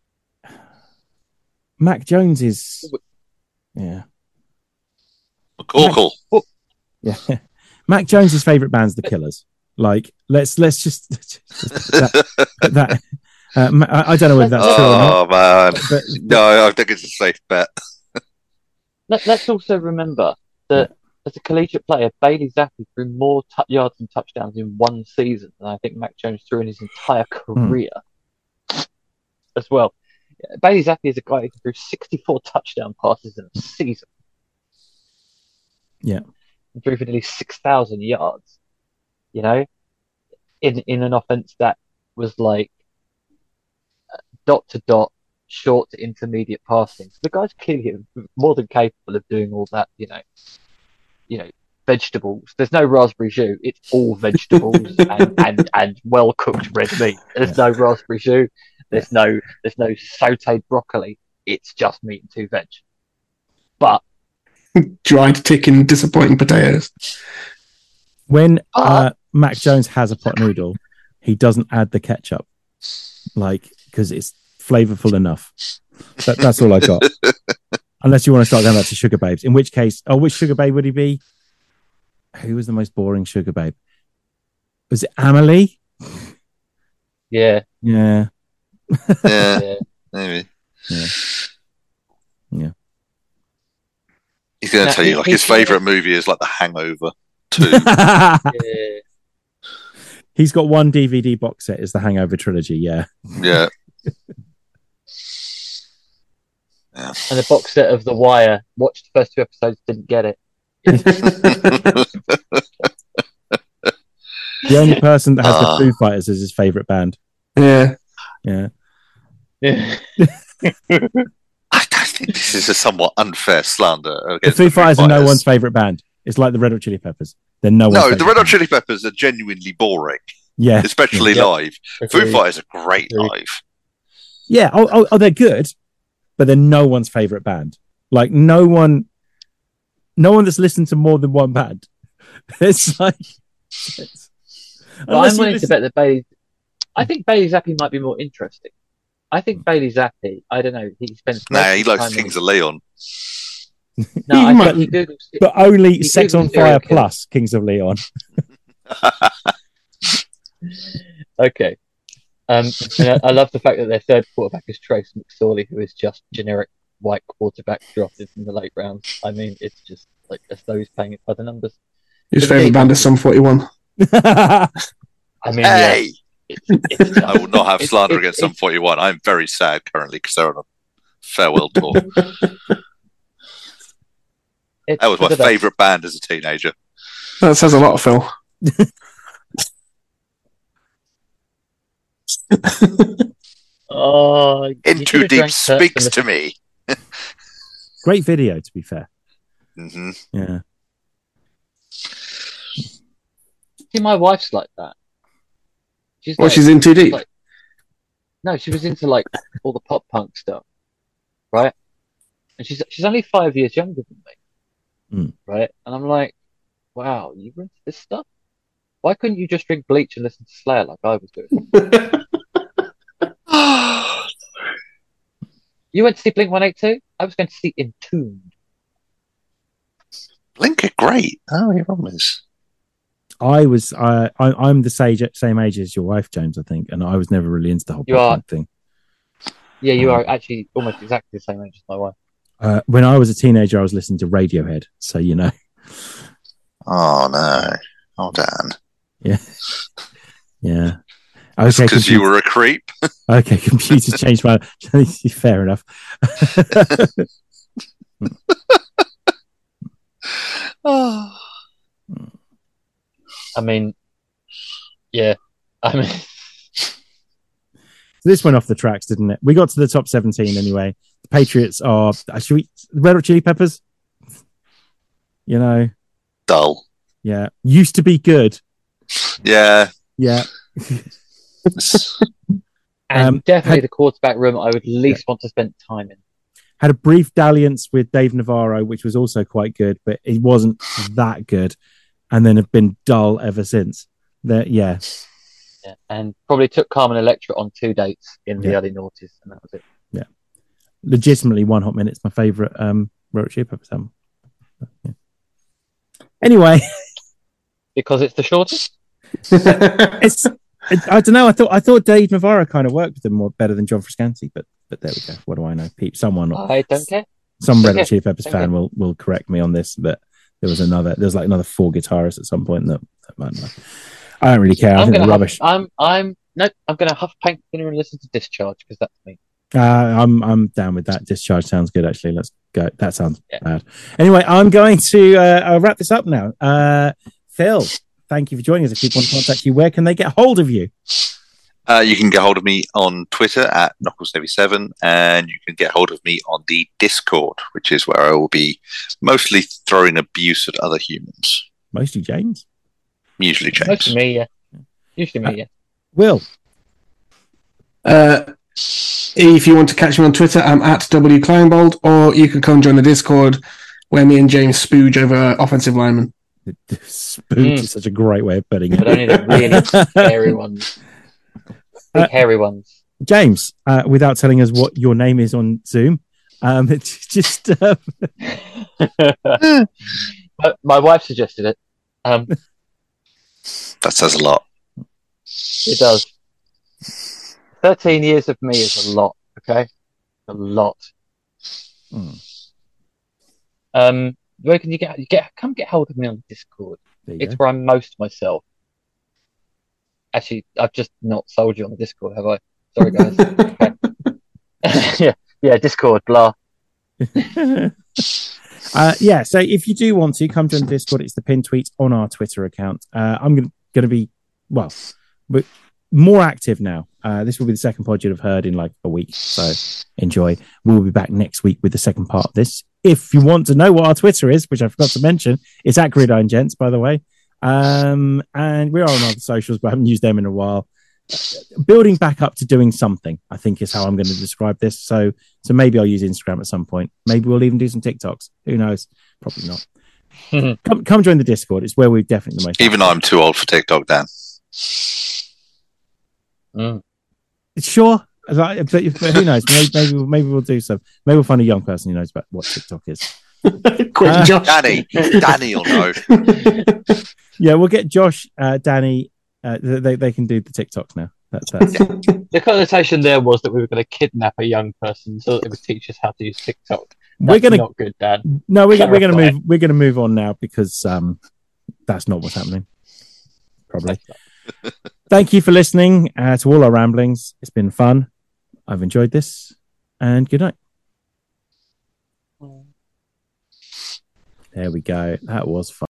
Mac Jones is... Yeah. Cool, Mac, yeah. Mac Jones' favourite band's The Killers. Like, let's let's just, just that, that uh, I, I don't know whether that's oh, true or not. Oh man, but, no, I think it's a safe bet. Let, let's also remember that yeah. as a collegiate player, Bailey Zappi threw more t- yards and touchdowns in one season than I think Mac Jones threw in his entire career, mm. as well. Bailey Zappi is a guy who threw sixty-four touchdown passes in a season. Yeah, and threw for nearly six thousand yards. You know, in in an offense that was like dot to dot, short to intermediate passing. So the guy's clearly more than capable of doing all that. You know, you know, vegetables. There's no raspberry jus. It's all vegetables and, and and well cooked red meat. There's yeah. no raspberry jus. There's no there's no sautéed broccoli. It's just meat and two veg. But dried, ticking, disappointing potatoes. When uh, Mac Jones has a pot noodle, he doesn't add the ketchup, like because it's flavorful enough. That, that's all I got. Unless you want to start going back to Sugar Babes, in which case, oh, which Sugar Babe would he be? Who was the most boring Sugar Babe? Was it Amelie? Yeah, yeah, yeah, yeah. maybe. Yeah, yeah. He's going to tell you like his favourite movie is like The Hangover two. yeah. He's got one D V D box set. Is the Hangover trilogy? Yeah, yeah. yeah. And a box set of The Wire. Watched the first two episodes, didn't get it. The only person that has uh, the Foo Fighters as his favourite band. Yeah, yeah. Yeah. I, I think this is a somewhat unfair slander. The against Foo Fighters are no Fighters. one's favorite band. It's like the Red Hot Chili Peppers. They're no one's No, favorite the Red Hot band. Chili Peppers are genuinely boring, Yeah, especially Yeah. live. Foo Agreed. Fighters are great Agreed. live. yeah. Oh, oh, oh, they're good, but they're no one's favorite band. Like no one, no one that's listened to more than one band. It's like. It's, But unless I'm you willing listen- to bet that Bailey. I think Bailey Zappi might be more interesting. I think Bailey Zappi. I don't know. He spends. Nah, most he of the likes time Kings on- of Leon. No, I But- think he Googles. but only He Sex Googles on serial Fire killers. plus Kings of Leon. Okay. Um, and I, I love the fact that their third quarterback is Trace McSorley, who is just generic white quarterback drafted from the late rounds. I mean, it's just like as those playing it by the numbers. His favourite band is Sum forty-one. I mean, yeah, Hey, it's, it's just, I will not have It's- slander it's- against it's- Sum forty-one. I'm very sad currently because they're on a farewell tour. it's That was my for the best. favourite band as a teenager. That says a lot, Phil. Oh, you In should Too have Deep drank Turks speaks and to me. Great video, to be fair. hmm Yeah. See, my wife's like that. She's Well, like, she's in too deep. like- no, she was into like all the pop punk stuff, right? And she's she's only five years younger than me, Mm. right? And I'm like, wow, you were into this stuff? Why couldn't you just drink bleach and listen to Slayer like I was doing? You went to see Blink one eighty-two? I was going to see Entombed. Blink are great. Oh, you're on this. I was I, I I'm the sage, same age as your wife, James, I think, and I was never really into the whole You pop are. punk thing. Yeah, you Oh. are actually almost exactly the same age as my wife. Uh, when I was a teenager, I was listening to Radiohead, so you know. Oh no. Oh, Dan. Yeah, yeah. It's Okay, because you computer, were a creep. okay. Computer changed my. Fair enough. Oh. I mean, yeah. I mean, This went off the tracks, didn't it? We got to the top seventeen anyway. The Patriots are. Should we? Red Hot Chili Peppers. You know, Dull. yeah. Used to be good. Yeah. Yeah. It's- and Um, definitely had- the quarterback room I would least want to spend time in. Had a brief dalliance with Dave Navarro, which was also quite good, but it wasn't that good, and then have been dull ever since. That yeah, Yeah. And probably took Carmen Electra on two dates in the Yeah. early noughties, and that was it. legitimately One Hot Minute's my favorite um Red Hot Chili Peppers album. Yeah. Anyway, Because it's the shortest? it's I, I don't know. I thought I thought Dave Navarro kind of worked with them more better than John Frusciante, but but there we go. What do I know? Pete, someone, I don't care. some Red Hot Okay. Chili Peppers fan Okay. will will correct me on this. But there was another. There was like another four guitarists at some point. That, that I, don't know. I don't really care. I I'm think gonna they're huff, rubbish. I'm I'm no, I'm gonna huff paint thinner and listen to Discharge because that's me. Uh, I'm I'm down with that. Discharge sounds good. Actually, let's go. That sounds Yeah. bad. Anyway, I'm going to uh, I'll wrap this up now. Uh, Phil, thank you for joining us. If people want to contact you, where can they get hold of you? Uh, you can get hold of me on Twitter at Knuckles seventy-seven, and you can get hold of me on the Discord, which is where I will be mostly throwing abuse at other humans. Mostly James. Usually James. Mostly me, yeah. Usually me, yeah. Will. Uh, if you want to catch me on Twitter, I'm at W Kleinbold, or you can come join the Discord where me and James spooge over offensive linemen. Spook Mm. is such a great way of putting it. But only the really hairy ones. Big Uh, hairy ones. James, uh, without telling us what your name is on Zoom, um, it's just uh, Uh, my wife suggested it. Um, That says a lot. it does. Thirteen years of me is a lot. Okay, a lot. Hmm. Um, where can you get? You get come get hold of me on Discord. there you It's go. where I'm most myself. Actually, I've just not sold you on the Discord, have I? Sorry, guys. yeah, yeah, Discord, blah. uh, yeah, so if you do want to come join the Discord, it's the pin tweet on our Twitter account. Uh, I'm going to be, well, but more active now. Uh, this will be the second pod you'd have heard in like a week. So enjoy. We'll be back next week with the second part of this. If you want to know what our Twitter is, which I forgot to mention, it's at Gridiron Gents, by the way. Um, and we are on other socials, but I haven't used them in a while. Building back up to doing something, I think, is how I'm going to describe this. So, so maybe I'll use Instagram at some point. Maybe we'll even do some TikToks. Who knows? Probably not. come, come join the Discord. It's where we're definitely the most. Even active. I'm too old for TikTok, Dan. Mm. Sure, but, but who knows? Maybe, maybe, we'll, maybe we'll do some. Maybe we'll find a young person who knows about what TikTok is. Quick, Uh, Josh. Danny, Danny will know. Yeah, we'll get Josh, uh, Danny. Uh, they they can do the TikToks now. That's that's. The connotation there was that we were going to kidnap a young person so that they would teach us how to use TikTok. That's We're gonna not good, Dad. no, we're, we're gonna Clarify. move. We're gonna move on now because um, that's not what's happening. Probably. Thank you for listening uh, to all our ramblings. It's been fun. I've enjoyed this, and good night. There we go. That was fun.